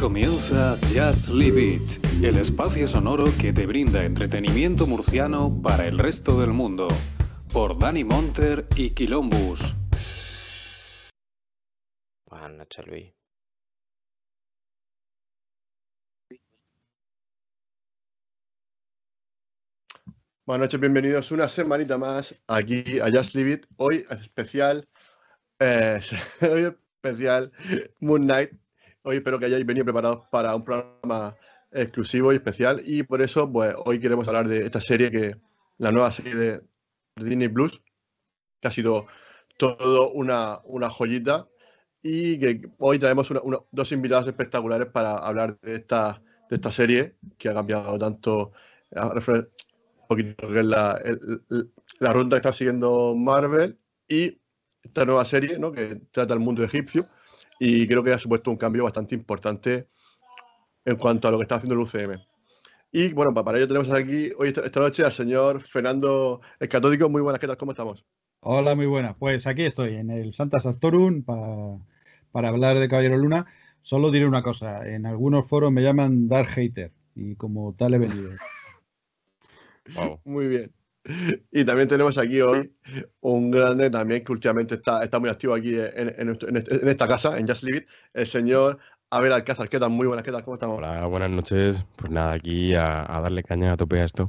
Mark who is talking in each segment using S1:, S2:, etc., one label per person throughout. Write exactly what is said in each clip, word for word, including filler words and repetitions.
S1: comienza Just Leave It, el espacio sonoro que te brinda entretenimiento murciano para el resto del mundo, por Dani Monter y Quilombus.
S2: Buenas noches, Luis.
S3: Buenas noches, bienvenidos una semanita más aquí a Just Leave It. Hoy especial, eh, hoy especial Moon Knight. Hoy espero que hayáis venido preparados para un programa exclusivo y especial, y por eso pues hoy queremos hablar de esta serie, que la nueva serie de, de Disney Plus, que ha sido todo una, una joyita, y que hoy traemos una, una, dos invitados espectaculares para hablar de esta, de esta serie que ha cambiado tanto un poquito que es la, el, la ruta que está siguiendo Marvel, y esta nueva serie, ¿no?, que trata el mundo egipcio, y creo que ha supuesto un cambio bastante importante en cuanto a lo que está haciendo el U C M. Y bueno, para ello tenemos aquí hoy esta noche al señor Fernando Escatódico. Muy buenas, ¿qué tal? ¿Cómo estamos?
S4: Hola, muy buenas. Pues aquí estoy en el Santa Sanctorum para, para hablar de Caballero Luna. Solo diré una cosa: en algunos foros me llaman Dark Hater, y como tal he venido.
S3: Wow. Muy bien. Y también tenemos aquí hoy un grande también que últimamente está, está muy activo aquí en, en, en, en esta casa, en Just Leave It, el señor Abel Alcázar. ¿Qué tal? Muy buenas, ¿qué tal? ¿Cómo estamos?
S2: Hola, buenas noches. Pues nada, aquí a, a darle caña a tope a esto.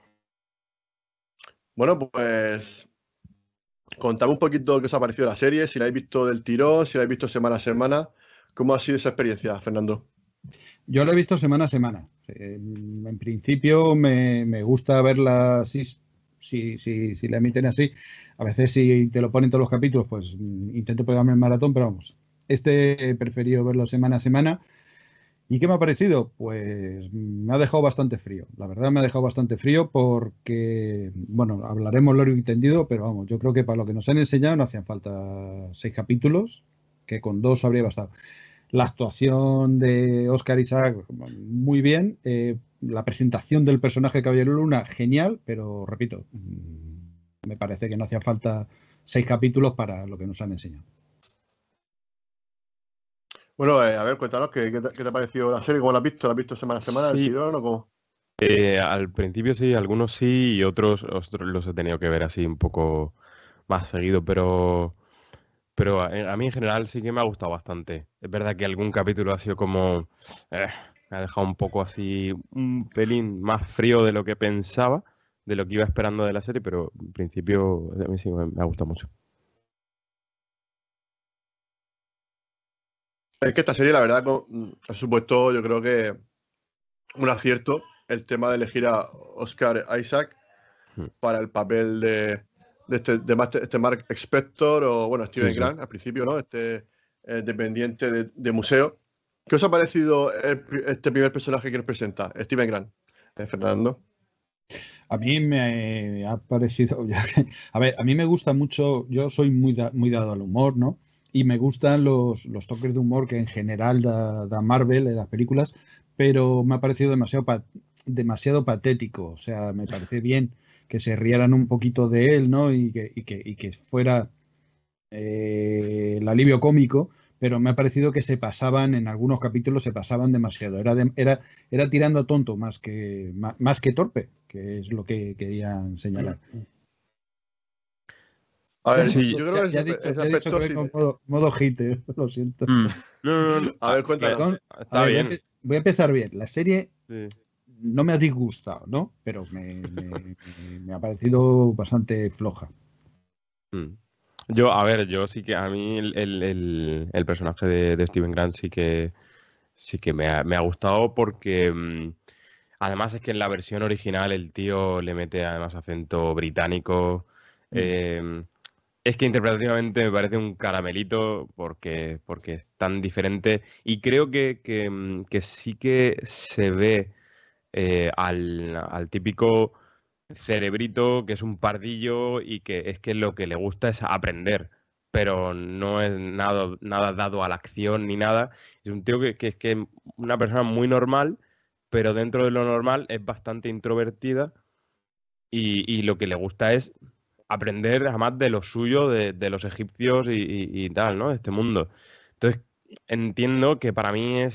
S3: Bueno, pues contame un poquito qué os ha parecido la serie, si la habéis visto del tirón, si la habéis visto semana a semana. ¿Cómo ha sido esa experiencia, Fernando?
S4: Yo la he visto semana a semana. En, en principio me, me gusta verla así, si, si, si la emiten así. A veces si te lo ponen todos los capítulos, pues intento pegarme el maratón, pero vamos. Este he preferido verlo semana a semana. ¿Y qué me ha parecido? Pues me ha dejado bastante frío. La verdad me ha dejado bastante frío porque, bueno, hablaremos largo y tendido, pero vamos, yo creo que para lo que nos han enseñado no hacían falta seis capítulos, que con dos habría bastado. La actuación de Oscar Isaac, muy bien. Eh, la presentación del personaje de Caballero Luna, genial, pero repito, me parece que no hacía falta seis capítulos para lo que nos han enseñado.
S3: Bueno, eh, a ver, cuéntanos, ¿qué, qué, te, ¿qué te ha parecido la serie? ¿Cómo la has visto? ¿La has visto semana a semana,
S2: Sí.
S3: el tirón o cómo?
S2: Eh, al principio sí, algunos sí, y otros, otros los he tenido que ver así un poco más seguido, pero... Pero a, a mí en general sí que me ha gustado bastante. Es verdad que algún capítulo ha sido como... Eh, me ha dejado un poco así, un pelín más frío de lo que pensaba, de lo que iba esperando de la serie, pero en principio a mí sí me, me ha gustado mucho.
S3: Es que esta serie, la verdad, ha supuesto, yo creo que un acierto el tema de elegir a Oscar Isaac hmm. para el papel de... de este, de este Mark Spector, o bueno, Steven sí, sí. Grant al principio, ¿no? Este eh, dependiente de, de museo. ¿Qué os ha parecido el, este primer personaje que nos presenta, Steven Grant, eh, Fernando?
S4: A mí me ha parecido, a ver, a mí me gusta mucho, yo soy muy, da, muy dado al humor, ¿no? Y me gustan los, los toques de humor que en general da, da Marvel en las películas, pero me ha parecido demasiado, demasiado patético. O sea, me parece bien que se rieran un poquito de él, ¿no? Y que, y que, y que fuera eh, el alivio cómico, pero me ha parecido que se pasaban, en algunos capítulos se pasaban demasiado. Era, de, era, era tirando tonto más que, más, más que torpe, que es lo que querían señalar.
S3: A ver,
S4: ya,
S3: sí, yo creo que
S4: ya,
S3: ese,
S4: ya dicho,
S3: ese
S4: ya
S3: aspecto
S4: dicho que
S3: sí.
S4: vengo modo, modo hater, lo siento.
S2: Mm. No, no, no.
S3: A ver, cuéntanos.
S2: Está
S4: a ver,
S2: bien.
S4: voy, a, voy a empezar bien. La serie
S2: sí.
S4: no me ha disgustado, ¿no? Pero me, me, me, me ha parecido bastante floja.
S2: Mm. Yo, a ver, yo sí que a mí el, el, el, el personaje de, de Steven Grant sí que sí que me ha, me ha gustado porque mmm, además es que en la versión original el tío le mete además acento británico. Mm. Eh, es que interpretativamente me parece un caramelito porque, porque es tan diferente, y creo que, que, que sí que se ve eh, al, al típico cerebrito que es un pardillo y que es que lo que le gusta es aprender, pero no es nada, nada dado a la acción ni nada. Es un tío que, que es que una persona muy normal, pero dentro de lo normal es bastante introvertida, y, y lo que le gusta es aprender además de lo suyo, de, de los egipcios y, y, y tal, ¿no? De este mundo. Entonces, entiendo que para mí es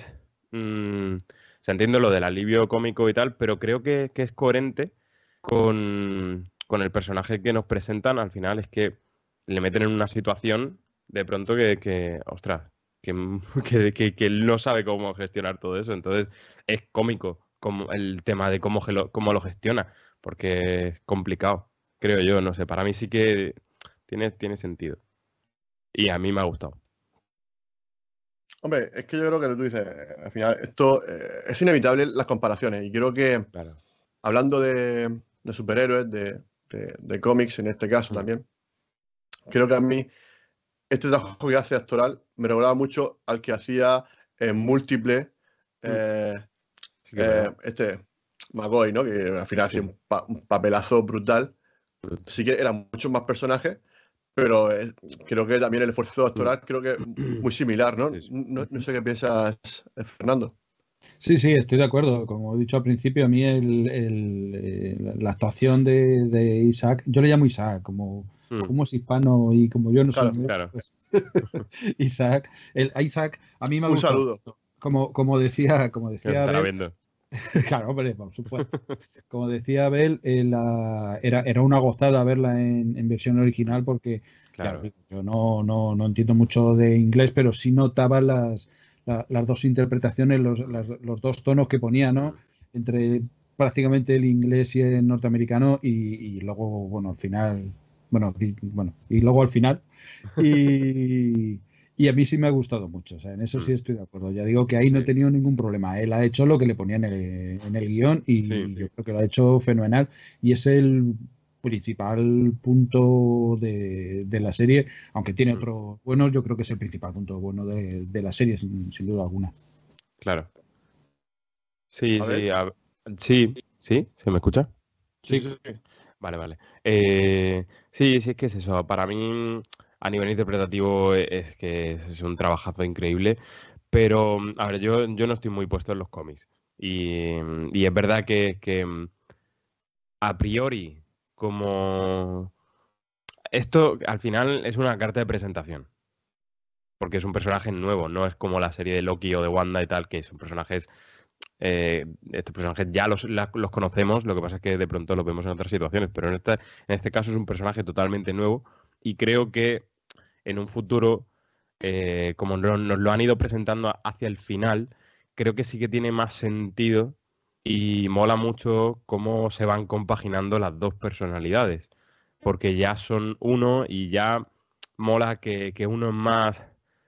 S2: mmm, o sea, entiendo lo del alivio cómico y tal, pero creo que, que es coherente con, con el personaje que nos presentan. Al final es que le meten en una situación de pronto que, que ostras, que, que, que, que él no sabe cómo gestionar todo eso. Entonces es cómico como el tema de cómo, gelo- cómo lo gestiona, porque es complicado, creo yo, no sé, para mí sí que tiene, tiene sentido. Y a mí me ha gustado.
S3: Hombre, es que yo creo que tú dices, eh, al final, esto eh, es inevitable las comparaciones. Y creo que
S2: Claro.
S3: hablando de, de superhéroes, de, de- de cómics en este caso
S2: Mm,
S3: también, creo que a mí este trabajo que hace actoral me recordaba mucho al que hacía en Múltiple,
S2: mm,
S3: eh,
S2: sí que es
S3: eh,
S2: verdad.
S3: este McCoy, ¿no? Que al final hacía
S2: Sí.
S3: un, pa- un papelazo brutal. Sí que eran muchos más personajes, pero eh, creo que también el esfuerzo
S2: Mm.
S3: actoral creo que es muy similar, ¿no?
S2: Sí, sí.
S3: No, no sé qué piensas, eh, Fernando.
S4: Sí, sí, estoy de acuerdo. Como he dicho al principio, a mí el, el, eh, la la actuación de, de Isaac, yo le llamo Isaac, como,
S2: Mm,
S4: como es hispano y como yo no soy
S3: Claro,
S4: inglés,
S2: claro.
S4: pues Isaac, el, a Isaac a mí me ha
S3: un
S4: gustado
S3: saludo.
S4: mucho. Como, como decía, como
S2: Que nos
S4: decía
S2: estará
S4: Abel,
S2: viendo.
S4: claro, hombre, por supuesto. Como decía Abel, eh, la- era, era una gozada verla en, en versión
S2: Mm,
S4: original porque, ya os
S2: claro.
S4: digo, yo no, no, no entiendo mucho de inglés, pero sí notaba las, la- las dos interpretaciones, los, las- los dos tonos que ponía, ¿no?
S2: Mm,
S4: Entre prácticamente el inglés y el norteamericano y, y luego, bueno, al final, bueno, y, bueno, y luego al final. Y, y a mí sí me ha gustado mucho, o sea, en eso sí
S2: mm,
S4: estoy de acuerdo. Ya digo que ahí no he
S2: sí.
S4: tenido ningún problema. Él ha hecho lo que le ponía en el, en el guión
S2: Sí.
S4: y yo creo que lo ha hecho fenomenal. Y es el principal punto de, de la serie, aunque tiene
S2: Mm,
S4: otros buenos, yo creo que es el principal punto bueno de, de la serie, sin, sin duda alguna.
S2: claro. Sí,
S3: A ver,
S2: sí. a- Sí, sí. ¿Se me escucha?
S3: sí,
S4: Sí,
S3: sí, sí.
S2: Vale, vale. Eh, sí, sí, es que es eso. Para mí, a nivel interpretativo, e- es que es un trabajazo increíble. Pero, mm, a ver, yo, yo no estoy muy puesto en los cómics. Y, mm, y es verdad que, que, mm, a priori, como esto al final es una carta de presentación. Porque es un personaje nuevo, no es como la serie de Loki o de Wanda y tal, que son personajes, eh, estos personajes ya los, la- los conocemos, lo que pasa es que de pronto los vemos en otras situaciones, pero en, esta, en este caso es un personaje totalmente nuevo y creo que en un futuro, eh, como no- nos lo han ido presentando a- hacia el final, creo que sí que tiene más sentido y mola mucho cómo se van compaginando las dos personalidades, porque ya son uno y ya mola que, que uno es más,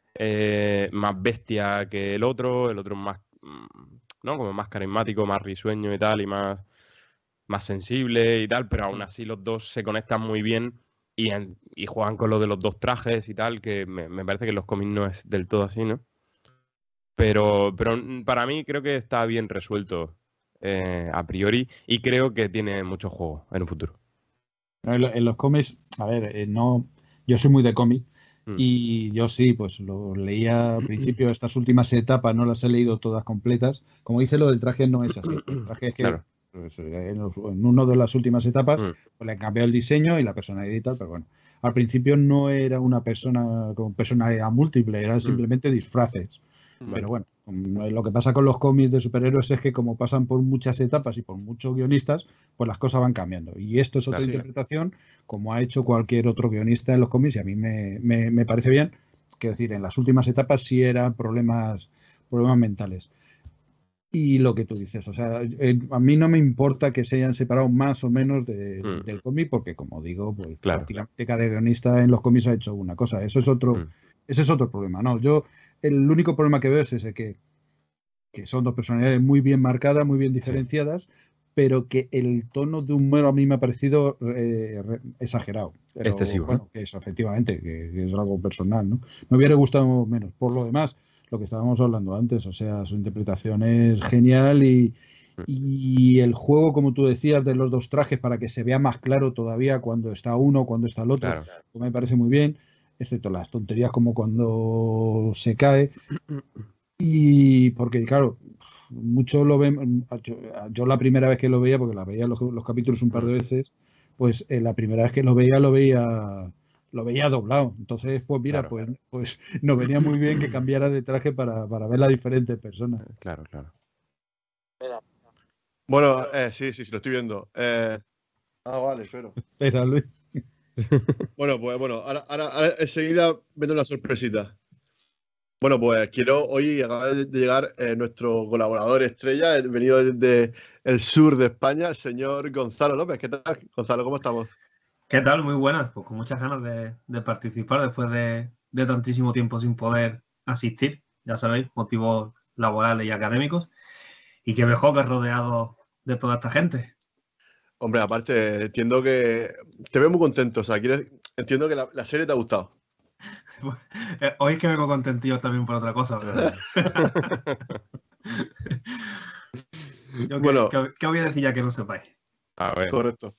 S2: eh, más bestia que el otro, el otro es más, mm, ¿no? Como más carismático, más risueño y tal, y más, más sensible y tal, pero aún así los dos se conectan muy bien y, en- y juegan con lo de los dos trajes y tal, que me, me parece que en los cómics no es del todo así, ¿no? Pero, pero mm, para mí creo que está bien resuelto, eh, a priori y creo que tiene mucho juego en un futuro.
S4: en, lo- en los cómics, a ver, eh, no, yo soy muy de cómic
S2: Mm.
S4: y yo sí, pues lo leía al principio, estas últimas etapas no las he leído todas completas. Como dice lo del traje, no es así. El traje es que
S2: Claro.
S4: pues, en, los- en una de las últimas etapas
S2: Mm,
S4: pues, le cambió el diseño y la personalidad y tal, pero bueno, al principio no era una persona con personalidad múltiple, eran
S2: mm,
S4: simplemente disfraces. Pero
S2: vale.
S4: bueno, como- lo que pasa con los cómics de superhéroes es que como pasan por muchas etapas y por muchos guionistas, pues las cosas van cambiando. Y esto es otra
S2: Claro.
S4: interpretación, como ha hecho cualquier otro guionista en los cómics, y a mí me, me- me parece bien. Quiero decir, en las últimas etapas sí eran problemas, problemas mentales. Y lo que tú dices, o sea, eh, a mí no me importa que se hayan separado más o menos de-
S2: Mm,
S4: del cómic, porque como digo, pues
S2: claro.
S4: prácticamente cada guionista en los cómics ha hecho una cosa. Eso es otro,
S2: Mm,
S4: ese es otro problema, ¿no? Yo, el único problema que veo es ese, que que son dos personalidades muy bien marcadas, muy bien
S2: sí.
S4: diferenciadas, pero que el tono de humor a mí me ha parecido eh, re- exagerado. Pero
S2: Excesivo, ¿no?
S4: bueno, que es efectivamente, que, que es algo personal, ¿no? Me hubiera gustado menos. Por lo demás, lo que estábamos hablando antes, o sea, su interpretación es genial y,
S2: Mm,
S4: y el juego, como tú decías, de los dos trajes para que se vea más claro todavía cuando está uno, cuando está el otro,
S2: claro.
S4: pues me parece muy bien, excepto las tonterías como cuando se cae. Y porque, claro, muchos lo ven, yo, yo la primera vez que lo veía, porque la veía los, los capítulos un par
S2: Mm,
S4: de veces, pues eh, la primera vez que lo veía, lo veía, lo veía doblado. Entonces, pues mira,
S2: Claro.
S4: pues, pues nos venía muy bien que cambiara de traje para, para ver a diferentes personas.
S2: Claro, claro.
S3: Bueno, eh, sí, sí, sí, lo estoy viendo. Eh, ah, vale, pero.
S4: Era Luis.
S3: Bueno, pues bueno, ahora, ahora, ahora enseguida viendo una sorpresita. Bueno, pues quiero hoy acaba de llegar eh, nuestro colaborador estrella, el venido desde el sur de España, el señor Gonzalo López. ¿Qué tal, Gonzalo? ¿Cómo estamos?
S5: ¿Qué tal? Muy buenas. Pues con muchas ganas de, de participar después de, de tantísimo tiempo sin poder asistir. Ya sabéis, motivos laborales y académicos. Y qué mejor que rodeado de toda esta gente.
S3: Hombre, aparte, entiendo que te veo muy contento. O sea, quieres, entiendo que la, la serie te ha gustado.
S5: Eh, Hoy es que vengo contentillo también por otra cosa. Pero... Yo,
S3: Bueno.
S5: ¿qué, qué, qué voy a decir ya que no sepáis?
S2: A ver.
S3: Correcto.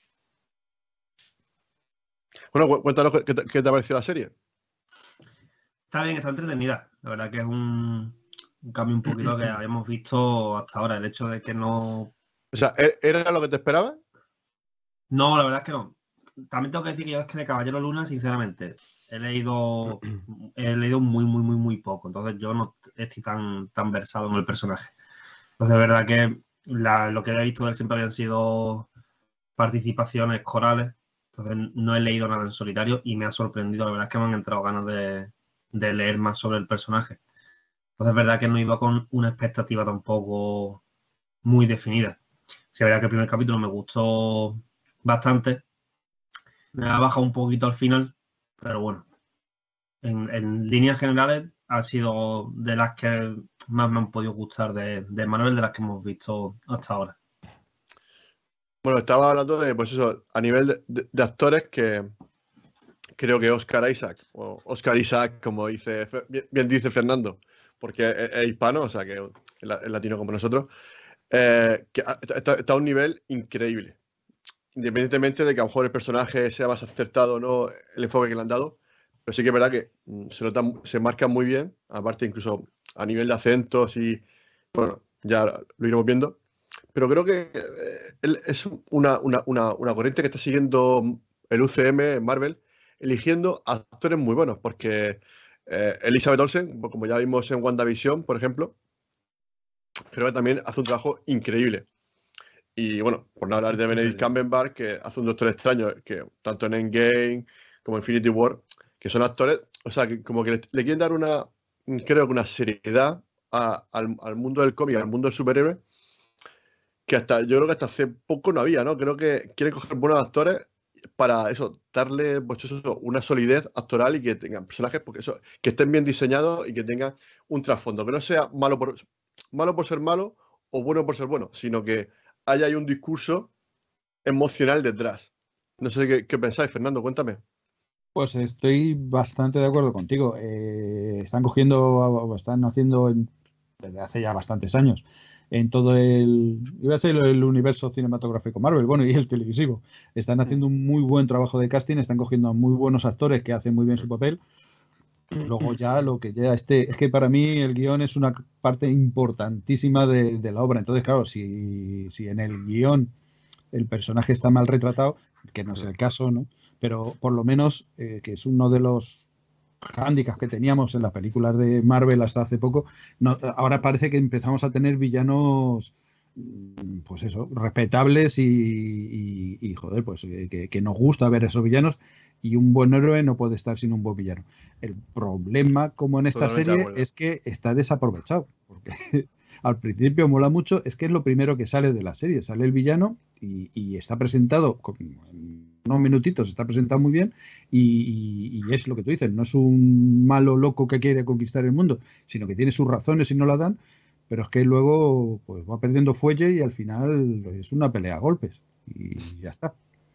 S3: Bueno, cu- cuéntanos qué te, qué te ha parecido la serie.
S5: Está bien, está entretenida. La verdad que es un, un cambio un poquito que habíamos visto hasta ahora. El hecho de que no...
S3: O sea, ¿e- ¿era lo que te esperabas?
S5: No, la verdad es que no. También tengo que decir que yo es que de Caballero Luna, sinceramente, he leído he leído muy, muy, muy, muy poco. Entonces yo no estoy tan, tan versado en el personaje. Entonces, de verdad que la, lo que he visto de él siempre habían sido participaciones corales. Entonces no he leído nada en solitario y me ha sorprendido. La verdad es que me han entrado ganas de, de leer más sobre el personaje. Entonces es verdad que no iba con una expectativa tampoco muy definida. Sí, es verdad que el primer capítulo me gustó bastante. Me ha bajado un poquito al final, pero bueno. En, en líneas generales ha sido de las que más me han podido gustar de, de Marvel, de las que hemos visto hasta ahora.
S3: Bueno, estaba hablando de, pues eso, a nivel de, de- de actores que creo que Oscar Isaac, o Oscar Isaac, como dice, Fe- bien, bien dice Fernando, porque es, es hispano, o sea, que es la- es latino como nosotros, eh, que ha- está, está a un nivel increíble. Independientemente de que a lo mejor el personaje sea más acertado o no, el enfoque que le han dado, pero sí que es verdad que mm, se nota, se marca muy bien, aparte incluso a nivel de acentos y, bueno, ya lo iremos viendo. Pero creo que eh, él es una, una, una, una corriente que está siguiendo el U C M, Marvel, eligiendo actores muy buenos, porque eh, Elizabeth Olsen, pues, como ya vimos en WandaVision, por ejemplo, creo que también hace un trabajo increíble. Y bueno, por no hablar de Benedict Cumberbatch, que hace un Doctor Extraño, que tanto en Endgame como en Infinity War, que son actores, o sea, que como que le, le quieren dar una, creo que una seriedad a- al, al mundo del cómic, al mundo del superhéroe, que hasta, yo creo que hasta hace poco no había, ¿no? Creo que quieren coger buenos actores para eso, darle pues eso, una solidez actoral y que tengan personajes porque eso, que estén bien diseñados y que tengan un trasfondo, que no sea malo por, malo por ser malo o bueno por ser bueno, sino que haya ahí un discurso emocional detrás. No sé qué, qué pensáis, Fernando, cuéntame.
S4: Pues estoy bastante de acuerdo contigo. Eh, están cogiendo, o están haciendo en- desde hace ya bastantes años en todo el, iba a decir el universo cinematográfico Marvel, bueno, y el televisivo. Están haciendo un muy buen trabajo de casting, están cogiendo a muy buenos actores que hacen muy bien su papel. Luego ya lo que ya este, es que para mí el guión es una parte importantísima de, de la obra. Entonces, claro, si, si en el guión el personaje está mal retratado, que no es el caso, ¿no? Pero por lo menos, eh, que es uno de los hándicaps que teníamos en las películas de Marvel hasta hace poco, no, ahora parece que empezamos a tener villanos, mm, pues eso, respetables y, y, y, joder, pues eh, que, que nos gusta ver esos villanos, y un buen héroe no puede estar sin un buen villano. El problema, como en esta
S3: Totalmente de
S4: serie,
S3: acuerdo.
S4: es que está desaprovechado, porque al principio mola mucho, es que es lo primero que sale de la serie, sale el villano y, y está presentado con, en unos minutitos, está presentado muy bien y, y, y es lo que tú dices, no es un malo loco que quiere conquistar el mundo, sino que tiene sus razones y no la dan, pero es que luego pues va perdiendo fuelle y al final es una pelea a golpes y ya está.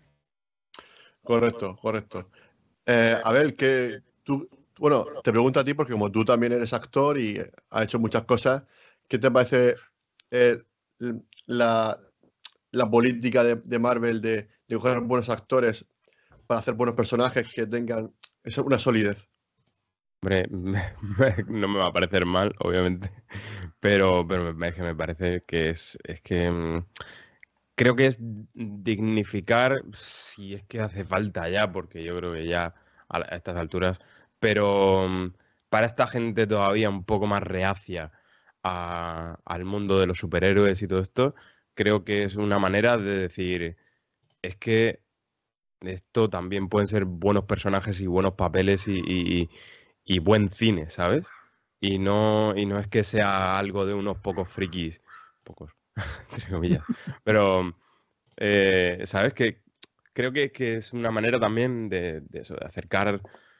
S3: Correcto, correcto. Eh, a ver, que tú, bueno, te pregunto a ti porque como tú también eres actor y has hecho muchas cosas, ¿qué te parece eh, la, la política de, de Marvel de, de coger buenos actores para hacer buenos personajes que tengan esa- una solidez?
S2: Hombre, me- me- no me va a parecer mal, obviamente, pero, pero me, es que me parece que es, es que mm, creo que es dignificar si es que hace falta ya, porque yo creo que ya a, a estas alturas, pero mm, para esta gente todavía un poco más reacia a- al mundo de los superhéroes y todo esto, creo que es una manera de decir, es que esto también pueden ser buenos personajes y buenos papeles y, y- y buen cine, ¿sabes? Y no, y no es que sea algo de unos pocos frikis, pocos, entre comillas, pero, eh, ¿sabes? Que creo que, que es una manera también de, de eso, de acercar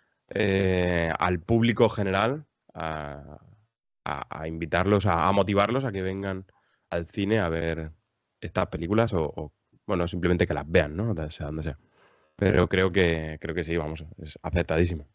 S2: eh, al público general a, a- a invitarlos, a, a motivarlos a que vengan al cine a ver estas películas o, o, bueno, simplemente que las vean, ¿no? O sea, donde sea. Pero creo que, creo que sí, vamos, es aceptadísimo.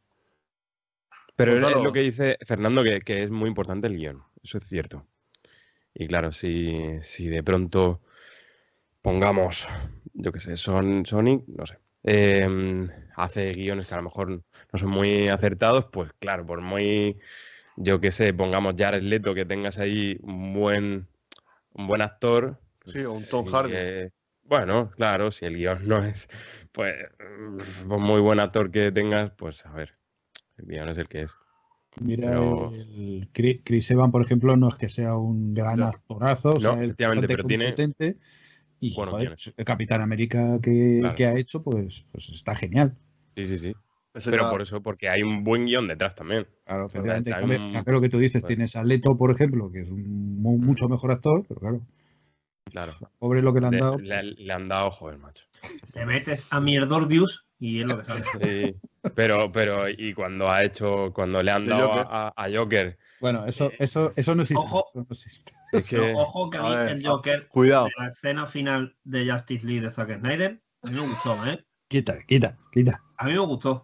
S2: Pero es, es lo
S3: Gonzalo,
S2: que dice Fernando, que, que es muy importante el guión, eso es cierto. Y claro, si, si de pronto pongamos, yo qué sé, son Sonic, no sé, em, hace guiones que a lo mejor no son muy acertados, pues claro, por muy, yo qué sé, pongamos Jared Leto, que tengas ahí un buen, un buen actor, pues
S3: sí, o un Tom
S2: sí
S3: Hardy.
S2: que, bueno, claro, si el guión no es, pues, por muy buen actor que tengas, pues a ver, el guión es el que es.
S4: Mira,
S2: Pero,
S4: el Chris Chris Evans, por ejemplo, no es que sea un gran
S3: No.
S4: actorazo, o
S2: no,
S4: sea, es
S2: efectivamente,
S4: bastante
S2: pero tiene
S4: competente. Y
S2: buenos
S4: joder,
S2: guiones,
S4: pues, el Capitán América que,
S2: claro.
S4: que ha hecho, pues, pues está genial.
S2: Sí, sí, sí.
S3: Ese
S2: Pero
S3: ya.
S2: por eso, porque hay un buen guión detrás también.
S4: Claro,
S2: O sea,
S4: efectivamente. En
S2: está
S4: cambio, en
S2: un...
S4: cambio lo que tú dices,
S2: Joder,
S4: tienes a Leto, por ejemplo, que es un mu-
S2: mm,
S4: mucho mejor actor, pero claro,
S2: claro.
S4: pobre lo que le han
S2: De-
S4: dado.
S2: le,
S4: Pues,
S2: le han dado, joder, macho.
S5: Te metes a Mierdorbius y es lo que sale.
S2: Sí, pero, pero, y cuando ha hecho, cuando le han
S3: De
S2: dado
S3: Joker.
S2: a, a- a Joker,
S4: bueno, eso,
S5: Eh,
S4: eso, eso no existe.
S5: ojo.
S4: Eso no existe.
S2: es
S5: Pero
S2: que,
S5: ojo que a
S3: A
S5: mí
S3: ver,
S5: el
S3: ah,
S5: Joker
S3: cuidado.
S5: de la escena final de Justice League de Zack Snyder, a mí me gustó, ¿eh?
S4: Quita, quita, quita.
S5: A mí me gustó.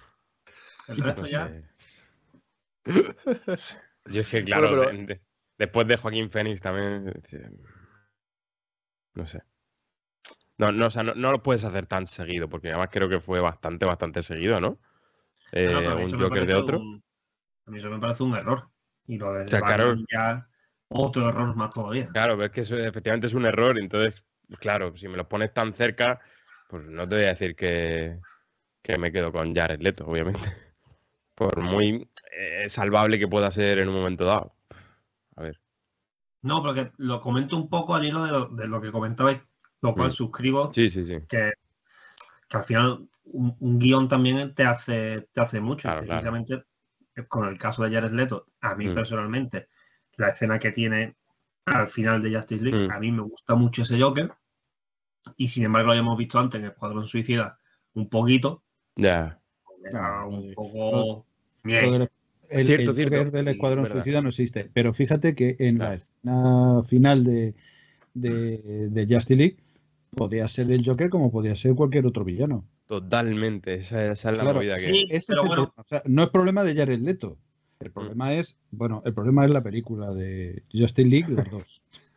S5: El
S4: Quita.
S5: resto
S2: no
S5: ya.
S2: sé. Yo es que,
S3: Bueno,
S2: claro,
S3: pero
S2: de- de- después de Joaquín Phoenix también, es decir, no sé. No, no, o sea, no, no lo puedes hacer tan seguido, porque además creo que fue bastante, bastante seguido, ¿no?
S5: Ah, no,
S2: Eh,
S5: pero a mí
S2: un
S5: eso me
S2: Joker de
S5: parece
S2: otro.
S5: un, a mí eso me parece un error. Y lo de
S2: O sea, claro,
S5: Batman ya otro error más todavía.
S2: claro, pero es que eso efectivamente es un error. Entonces, claro, si me lo pones tan cerca, pues no te voy a decir que, que me quedo con Jared Leto, obviamente. Por muy eh, salvable que pueda ser en un momento dado. A ver.
S5: No, porque lo comento un poco al hilo de lo, de lo que comentabais, lo cual
S2: Mm.
S5: suscribo
S2: Sí, sí, sí.
S5: que, que al final un, un guión también te hace, te hace mucho.
S2: Claro,
S5: y
S2: claro.
S5: precisamente con el caso de Jared Leto, a mí
S2: Mm.
S5: personalmente, la escena que tiene al final de Justice League,
S2: Mm.
S5: a mí me gusta mucho ese Joker. Y sin embargo, lo habíamos visto antes en Escuadrón Suicida un poquito.
S2: Ya.
S5: Era
S4: No,
S5: un
S4: lo
S5: poco.
S4: lo del- el,
S2: Cierto,
S4: el
S2: cierto.
S4: Joker del Escuadrón
S2: Verdad.
S4: Suicida no existe. Pero fíjate que en la
S2: Claro.
S4: escena final de, de, de Justice League podía ser el Joker como podía ser cualquier otro villano.
S2: Totalmente. Esa, esa es la
S4: Claro,
S2: movida que.
S5: Sí,
S4: ese
S5: pero
S4: es el
S5: bueno.
S4: problema. O sea, no es problema de Jared Leto. El
S2: Mm.
S4: problema es, bueno, el problema es la película de Justice League, las dos.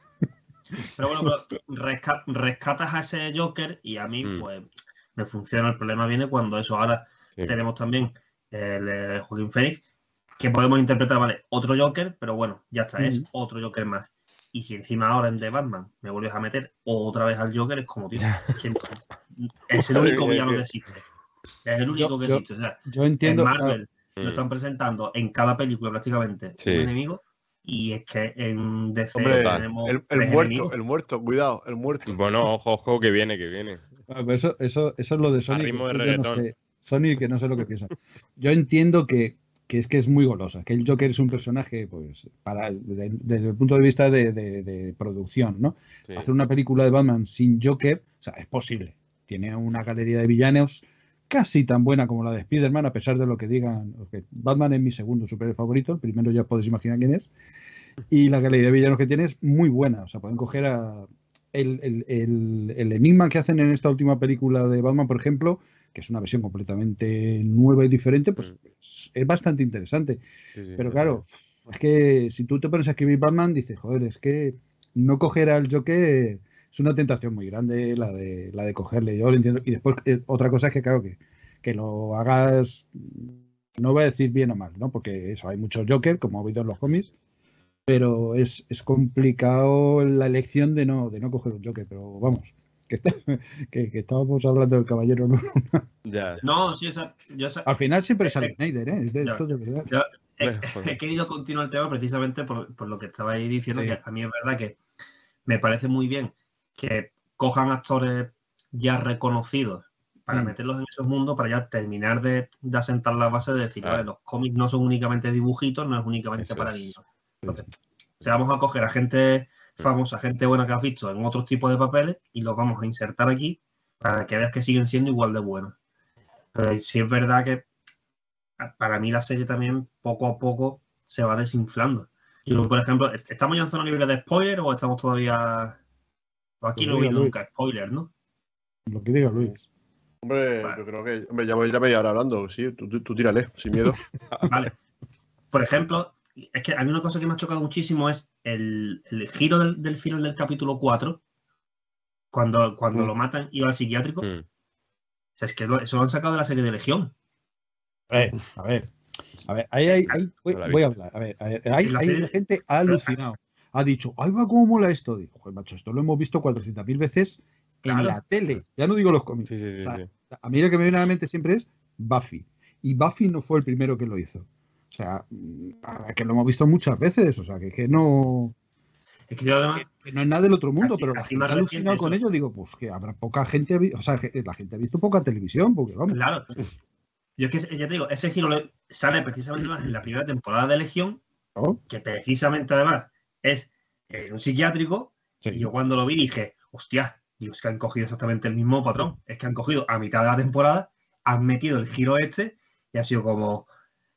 S5: Pero bueno, pero resca- rescatas a ese Joker y a mí,
S2: Mm.
S5: pues, me funciona. El problema viene cuando eso. Ahora
S2: Sí.
S5: tenemos también el eh, Joaquin Phoenix, que podemos interpretar, vale, otro Joker, pero bueno, ya está, es
S4: Ujú.
S5: otro Joker más. Y si encima ahora en The Batman me vuelves a meter otra vez al Joker, es como, tío, es que es el
S2: Madre
S5: único
S2: mía,
S5: villano
S2: que-
S5: que existe. Es el único
S4: Yo,
S5: que
S4: yo,
S5: existe. O sea,
S4: yo
S5: en
S4: entiendo, claro,
S5: Marvel
S2: Mm.
S5: lo están presentando en cada película prácticamente
S2: Sí.
S5: un enemigo. Y es que en D C
S3: Hombre,
S2: Total.
S5: tenemos
S3: el, el
S5: tres
S3: muerto,
S5: enemigos.
S3: el muerto, cuidado, el muerto.
S2: Bueno, ojo, ojo, que viene, que viene.
S4: claro, pero eso, eso, eso es lo de
S2: A
S4: Sony, que
S2: ritmo de
S4: es que yo no
S2: reggaetón.
S4: sé, Sony que no sé lo que piensa. Yo entiendo que, que es que es muy golosa, que el Joker es un personaje, pues, para de- desde el punto de vista de, de- de producción, ¿no?
S2: Sí.
S4: Hacer una película de Batman sin Joker, o sea, es posible. Tiene una galería de villanos casi tan buena como la de Spider-Man, a pesar de lo que digan. Okay, Batman es mi segundo superhéroe favorito, el primero ya podéis imaginar quién es. Y la galería de villanos que tiene es muy buena. O sea, pueden coger a. El, el- el- el enigma que hacen en esta última película de Batman, por ejemplo, que es una versión completamente nueva y diferente, pues
S2: Mm.
S4: es, es bastante interesante.
S2: Sí, sí,
S4: Pero
S2: es
S4: claro, es que si tú te pones a escribir Batman, dices, joder, es que no coger al Joker es una tentación muy grande la de, la de cogerle. Yo lo entiendo. Y después, eh, otra cosa es que, claro, que, que lo hagas, no voy a decir bien o mal, ¿no? Porque eso, hay muchos Joker, como ha habido en los cómics, pero es, es complicado la elección de no, de no coger un Joker, pero vamos, que, está, que, que estábamos hablando del Caballero Luna.
S2: Ya.
S5: No, sí, o sea, yo sé-
S4: Al final siempre sale
S5: Eh,
S4: Snyder, ¿eh?
S5: ya.
S4: Esto de verdad.
S5: yo he,
S2: Bueno, joder.
S5: he querido continuar el tema precisamente por, por lo que estabais diciendo,
S4: Sí.
S5: que a mí es verdad que me parece muy bien que cojan actores ya reconocidos para
S4: Mm.
S5: meterlos en esos mundos, para ya terminar de, de asentar las bases de decir,
S2: Claro.
S5: vale, los cómics no son únicamente dibujitos, no es únicamente
S2: Eso
S5: para
S2: es.
S5: niños. Entonces, te vamos a coger a gente famosa, gente buena que has visto en otros tipos de papeles y los vamos a insertar aquí para que veas que siguen siendo igual de buenos. Pero sí es verdad que para mí la serie también poco a poco se va desinflando. Yo, por ejemplo, ¿estamos ya en zona libre de spoiler o estamos todavía...? Aquí
S4: Lo
S5: no he
S4: diga
S5: oído
S4: Luis.
S5: nunca spoiler, ¿no?
S4: Lo que diga Luis.
S3: Hombre,
S5: Vale.
S3: yo creo que. Hombre, ya voy a media hora hablando. Sí, tú, tú, tú tírale, sin miedo.
S5: Vale. Por ejemplo, es que a mí una cosa que me ha chocado muchísimo es el, el giro del, del final del capítulo cuatro, cuando, cuando
S3: Mm.
S5: lo matan y va al psiquiátrico.
S2: Mm.
S5: O sea, es que lo- eso lo han sacado de la serie de Legión.
S4: A ver, a ver. A ver, ahí, ahí, ahí voy,
S2: No la he
S4: voy a
S2: visto.
S4: hablar. A ver, a ver, ahí,
S5: En la
S4: ahí
S5: serie-
S4: la gente ha alucinado. Ha dicho, ay, va, cómo mola esto. Digo, joder, macho, esto lo hemos visto cuatrocientas mil veces en
S5: Claro.
S4: la tele. Ya no digo los cómics.
S2: Sí, sí, sí,
S4: O sea,
S2: sí.
S4: a mí lo que me viene a la mente siempre es Buffy. Y Buffy no fue el primero que lo hizo. O sea, mm, a- que lo hemos visto muchas veces. O sea, que, que no,
S5: Es que yo además...
S4: que no es nada del otro mundo,
S5: Así-
S4: pero la
S5: así
S4: gente
S5: más
S4: ha alucinado
S5: reciente
S4: con
S5: eso.
S4: ello. Digo, pues que habrá poca gente, vi- o sea, que la gente ha visto poca televisión, porque vamos.
S5: Claro. Yo es que, ya te digo, ese giro le- sale precisamente más en la primera temporada de Legión,
S4: ¿no?
S5: que precisamente además es en un psiquiátrico,
S4: Sí.
S5: y yo cuando lo vi dije, hostia, digo, es que han cogido exactamente el mismo patrón. Es que han cogido a mitad de la temporada, han metido el giro este, y ha sido como,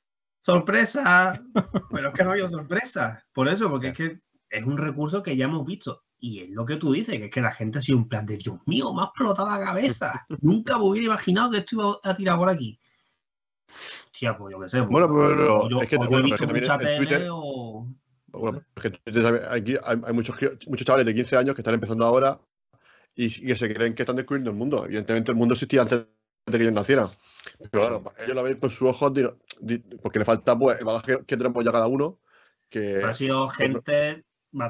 S5: ¡sorpresa! Pero es que no ha habido sorpresa. Por eso, porque es que es un recurso que ya hemos visto. Y es lo que tú dices, que es que la gente ha sido un plan de, Dios mío, me ha explotado la cabeza. Nunca me hubiera imaginado que esto iba a tirar por aquí. Hostia, pues yo qué sé.
S3: Bueno,
S5: pues,
S3: pero
S5: o yo,
S3: es que-
S5: o yo
S3: bueno,
S5: he
S3: pero
S5: visto
S3: es que también
S5: mucha
S3: en
S5: tele
S3: Twitter-
S5: o...
S3: Bueno, es que tú sabes, aquí hay, hay muchos, críos- muchos chavales de quince años que están empezando ahora y, y que se creen que están descubriendo el mundo. Evidentemente, el mundo existía antes de que ellos nacieran. Pero claro, ellos lo ven con sus ojos, di- di- porque le falta pues, el bagaje que tenemos ya cada uno. Que,
S5: Ha sido gente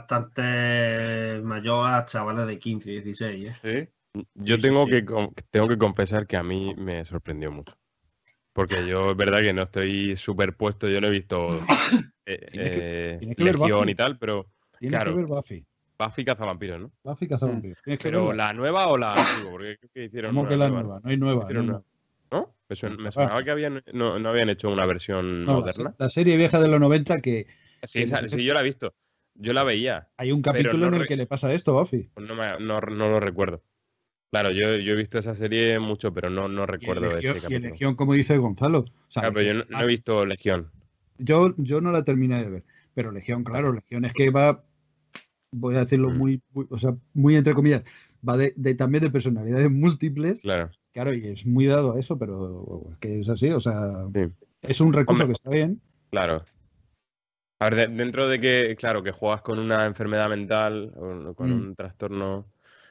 S5: bastante mayor a chavales de quince, dieciséis, ¿eh?
S3: sí.
S2: Yo
S5: Sí, sí,
S2: tengo,
S5: sí.
S2: Que, con- tengo que confesar que a mí me sorprendió mucho. Porque yo es verdad que no estoy superpuesto, yo no he visto eh,
S4: Tienes que-
S2: eh,
S4: tienes que ver
S2: Legión
S4: Buffy.
S2: y tal, pero
S4: Tienes
S2: claro.
S4: que ver Buffy.
S2: Buffy Cazavampiros, ¿no?
S4: Buffy Cazavampiros. Tienes que
S2: Pero
S4: verla.
S2: la nueva o la antigua, porque creo que hicieron
S4: ¿Cómo
S2: una
S4: que la
S2: nueva,
S4: nueva? No hay nueva. No, hay
S2: Hicieron
S4: nueva.
S2: ¿no? Me, suena- me
S4: Ah.
S2: sonaba que habían, no, no habían hecho una versión
S4: No, la,
S2: moderna.
S4: la serie vieja de los noventa que
S2: Sí, esa- sí, yo la he visto. Yo la veía.
S4: hay un
S2: Pero
S4: capítulo
S2: no
S4: en el
S2: re-
S4: que le pasa esto a Buffy.
S2: No, me- no, no lo recuerdo. Claro, yo, yo he visto esa serie mucho, pero no, no
S4: Y en,
S2: recuerdo
S4: Legión,
S2: ese
S4: y en
S2: capítulo.
S4: Legión, como dice Gonzalo. O sea,
S2: Claro, pero yo no, no he visto Legión.
S4: yo, yo no la terminé de ver. Pero Legión, claro, Legión es que va, voy a decirlo
S2: Mm.
S4: muy, muy- o sea, muy entre comillas, va de, de- también de personalidades múltiples.
S2: Claro.
S4: Claro, y es muy dado a eso, pero es que es así, o sea,
S2: Sí.
S4: es un recurso
S2: Hombre.
S4: que está bien.
S2: Claro. A ver, de- dentro de que, claro, que juegas con una enfermedad mental o con
S4: Mm.
S2: un trastorno,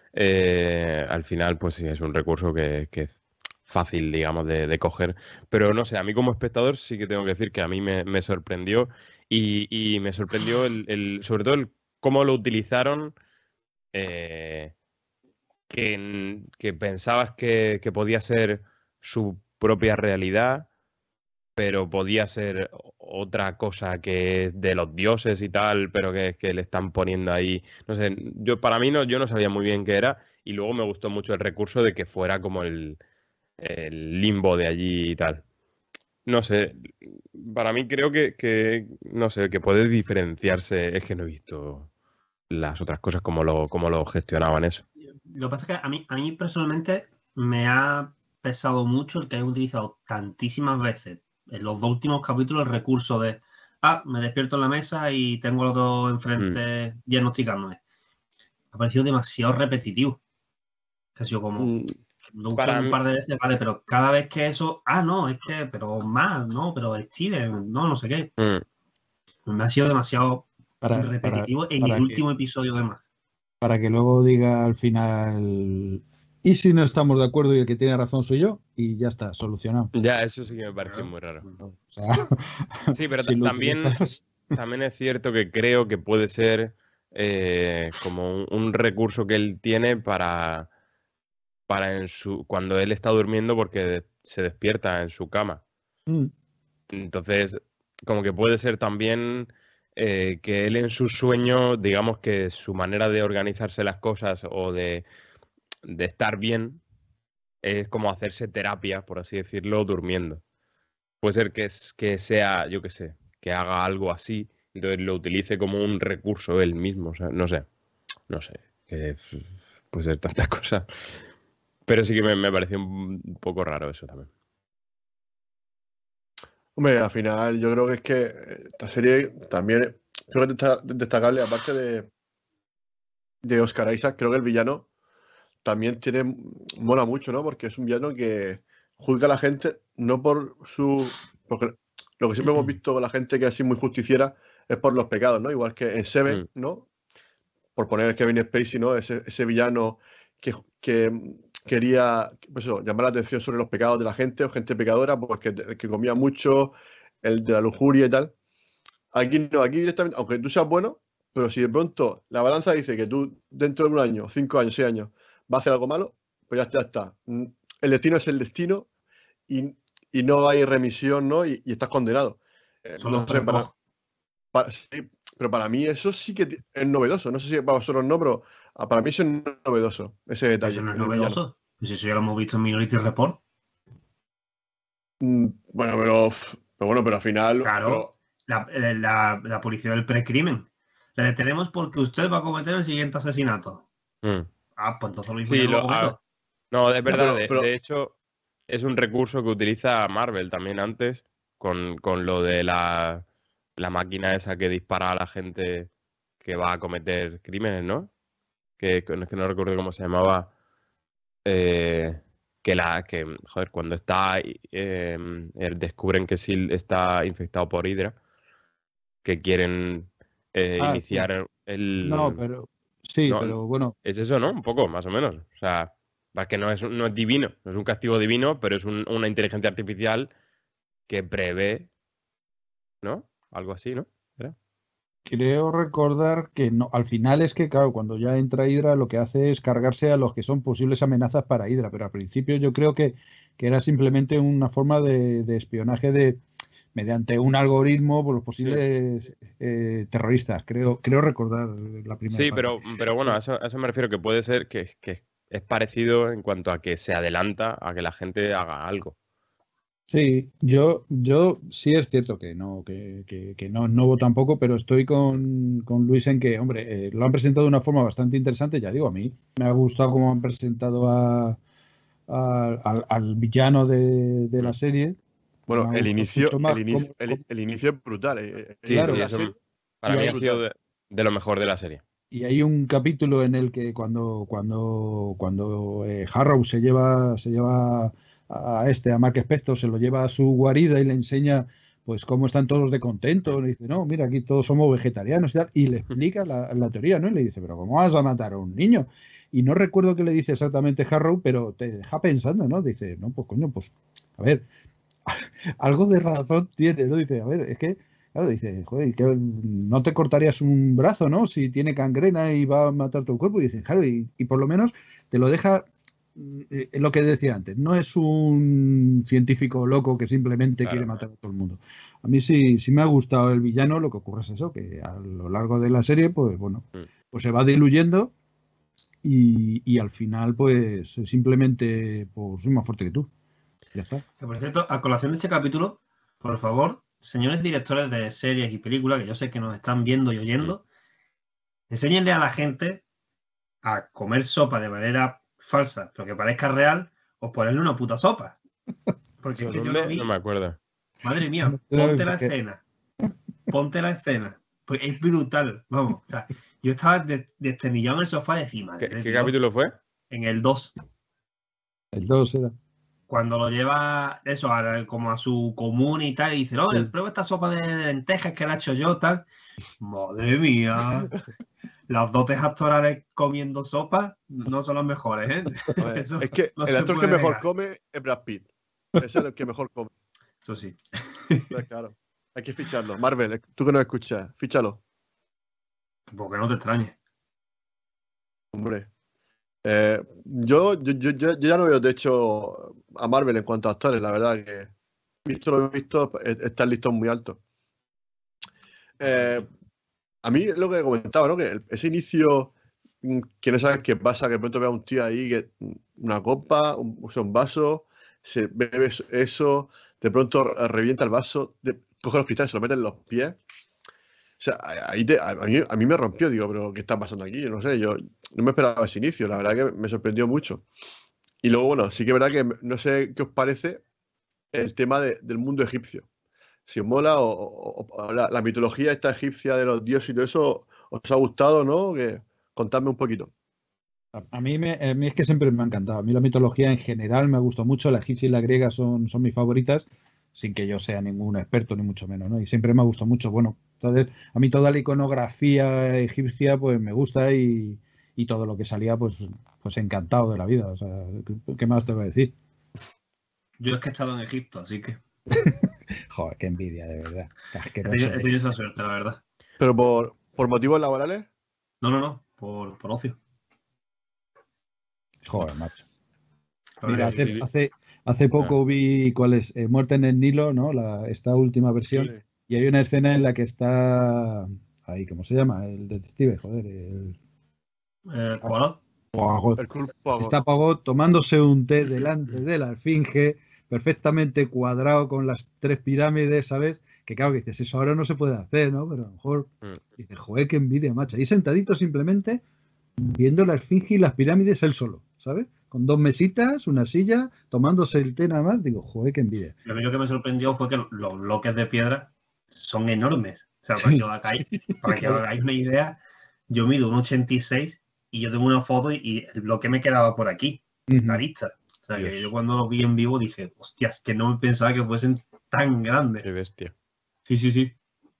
S2: eh, al final, pues sí, es un recurso que, que es fácil, digamos, de, de coger. Pero no sé, a mí como espectador sí que tengo que decir que a mí me, me sorprendió y, y me sorprendió el, el- sobre todo el cómo lo utilizaron, eh, que, que pensabas que, que podía ser su propia realidad, pero podía ser otra cosa que es de los dioses y tal, pero que, que le están poniendo ahí. No sé, yo para mí no, yo no sabía muy bien qué era, y luego me gustó mucho el recurso de que fuera como el, el limbo de allí y tal. No sé, para mí creo que, que, no sé, que puede diferenciarse. Es que no he visto las otras cosas, cómo lo, cómo lo gestionaban eso.
S5: Lo que pasa es que a mí, a mí personalmente me ha pesado mucho el que hayan utilizado tantísimas veces en los dos últimos capítulos el recurso de ah, me despierto en la mesa y tengo al otro enfrente
S2: Mm.
S5: diagnosticándome. Me ha parecido demasiado repetitivo. Que ha sido como,
S2: Mm,
S5: lo
S2: para
S5: usan un
S2: mí-
S5: par de veces, vale, pero cada vez que eso, ah, no, es que, pero más, no, pero Steven, no, no sé qué.
S2: mm.
S5: Me ha sido demasiado
S4: Para, para,
S5: repetitivo en
S4: para
S5: el
S4: que,
S5: último episodio de más.
S4: para que luego diga al final, ¿y si no estamos de acuerdo y el que tiene razón soy yo? Y ya está, solucionado.
S2: Ya, eso sí que me pareció muy raro.
S4: O sea,
S2: Sí, pero
S4: si lo
S2: también,
S4: utilizas-
S2: también es cierto que creo que puede ser eh, como un, un recurso que él tiene para, para en su, cuando él está durmiendo porque se despierta en su cama.
S4: Mm.
S2: Entonces, como que puede ser también eh, que él en su sueño, digamos que su manera de organizarse las cosas o de, de estar bien es como hacerse terapia, por así decirlo, durmiendo. Puede ser que, es, que sea, yo qué sé, que haga algo así, entonces lo utilice como un recurso él mismo, o sea, no sé, no sé, que f- puede ser tantas cosas. Pero sí que me, me pareció un poco raro eso también.
S3: Hombre, al final yo creo que es que eh, esta serie también creo que está destacable, aparte de, de Oscar Isaac, creo que el villano también tiene, mola mucho, ¿no? Porque es un villano que juzga a la gente no por su... Porque lo que siempre hemos visto con la gente que es así muy justiciera es por los pecados, ¿no? Igual que en Seven,
S2: Mm.
S3: ¿no? Por poner Kevin Spacey, ¿no? Ese, ese villano que, que quería pues eso, llamar la atención sobre los pecados de la gente o gente pecadora, pues que, que comía mucho, el de la lujuria y tal. Aquí no, aquí directamente, aunque tú seas bueno, pero si de pronto la balanza dice que tú dentro de un año, cinco años, seis años, vas a hacer algo malo, pues ya está. Ya está. El destino es el destino y, y no hay remisión, ¿no? Y, y estás condenado. Eh,
S5: Son los
S3: no sé, para,
S5: prepos.
S3: para- sí, pero para mí eso sí que ti- es novedoso. No sé si para vosotros no, pero ah, para mí eso es novedoso, ese
S5: Eso
S3: detalle
S5: no es
S3: en el villano.
S5: novedoso. Pues eso ya lo hemos visto en Minority Report.
S3: Mm, bueno, pero, pero bueno, pero al final,
S5: Claro,
S3: pero
S5: la, eh, la- la policía del precrimen. Le detenemos porque usted va a cometer el siguiente asesinato.
S2: Mm.
S5: Ah, pues entonces lo mismo ya
S2: Sí,
S5: no lo
S2: lo, a-
S5: cometo.
S2: no, es
S3: ya,
S2: verdad,
S3: pero,
S2: de,
S3: pero
S2: de hecho es un recurso que utiliza Marvel también antes con, con lo de la, la máquina esa que dispara a la gente que va a cometer crímenes, ¿no? Que, que no es que no recuerdo cómo se llamaba. eh, que la que, joder, cuando está eh, eh, descubren que Sil está infectado por Hydra, que quieren eh,
S4: Ah, sí.
S2: iniciar
S4: No,
S2: el...
S4: pero sí,
S2: No,
S4: pero bueno,
S2: es eso, ¿no? Un poco, más o menos. O sea, es que no es, no es divino, no es un castigo divino, pero es un- una inteligencia artificial que prevé, ¿no? Algo así, ¿no? ¿Era?
S4: creo recordar que no, al final es que, claro, cuando ya entra Hydra, lo que hace es cargarse a los que son posibles amenazas para Hydra, pero al principio yo creo que, que era simplemente una forma de, de espionaje de mediante un algoritmo por los
S2: Sí.
S4: posibles eh, terroristas. Creo, creo recordar la primera
S2: Sí,
S4: parte.
S2: pero, pero bueno, a eso, a eso me refiero que puede ser que, que es parecido en cuanto a que se adelanta a que la gente haga algo.
S4: Sí, yo, yo sí es cierto que no, que, que, que no es nuevo tampoco, pero estoy
S2: Mm.
S4: con, con Luis en que, hombre, eh, lo han presentado de una forma bastante interesante. Ya digo, a mí me ha gustado cómo han presentado a, a- al, al villano de, de la
S2: Mm.
S4: serie. Me
S3: bueno,
S4: ha
S3: el
S4: gustado
S3: inicio,
S4: mucho
S3: el
S4: más
S3: inicio,
S4: cómo,
S3: el,
S4: cómo-
S3: el inicio es brutal. eh, El
S2: Sí,
S3: inicio
S2: sí,
S3: de
S4: claro,
S3: la
S2: eso
S3: serie
S2: para
S4: y
S2: mí
S3: es
S2: ha
S4: hay,
S2: sido
S3: brutal.
S2: de, de lo mejor de la serie.
S4: y hay un capítulo en el que cuando, cuando, cuando eh, Harrow se lleva, se lleva a este, a Mark Spector, se lo lleva a su guarida y le enseña pues cómo están todos de contentos. Le dice, no, mira, aquí todos somos vegetarianos y tal, y le explica la, la teoría, ¿no? Y le dice, pero ¿cómo vas a matar a un niño? Y no recuerdo qué le dice exactamente Harrow, pero te deja pensando, ¿no? Dice, no, pues coño, pues, a ver, algo de razón tiene, ¿no? Dice, a ver, es que, claro, dice, joder, que no te cortarías un brazo, ¿no? Si tiene gangrena y va a matar tu cuerpo. Y dice, claro, y, y por lo menos te lo deja, eh, lo que decía antes, no es un científico loco que simplemente quiere
S2: Claro.
S4: matar a todo el mundo. A mí sí, sí me ha gustado el villano, lo que ocurre es eso, que a lo largo de la serie, pues bueno,
S2: Mm.
S4: pues se va diluyendo y, y al final, pues simplemente, pues soy más fuerte que tú. Ya está.
S5: Que por cierto, a colación de este capítulo, por favor, señores directores de series y películas, que yo sé que nos están viendo y
S2: Mm.
S5: oyendo, enséñenle a la gente a comer sopa de manera falsa, pero que parezca real, o ponerle una puta sopa. Porque es
S2: ¿Eso
S5: que yo lo
S2: dónde? No me
S5: vi,
S2: acuerdo.
S5: madre
S4: No
S5: mía,
S4: sé
S5: ponte la
S4: por qué.
S5: escena, ponte la escena. Pues es brutal, vamos. O sea, yo estaba de- desternillado en el sofá de encima, madre
S2: ¿Qué,
S5: de
S2: qué
S5: Dios,
S2: capítulo fue?
S5: en el dos.
S4: El dos era.
S5: Cuando lo lleva eso a la- como a su común y tal, y dice, no,
S4: Sí.
S5: prueba esta sopa de lentejas que la he hecho yo, tal. Madre mía, las dotes actorales comiendo sopa no son las mejores, ¿eh?
S3: A ver,
S5: Eso
S3: es que
S5: no
S3: el
S5: se
S3: actor que
S5: puede
S3: mejor
S5: negar.
S3: come es Brad Pitt. Es el que mejor come.
S5: Eso sí.
S3: Pues claro, hay que ficharlo. Marvel, eh, tú que nos escuchas, fíchalo,
S5: Porque no te extrañes.
S3: hombre. Eh, yo, yo, yo, yo ya no veo, de hecho, a Marvel en cuanto a actores, la verdad que visto lo visto, están listos muy altos. Eh, a mí lo que comentaba, ¿no? Que el- ese inicio que no sabes qué pasa, que de pronto veas a un tío ahí, que una copa, un, o sea, un vaso, se bebe eso, de pronto revienta el vaso, de, coge los cristales, se los mete en los pies. O sea, ahí te- a, mí, a mí me rompió, digo, pero ¿qué está pasando aquí? Yo no sé, yo no me esperaba ese inicio, la verdad que me sorprendió mucho. Y luego, bueno, sí que es verdad que no sé qué os parece el tema de- del mundo egipcio. Si os mola o, o- o la, la mitología esta egipcia de los dioses y todo eso, ¿os ha gustado, no? Que, contadme un poquito.
S4: A, a mí me, a mí es que siempre me ha encantado. A mí la mitología en general me ha gustado mucho. La egipcia y la griega son, son mis favoritas, sin que yo sea ningún experto, ni mucho menos, ¿no? Y siempre me ha gustado mucho. Bueno, entonces, a mí toda la iconografía egipcia, pues me gusta y, y todo lo que salía, pues, pues encantado de la vida. O sea, ¿qué, qué más te voy a decir?
S5: Yo es que he estado en Egipto, así que
S4: Joder, qué envidia, de verdad. Qué
S5: he tenido,
S4: asqueroso.
S5: he tenido esa suerte, la verdad.
S3: Pero por, por motivos laborales,
S5: No, no, no, por, por ocio.
S4: Joder, macho.
S5: La
S4: Mira,
S5: verdad que
S4: hace,
S5: sí.
S4: hace, hace poco vi cuál es eh, Muerte en el Nilo, ¿no? La, esta última versión.
S3: sí.
S4: Y hay una escena en la que está ahí, ¿cómo se llama? El detective, joder. El,
S5: Eh, Poirot.
S4: Poirot.
S3: El culpo.
S4: Está Poirot tomándose un té delante de la esfinge, perfectamente cuadrado con las tres pirámides, ¿sabes? Que claro que dices, eso ahora no se puede hacer, ¿no? Pero a lo mejor
S2: Mm.
S4: dices, joder, qué envidia, macho. Ahí sentadito simplemente viendo la esfinge y las pirámides él solo, ¿sabes? Con dos mesitas, una silla, tomándose el té nada más. Digo, joder, qué envidia.
S5: Y a mí lo que me sorprendió fue que los bloques de piedra son enormes. O sea, para
S4: Sí,
S5: que os hagáis,
S4: sí,
S5: para que os
S4: claro.
S5: hagáis una idea, yo mido un ochenta y seis y yo tengo una foto y, y el bloque me quedaba por aquí, la
S4: Ujú.
S5: arista. O sea, que
S2: Dios.
S5: yo cuando lo vi en vivo dije, hostias, que no me pensaba que fuesen tan grandes.
S2: Qué bestia.
S5: Sí, sí, sí.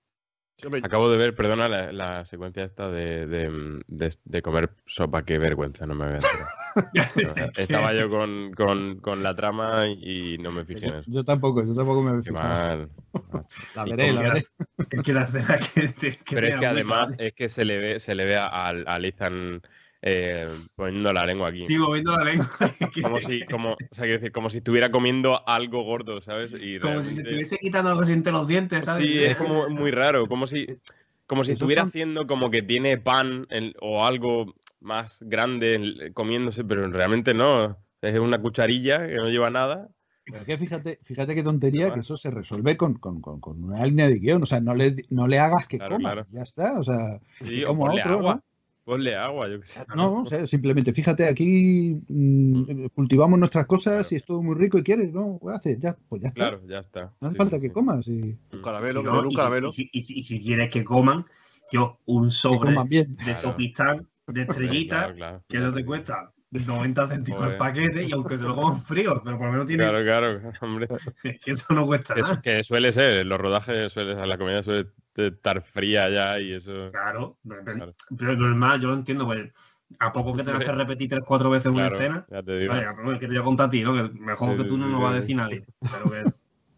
S3: Sí, hombre,
S2: Acabo de ver, perdona, la, la secuencia esta de, de, de- de comer sopa. Qué vergüenza, no me había enterado. No,
S5: Es que-
S2: estaba yo con, con- con la trama y no me fijé
S4: Yo,
S2: en eso.
S4: yo tampoco, yo tampoco me había
S2: Qué
S4: fijado.
S2: mal, macho.
S4: La
S2: Y
S4: veré,
S2: cómo-
S4: la
S5: que
S4: veré.
S5: Es que la escena que, que
S2: Pero es
S5: tenía
S2: que
S5: muy
S2: además
S5: tal.
S2: es que se le ve, se le ve a, a Ethan eh, poniendo la lengua aquí.
S5: Sí, moviendo la lengua. que-
S2: Como si, como, o sea, quiero decir, como si estuviera comiendo algo gordo, ¿sabes? Y
S5: como si se
S2: realmente.
S5: estuviese quitando algo entre los dientes, ¿sabes?
S2: Sí, es como muy raro, como si, como si
S4: Esos
S2: estuviera
S4: son-
S2: haciendo como que tiene pan en- o algo más grande en- comiéndose, pero realmente no. Es una cucharilla que no lleva nada.
S4: Pero es que fíjate, fíjate qué
S2: No
S4: tontería que
S2: más.
S4: eso se resuelve con, con, con, con una línea de guión. O sea, no le, no le hagas que
S2: Claro,
S4: coma,
S2: claro.
S4: ya está. O sea,
S2: Sí,
S4: que
S2: o
S4: como a
S2: ponle
S4: otro,
S2: agua.
S4: ¿no?
S2: Ponle agua, yo qué sé.
S4: No, o sea, simplemente fíjate, aquí mm, cultivamos nuestras cosas
S2: Claro,
S4: y es todo muy rico y quieres, ¿no? Gracias, ya, pues ya está.
S2: claro, ya está.
S4: No hace
S2: Sí,
S4: falta
S2: sí,
S4: que
S2: sí.
S4: comas y
S3: un
S2: Mm.
S3: caramelo,
S5: Si
S3: que
S5: no,
S3: den un
S5: y, si,
S3: caramelo.
S5: y, si, y, si, y si quieres que coman, yo un
S4: que
S5: sobre
S4: coman bien.
S5: de
S2: Claro.
S5: sopistán de
S2: Hombre,
S5: estrellita
S2: claro, claro.
S5: que no te cuesta noventa céntimos el
S2: Joder.
S5: paquete y aunque se lo coman frío, pero por lo menos tiene
S2: Claro, claro, hombre.
S5: es que eso no cuesta
S2: Que, su-
S5: nada.
S2: que suele ser, los rodajes suele, la comida suele estar fría ya y eso.
S5: Claro, pero,
S2: Claro.
S5: pero normal, yo lo entiendo, pues a poco que tengas que
S2: Hombre,
S5: repetir tres, cuatro veces una
S2: claro,
S5: escena,
S2: ya te digo.
S5: vaya, pero que te voy a contar a ti, ¿no? Que mejor
S2: Sí,
S5: que
S2: sí,
S5: tú no
S2: sí,
S5: lo va a
S2: sí,
S5: decir
S2: sí.
S5: nadie. Pero que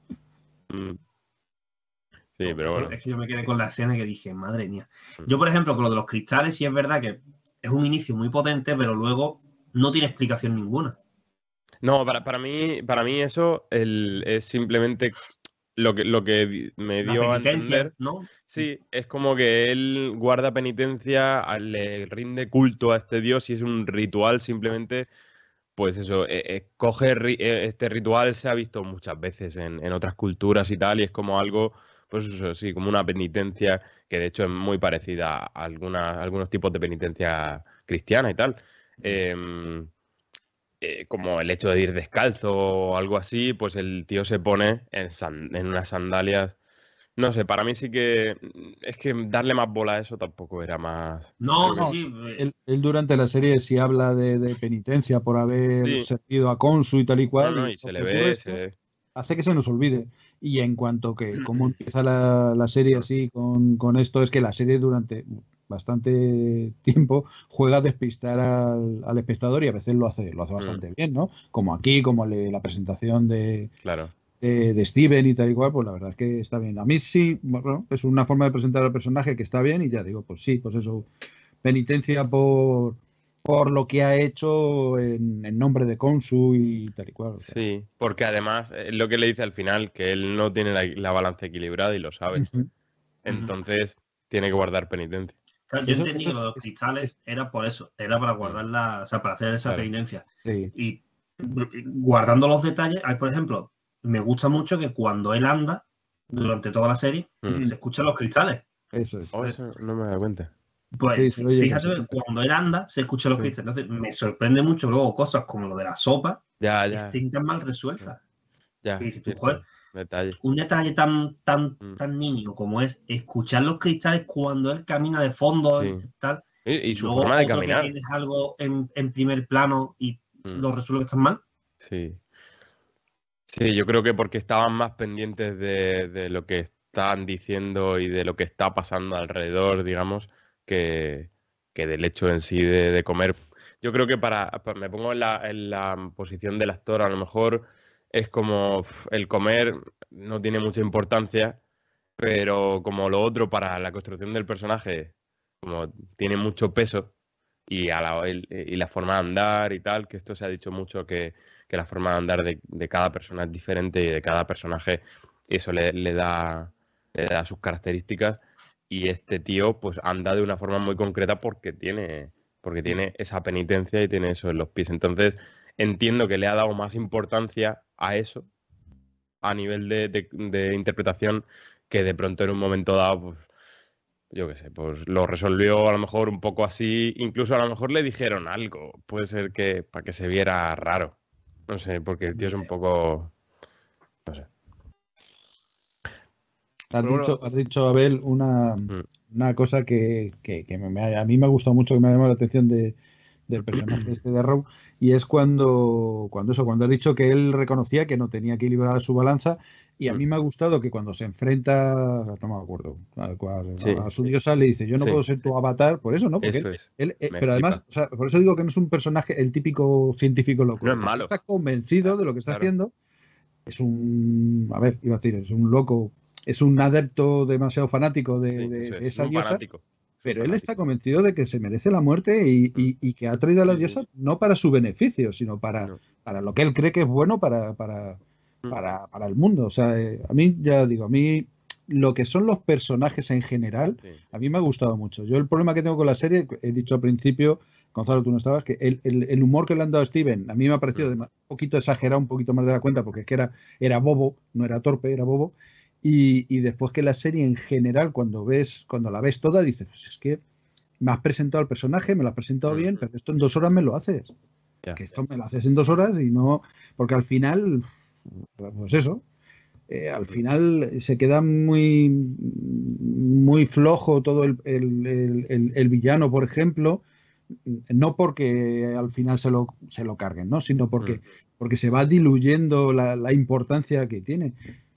S2: Mm. Sí,
S5: no,
S2: pero
S5: es,
S2: bueno.
S5: es que yo me quedé con la escena que dije, madre mía.
S2: Mm.
S5: Yo, por ejemplo, con lo de los cristales, sí es verdad que es un inicio muy potente, pero luego no tiene explicación ninguna.
S2: No, para, para mí, para mí eso el- es simplemente lo que, lo que di- me
S5: La
S2: dio a
S5: penitencia,
S2: entender.
S5: ¿no?
S2: Sí, es como que él guarda penitencia, a- le rinde culto a este dios y es un ritual simplemente, pues eso, eh, eh, coge ri- eh, este ritual, se ha visto muchas veces en, en otras culturas y tal, y es como algo, pues eso sí, como una penitencia que de hecho es muy parecida a algunas, algunos tipos de penitencia cristiana y tal. Em, eh, como el hecho de ir descalzo o algo así, pues el tío se pone en, san- en unas sandalias. No sé, para mí sí que mm, es que darle más bola a eso tampoco era más.
S5: No,
S2: Creo
S5: sí,
S2: que
S4: No,
S5: sí. eh,
S4: él, él durante la serie sí habla de, de penitencia por haber
S2: sí,
S4: servido a Consu y tal y
S2: no,
S4: cual,
S2: no,
S4: y
S2: y
S4: lo
S2: se
S4: que
S2: le
S4: ocurre
S2: ve,
S4: es
S2: se
S4: que
S2: ve.
S4: hace que se nos olvide. Y en cuanto que cómo empieza la, la serie así con, con esto, es que la serie durante bastante tiempo juega a despistar al, al espectador y a veces lo hace, lo hace
S2: Mm,
S4: bastante bien, ¿no? Como aquí, como le- la presentación de,
S2: claro.
S4: de, de Steven y tal y cual, pues la verdad es que está bien. A mí sí, bueno, es una forma de presentar al personaje que está bien y ya digo, pues sí, pues eso, penitencia por, por lo que ha hecho en, en nombre de Khonshu y tal y cual. O sea.
S2: Sí, porque además es lo que le dice al final, que él no tiene la, la balanza equilibrada y lo sabe.
S4: Ujú.
S2: Entonces tiene que guardar penitencia.
S5: Claro, yo
S4: Eso-
S5: entendí
S4: eso
S5: que lo de los
S4: es-
S5: cristales
S4: es-
S5: era por eso, era para guardarla, o sea, para hacer esa
S2: Claro.
S5: penitencia.
S4: Sí.
S5: Y guardando los detalles, hay, por ejemplo, me gusta mucho que cuando él anda, durante toda la serie,
S2: Mm.
S5: se escuchan los cristales.
S4: Eso es.
S2: Oh, eso no me da cuenta.
S5: Pues
S4: Sí, se oye
S5: fíjate
S4: casi.
S5: que cuando él anda, se escuchan los
S2: Sí.
S5: cristales. Entonces, me sorprende mucho luego cosas como lo de la sopa,
S2: Ya, ya,
S5: estén tan mal resueltas.
S2: ya.
S5: Y dices tú,
S2: cierto,
S5: joder,
S2: detalle.
S5: un detalle tan, tan,
S2: Mm.
S5: tan niño como es escuchar los cristales cuando él camina de fondo
S2: Sí.
S5: y tal.
S2: Y, y su
S5: luego
S2: forma de
S5: otro
S2: caminar.
S5: que tienes algo en, en primer plano y
S2: Mm.
S5: lo resuelves tan mal.
S2: Sí. Sí, yo creo que porque estaban más pendientes de, de lo que están diciendo y de lo que está pasando alrededor, digamos, que, que del hecho en sí de, de comer. Yo creo que para, pa- me pongo en la, en la posición del actor, a lo mejor es como uf, el comer no tiene mucha importancia, pero como lo otro para la construcción del personaje, como tiene mucho peso y, a la, el- y la forma de andar y tal, que esto se ha dicho mucho que, que la forma de andar de, de cada persona es diferente y de cada personaje eso le, le da, le da sus características y este tío pues anda de una forma muy concreta porque tiene, porque tiene esa penitencia y tiene eso en los pies. Entonces entiendo que le ha dado más importancia a eso a nivel de, de- de interpretación que de pronto en un momento dado, pues, yo qué sé, pues lo resolvió a lo mejor un poco así, incluso a lo mejor le dijeron algo, puede ser que para que se viera raro, no sé, porque el tío es un poco, no sé.
S4: Has
S3: Pero
S4: dicho,
S3: bueno,
S4: has dicho, Abel, una,
S2: Mm,
S4: una cosa que, que- que me- me- a mí me ha gustado mucho, que me ha llamado la atención de, del personaje este de Row, y es cuando, cuando eso, cuando ha dicho que él reconocía que no tenía equilibrada su balanza, y a
S2: mm,
S4: mí me ha gustado que cuando se enfrenta, no me acuerdo, a, cual-
S2: sí,
S4: a su diosa le dice, yo no
S2: sí,
S4: puedo ser tu avatar, por eso, ¿no? Porque él,
S2: eso es,
S4: él- eh,
S2: me
S4: pero además,
S2: flipa.
S4: o sea, por eso digo que no es un personaje, el típico científico loco,
S2: No es
S4: porque
S2: malo,
S4: está convencido de lo que está
S2: claro,
S4: haciendo, es un, a ver, iba a decir, es un loco, es un adepto demasiado fanático de,
S2: sí,
S4: de-
S2: eso
S4: de
S2: es, es
S4: esa
S2: un
S4: diosa,
S2: fanático, es un
S4: pero él está
S2: fanático.
S4: convencido de que se merece la muerte y,
S2: Mm,
S4: y- y que ha traído a la
S2: sí, sí,
S4: diosa no para su beneficio, sino para,
S2: no,
S4: para lo que él cree que es bueno para, para,
S2: mm,
S4: para, para el mundo. O sea, eh, a mí, ya digo, a mí lo que son los personajes en general,
S2: sí,
S4: a mí me ha gustado mucho. Yo el problema que tengo con la serie, he dicho al principio, Gonzalo, tú no estabas, que el, el- el humor que le han dado a Steven, a mí me ha parecido
S2: mm,
S4: dema- un poquito exagerado, un poquito más de la cuenta, porque es que era, era bobo, no era torpe, era bobo. Y, y después que la serie en general, cuando ves, cuando la ves toda, dices, pues es que me has presentado al personaje, me lo has presentado
S2: mm,
S4: bien, pero esto en dos horas me lo haces.
S2: ya,
S4: Que esto me lo haces en dos horas y no. Porque al final, pues eso, eh, al
S2: mm,
S4: final se queda muy, muy flojo todo el, el- el- el- el villano, por ejemplo, no porque al final se lo, se lo carguen, ¿no? Sino porque,
S2: mm,
S4: porque se va diluyendo la, la importancia que tiene.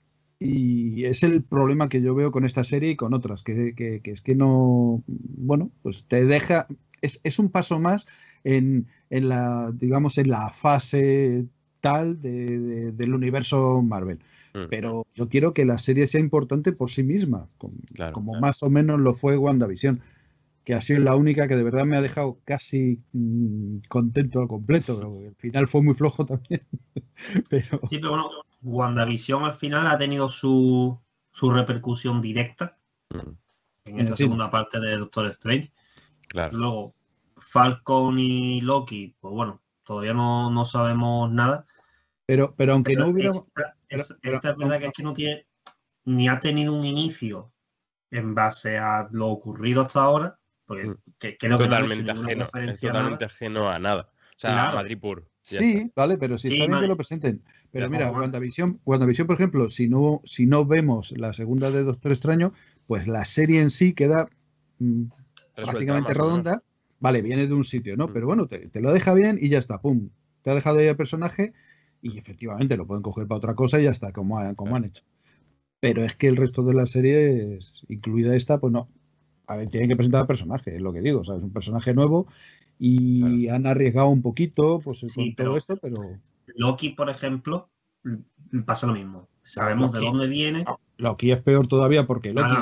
S4: Y es el problema que yo veo con esta serie y con otras, que, que- que es que no, bueno, pues te deja, es, es un paso más en, en la, digamos, en la fase tal de- de- del universo Marvel.
S2: mm,
S4: Pero yo quiero que la serie sea importante por sí misma, como,
S2: claro,
S4: como
S2: claro.
S4: más o menos lo fue WandaVision, que ha sido la única que de verdad me ha dejado casi mm, contento al completo. Pero el final fue muy flojo también, pero
S5: Sí, pero bueno, WandaVision al final ha tenido su, su repercusión directa
S2: Mm,
S5: en
S4: en
S5: esta
S4: el cine.
S5: segunda parte de Doctor Strange.
S2: claro,
S5: Luego, Falcon y Loki, pues bueno, todavía no, no sabemos nada.
S4: Pero, pero aunque no
S5: Pero
S4: hubiera.
S5: esta,
S4: pero-
S5: es,
S4: pero-
S5: esta es verdad que es que no tiene, ni ha tenido un inicio en base a lo ocurrido hasta ahora, porque
S2: mm.
S5: que, creo que no han hecho
S2: Totalmente
S5: ninguna
S2: ajeno, es
S5: referencia a
S2: totalmente
S5: nada.
S2: ajeno a nada. O sea, a
S5: Claro,
S2: Madrid puro, ya está.
S4: Sí, vale, pero si está
S5: sí,
S4: bien que
S5: man,
S4: lo presenten. Pero
S2: Ya
S4: mira,
S5: poco más.
S4: WandaVision, WandaVision, por ejemplo, si no, si no vemos la segunda de Doctor Extraño, pues la serie en sí queda mm,
S2: Resuelta,
S4: prácticamente
S2: más o menos.
S4: redonda. Vale, viene de un sitio, ¿no?
S2: Mm,
S4: Pero bueno, te, te lo deja bien y ya está, pum. Te ha dejado ahí el personaje y efectivamente lo pueden coger para otra cosa y ya está, como, ha- como
S2: claro.
S4: han hecho. Pero es que el resto de la serie, es- incluida esta, pues no. A ver, tienen que presentar al personaje, es lo que digo. O sea, es un personaje nuevo y han arriesgado un poquito pues,
S5: Sí,
S4: con
S5: pero
S4: todo esto, pero.
S5: Loki, por ejemplo, pasa lo mismo. Sabemos de
S4: Loki,
S5: dónde viene.
S4: no, Loki es peor todavía porque
S5: No,
S4: Loki,
S5: no,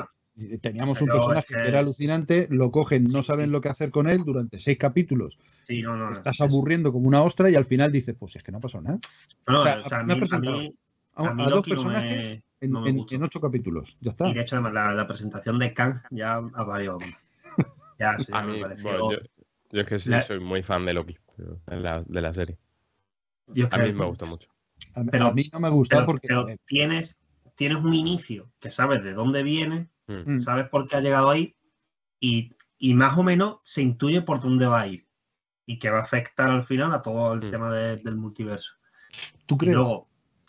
S4: Teníamos
S5: Pero
S4: un personaje
S5: es que-
S4: que era alucinante, lo cogen, no
S5: Sí,
S4: saben
S5: sí.
S4: lo que hacer con él durante seis capítulos.
S5: Sí, no, no, no,
S4: Estás
S5: es-
S4: aburriendo como una ostra y al final dices, pues es que no pasó nada.
S5: No,
S4: o sea,
S5: o sea, a
S4: me ha
S5: mí, a
S4: presentado
S5: mí,
S4: a,
S5: a mí
S4: a dos
S5: Loki no me-
S4: personajes en,
S5: no me
S4: en-
S5: gustó.
S4: en ocho capítulos. Ya está.
S5: Y de hecho, además, la, la presentación de Kang ya ha variado. Ya, eso ya
S2: A
S5: me
S2: mí,
S5: pareció.
S2: bueno, yo, yo es que sí
S5: La-
S2: soy muy fan de Loki, pero de la, de la serie.
S5: Dios,
S2: A
S5: que-
S2: mí me gusta mucho.
S4: A,
S5: pero-
S4: a mí no me ha gustado
S5: Pero,
S4: porque.
S5: pero
S4: a ver,
S5: tienes, tienes un inicio que sabes de dónde viene,
S2: Mm.
S4: mm,
S5: sabes por qué ha llegado ahí y, y más o menos se intuye por dónde va a ir y que va a afectar al final a todo el
S2: Mm.
S5: tema de- del multiverso.
S4: ¿Tú
S5: Y
S4: crees?
S5: luego,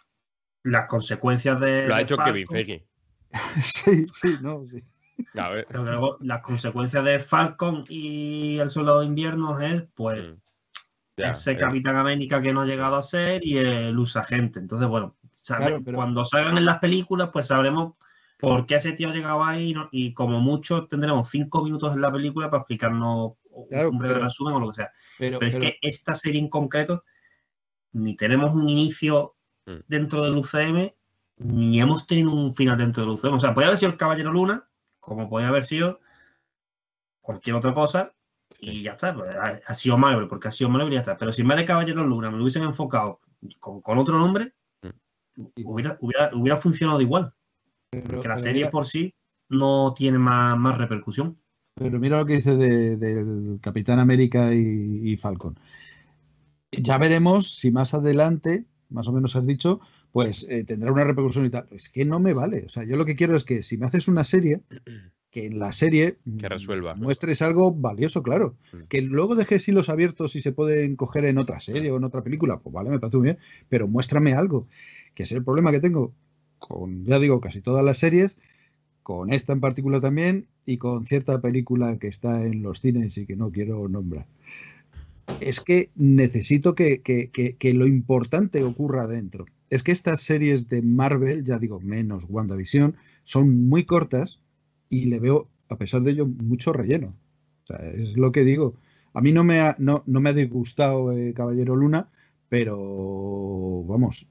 S5: las consecuencias de.
S2: Lo ha
S5: de
S2: hecho
S5: Falcon,
S2: Kevin Feige.
S4: sí, sí, no, sí.
S2: A ver.
S5: pero que luego las consecuencias de Falcon y el Soldado de Invierno es, pues,
S2: Mm. Ya,
S5: ese
S2: eh,
S5: Capitán América que no ha llegado a ser y el usagente. Entonces, bueno, sabe-
S4: Claro, pero-
S5: cuando salgan en las películas, pues sabremos por qué ese tío ha llegado ahí ¿no? Y como mucho tendremos cinco minutos en la película para explicarnos
S4: Claro,
S5: un breve
S4: pero-
S5: resumen o lo que sea.
S4: Pero,
S5: Pero es
S4: pero-
S5: que esta serie en concreto, ni tenemos un inicio
S2: Mm.
S5: dentro del U C M, ni hemos tenido un final dentro del U C M. O sea, podría haber sido el Caballero Luna, como podría haber sido cualquier otra cosa, y ya está. Pues, ha, ha sido Marvel, porque ha sido Marvel y ya está. Pero si en vez de Caballero Luna me lo hubiesen enfocado con, con otro nombre, hubiera, hubiera, hubiera funcionado igual.
S4: pero-
S5: Porque la
S4: pero
S5: serie
S4: mira-
S5: por sí no tiene más, más repercusión.
S4: Pero mira lo que dice de- del Capitán América y, y Falcon. Ya veremos si más adelante, más o menos has dicho, pues eh, tendrá una repercusión y tal. Es que no me vale. O sea, yo lo que quiero es que si me haces una serie, que en la serie
S2: Que resuelva.
S4: mm, muestres algo valioso, claro.
S2: Mm.
S4: Que luego dejes hilos abiertos y se pueden coger en otra serie o en otra película, pues vale, me parece muy bien. Pero muéstrame algo. Que es el problema que tengo con, ya digo, casi todas las series, con esta en particular también, y con cierta película que está en los cines y que no quiero nombrar. Es que necesito que, que, que, que lo importante ocurra dentro. Es que estas series de Marvel, ya digo, menos WandaVision, son muy cortas y le veo, a pesar de ello, mucho relleno. O sea, es lo que digo. A mí no me ha, no, no me ha disgustado eh, Caballero Luna, pero vamos,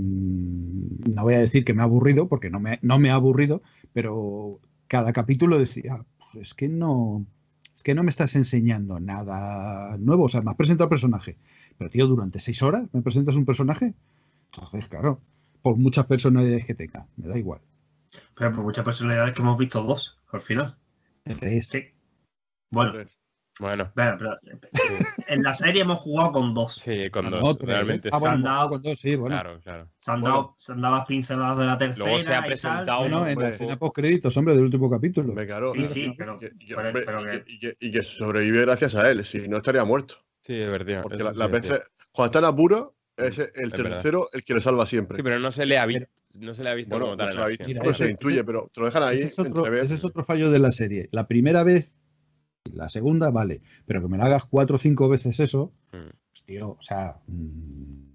S4: mmm, no voy a decir que me ha aburrido, porque no me, no me ha aburrido, pero cada capítulo decía, pues es que no, es que no me estás enseñando nada nuevo. O sea, me has presentado el personaje, pero tío, durante seis horas me presentas un personaje. Entonces, claro, por muchas personalidades que tenga, me da igual.
S5: Pero por muchas personalidades que hemos visto dos al final.
S4: Tres.
S5: Sí. Bueno,
S2: Bueno,
S5: espera, pero, en la serie hemos jugado con dos.
S2: sí, con
S4: Ah,
S2: dos.
S4: no, tres.
S2: Realmente
S4: Ah,
S2: sí.
S4: bueno,
S5: Se han dado-
S4: con dos, sí, bueno.
S2: Claro, claro.
S5: Se han,
S4: Bueno.
S5: dado, se han dado las pinceladas de la tercera.
S2: Luego se ha
S5: y tal,
S2: presentado
S5: pero-
S4: Bueno, en
S3: hombre.
S4: la escena post créditos, hombre, del último capítulo.
S3: Me caro.
S5: Sí, sí, pero,
S3: Y que, y que-
S5: pero-
S3: hombre,
S5: pero
S3: y
S5: que-
S3: que- y que- y que sobrevive gracias a él, si no estaría muerto.
S2: Sí, es verdad.
S3: Porque
S2: eso
S3: la-
S2: sí
S3: las
S2: es
S3: veces,
S2: cierto.
S3: cuando está en apuro, es el
S2: es verdad.
S3: tercero el que le salva siempre.
S2: Sí, pero no se le ha visto, no se le ha visto
S3: Bueno,
S2: como tal
S3: no
S2: en
S3: se la ha
S2: acción.
S4: Mira,
S3: Pero
S4: ese-
S3: se intuye,
S4: ese-
S3: pero te lo dejan ahí
S4: Ese es, otro,
S3: entrever.
S4: ese es otro fallo de la serie. La primera vez, la segunda, vale, pero que me la hagas cuatro o cinco veces eso,
S2: Mm.
S4: pues, tío, o sea, mm,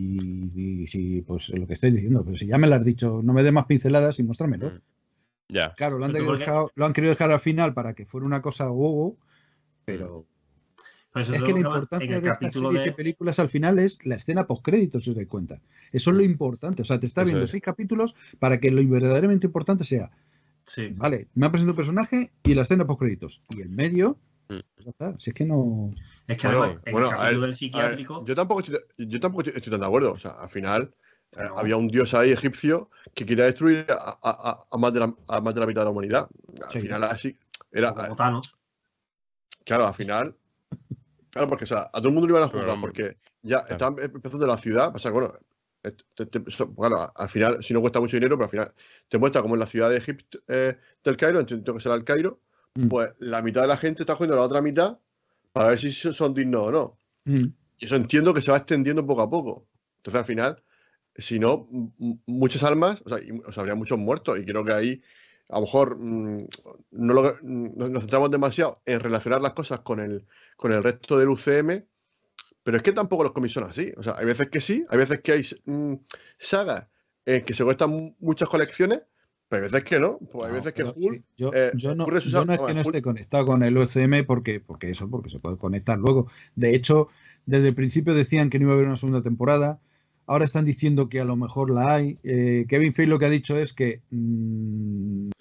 S4: si, si, pues lo que estoy diciendo, pero si ya me lo has dicho, no me dé más pinceladas y muéstramelo.
S2: Mm. Ya.
S4: Claro, lo han,
S5: Pero tú, ¿por qué?
S4: dejado, lo han querido dejar al final para que fuera una cosa huevo, pero
S5: Por eso
S4: es
S5: te
S4: que la
S5: digo en
S4: importancia
S5: el
S4: de estas
S5: capítulo
S4: series y
S5: de-
S4: películas al final es la escena postcréditos, si os dais cuenta. Eso es lo importante. O sea, te está
S2: Eso
S4: viendo
S2: es.
S4: seis capítulos para que lo verdaderamente importante sea,
S5: Sí.
S4: vale, me ha presentado un personaje y la escena postcréditos. Y el medio,
S2: Mm.
S4: ya está. Si es que no.
S5: Es que
S3: Bueno,
S5: además, en
S3: bueno,
S5: el
S3: a
S5: capítulo
S3: ver,
S5: del psiquiátrico.
S3: A ver, yo tampoco estoy, yo tampoco estoy tan de acuerdo. O sea, al final eh,
S5: No.
S3: había un dios ahí egipcio que quería destruir a, a- a- a más, de la, a más de la mitad de la humanidad. Al
S4: Sí.
S3: final así era.
S5: como Thanos.
S3: Claro, al final. Claro, porque o sea, a todo el mundo le iban a
S2: Pero,
S3: juzgar
S2: hombre,
S3: porque ya
S2: claro.
S3: estaban empezando la ciudad. O sea, bueno, eh, te- te- so- bueno, al final, si no cuesta mucho dinero, pero al final te muestra como en la ciudad de Egipto, eh, del Cairo, entiendo que será el Cairo,
S4: Mm.
S3: pues la mitad de la gente está jugando a la otra mitad para ver si son dignos o no.
S4: Mm.
S3: Y eso entiendo que se va extendiendo poco a poco. Entonces, al final, si no, m- m- muchas almas, o sea, y- o sea, habría muchos muertos. Y creo que ahí, a lo mejor, mm, no lo- mm, nos, nos centramos demasiado en relacionar las cosas con el, con el resto del U C M, pero es que tampoco los cómics son así. O sea, hay veces que sí, hay veces que hay mm, sagas en que se cuestan muchas colecciones, pero hay veces que no. Pues hay
S4: No,
S3: veces que
S4: pero
S3: Hulk,
S4: sí, yo,
S3: eh,
S4: yo no,
S3: ocurre sus-
S4: yo no es que
S3: vamos,
S4: no
S3: Hulk-
S4: esté conectado con el U C M porque, porque eso, porque se puede conectar luego. De hecho, desde el principio decían que no iba a haber una segunda temporada. Ahora están diciendo que a lo mejor la hay. Eh, Kevin Feige lo que ha dicho es que mm,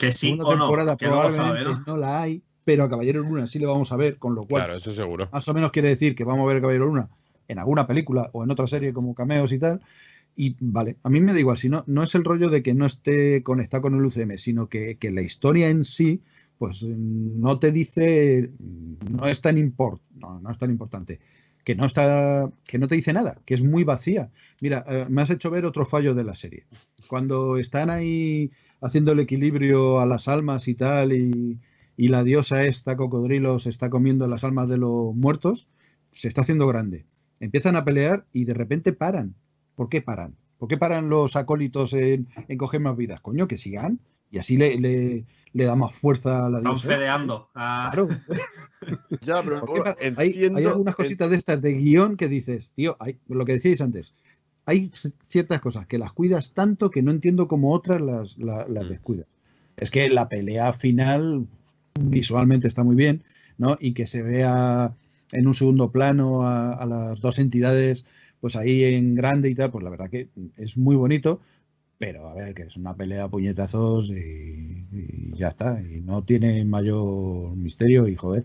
S5: Que sí
S4: segunda
S5: o no,
S4: temporada
S5: que luego
S4: probablemente
S5: sabe, ¿no?
S4: no la hay, pero a Caballero Luna sí lo vamos a ver, con lo cual
S2: Claro, eso seguro.
S4: más o menos quiere decir que vamos a ver a Caballero Luna en alguna película o en otra serie como cameos y tal. Y vale, a mí me da igual, si no, no es el rollo de que no esté conectado con el U C M, sino que, que la historia en sí, pues no te dice, no es tan import, no, no es tan importante, que no está, que no te dice nada, que es muy vacía. Mira, eh, me has hecho ver otro fallo de la serie. Cuando están ahí haciendo el equilibrio a las almas y tal, y, y la diosa esta cocodrilo se está comiendo las almas de los muertos, se está haciendo grande. Empiezan a pelear y de repente paran. ¿Por qué paran? ¿Por qué paran los acólitos en, en coger más vidas? Coño, que sigan. Y así le, le, le da más fuerza a la
S5: Están
S4: diosa.
S5: fedeando. a-
S4: Claro.
S3: Ya, pero
S4: ¿Por qué
S3: bueno,
S4: pa- hay,
S3: entiendo.
S4: hay algunas
S3: en-
S4: cositas de estas de guión que dices, tío, hay, lo que decíais antes, hay c- ciertas cosas que las cuidas tanto que no entiendo cómo otras las, la- las
S2: Mm.
S4: descuidas. Es que la pelea final visualmente está muy bien, ¿no? Y que se vea en un segundo plano a, a las dos entidades, pues ahí en grande y tal, pues la verdad que es muy bonito, pero a ver, que es una pelea a puñetazos y, y ya está, y no tiene mayor misterio y joder.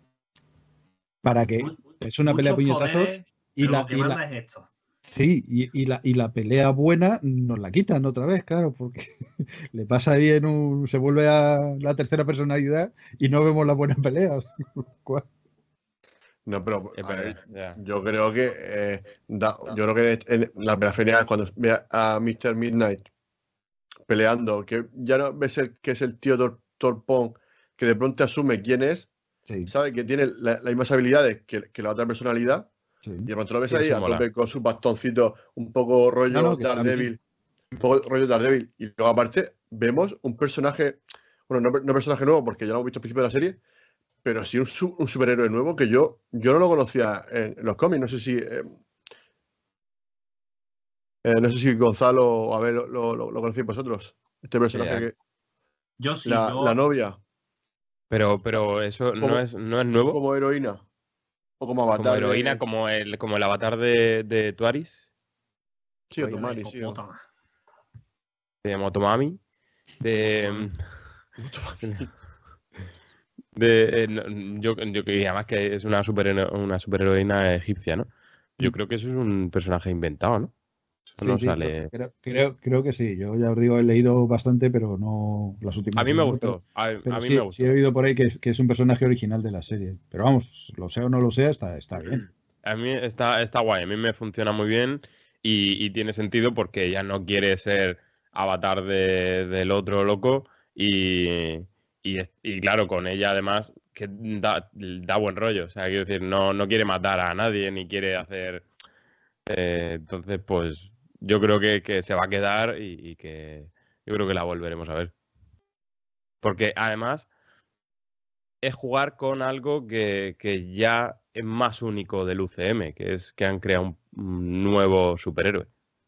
S4: Para que
S5: Mu-
S4: es una pelea a
S5: Muchos
S4: puñetazos
S5: poderes,
S4: y
S5: pero
S4: la,
S5: lo que
S4: y la,
S5: manda es esto.
S4: sí, y, y la, y la pelea buena nos la quitan otra vez, claro, porque le pasa ahí en un, se vuelve a la tercera personalidad y no vemos las buenas peleas. ¿Cuál?
S3: No, pero
S2: Es
S3: a
S2: verdad,
S3: ver,
S2: ya.
S3: yo creo que eh, da- yo creo que en la pelea final, cuando vea a míster Midnight peleando, que ya no ves el, que es el tío tor- torpón, que de pronto asume quién es,
S4: Sí,
S3: sabe que tiene la- las mismas habilidades que, que la otra personalidad,
S4: sí.
S3: y de pronto lo ves
S2: Sí,
S3: ahí
S2: eso
S3: a
S2: mola.
S3: tope con sus bastoncitos, un poco rollo
S4: No, no, que está
S3: Daredevil, un poco rollo Daredevil, y luego aparte vemos un personaje, bueno, no, no personaje nuevo, porque ya lo hemos visto al principio de la serie, pero sí un, su- un superhéroe nuevo que yo, yo no lo conocía en, en los cómics. No sé si eh, eh, no sé si Gonzalo o Abel lo, lo, lo, lo conocéis vosotros. Este personaje
S2: Sí,
S3: que
S5: Yo sí,
S3: la,
S5: yo.
S3: la novia,
S2: Pero,
S3: o sea,
S2: pero eso no
S3: como,
S2: es, no es nuevo.
S3: como heroína o como
S2: Como
S3: avatar
S2: heroína,
S3: de.
S2: como el, como el avatar de, de Tuaris,
S3: Sí, o
S5: Oye, de
S3: Tumani, sí. O...
S5: hipopótamo.
S2: de Motomami, de. de eh, no, yo, yo que además que es una, super, una superheroína egipcia, ¿no? Yo creo que eso es un personaje inventado, ¿no? Eso
S4: Sí,
S2: no
S4: sí,
S2: sale.
S4: creo, creo, creo que sí. Yo ya os digo, he leído bastante, pero no las
S2: A
S4: últimas
S2: mí me
S4: series, ¿no? Pero,
S2: gustó. A,
S4: pero
S2: a mí
S4: sí,
S2: me
S4: sí he
S2: gustó.
S4: oído por ahí que es, que es un personaje original de la serie. Pero vamos, lo sea o no lo sea, está, está bien.
S2: A mí está, está guay, a mí me funciona muy bien y, y tiene sentido porque ella no quiere ser avatar de- del otro loco y, y, es- y claro, con ella además que da, da buen rollo, o sea, quiero decir, no, no quiere matar a nadie ni quiere hacer... eh, entonces, pues yo creo que, que se va a quedar y, y que yo creo que la volveremos a ver. Porque además es jugar con algo que, que ya es más único del U C M, que es que han creado un, un nuevo superhéroe.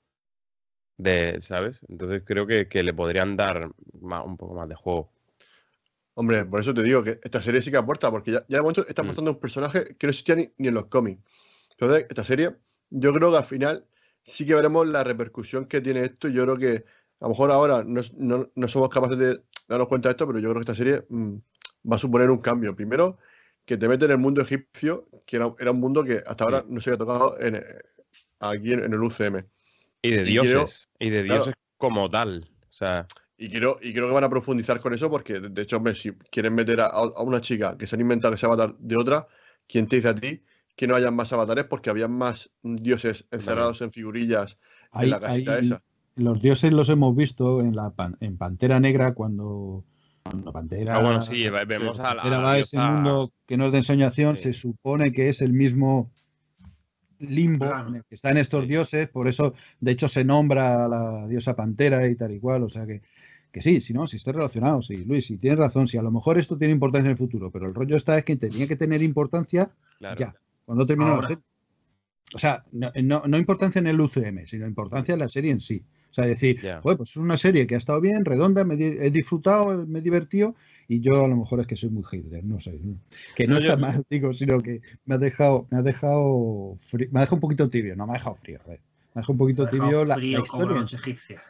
S2: De, ¿sabes? Entonces creo que, que le podrían dar ma- un poco más de juego.
S3: Hombre, por eso te digo que esta serie sí que aporta, porque ya, ya de momento está
S2: Mm.
S3: aportando un personaje que no existía ni, ni en los cómics. Entonces, esta serie, yo creo que al final sí que veremos la repercusión que tiene esto. Yo creo que a lo mejor ahora no, no- no somos capaces de darnos cuenta de esto, pero yo creo que esta serie mm, va a suponer un cambio. Primero, que te mete en el mundo egipcio, que era, era un mundo que hasta ahora
S2: Mm.
S3: no se había tocado en, eh, aquí en, en el U C M.
S2: Y de
S3: Y creo,
S2: dioses, y de
S3: claro,
S2: dioses como tal. O sea,
S3: y creo, y creo que van a profundizar con eso porque, de hecho, hombre, si quieren meter a, a una chica que se han inventado que sea avatar de otra, ¿quién te dice a ti que no hayan más avatares? Porque habían más dioses encerrados en figurillas en la
S4: Hay,
S3: casita
S4: hay,
S3: esa.
S4: los dioses los hemos visto en la pan- en Pantera Negra cuando, cuando Pantera,
S2: ah, bueno, sí, ve-
S3: Sí.
S2: vemos a, la- a
S4: Pantera
S2: la
S4: va a ese
S2: diosa.
S4: mundo que no es de ensoñación,
S2: Sí,
S4: se supone que es el mismo limbo en
S5: Plano.
S4: el que están estos
S2: sí.
S4: dioses, por eso de hecho se nombra a la diosa Pantera y tal y cual, o sea que, que sí, si no, si está relacionado, sí, Luis, si tienes razón, si a lo mejor esto tiene importancia en el futuro, pero el rollo está es que tenía que tener importancia
S2: Claro.
S4: ya, cuando terminó la
S5: Ahora.
S4: serie. O sea, no, no, no importancia en el U C M, sino importancia en la serie en sí. O sea, decir,
S2: Ya.
S4: joder, pues es una serie que ha estado bien, redonda, me di- he disfrutado, me he divertido, y yo a lo mejor es que soy muy hater, no sé. ¿no? Que no,
S2: No, yo-
S4: está mal, digo, sino que me ha dejado, me ha dejado frío, me ha dejado un poquito tibio, no me ha dejado frío, a ver. Me ha dejado un poquito
S5: Lo he dejado
S4: tibio la, la
S5: frío como la
S4: historia en
S5: noche
S4: sí.
S5: egipcia.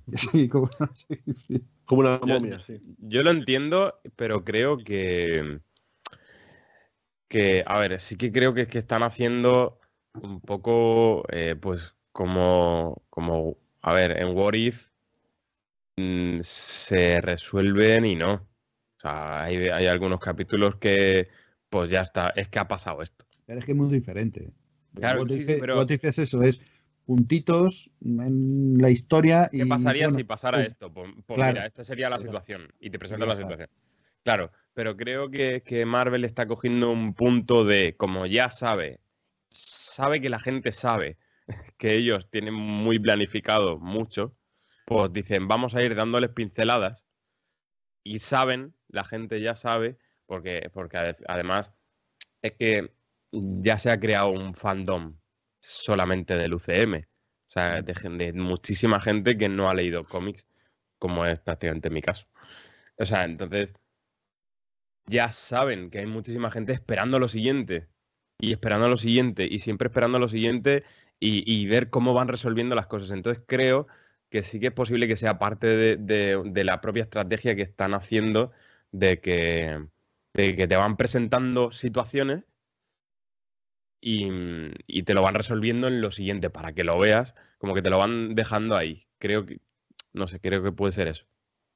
S4: Sí, como, sí, sí.
S3: Como una
S2: Yo,
S3: momia, sí.
S2: yo lo entiendo, pero creo que, que, a ver, sí que creo que es que están haciendo un poco, eh, pues, como, como, a ver, en What If mm, se resuelven y no. O sea, hay, hay algunos capítulos que, pues ya está, es que ha pasado esto.
S4: Pero es que es muy diferente.
S2: Claro,
S4: What
S2: sí,
S4: If,
S2: sí, pero
S4: What If es eso, es puntitos en la historia y
S2: ¿qué pasaría
S4: bueno,
S2: si pasara
S4: pum,
S2: esto? Pues, pues
S4: claro,
S2: mira, esta sería la
S4: ya está,
S2: situación y te
S4: y
S2: presento
S4: ya
S2: la
S4: está.
S2: situación. Claro, pero creo que, que Marvel está cogiendo un punto de, como ya sabe, sabe que la gente sabe que ellos tienen muy planificado mucho, pues dicen, vamos a ir dándoles pinceladas y saben, la gente ya sabe, porque, porque ade- además es que ya se ha creado un fandom solamente del U C M. O sea, de, gen- de muchísima gente que no ha leído cómics, como es prácticamente mi caso. O sea, entonces ya saben que hay muchísima gente esperando lo siguiente y esperando lo siguiente y siempre esperando lo siguiente y, y ver cómo van resolviendo las cosas. Entonces creo que sí que es posible que sea parte de, de- de la propia estrategia que están haciendo de que, de que te van presentando situaciones y, y te lo van resolviendo en lo siguiente para que lo veas, como que te lo van dejando ahí. Creo que, no sé, creo que puede ser eso.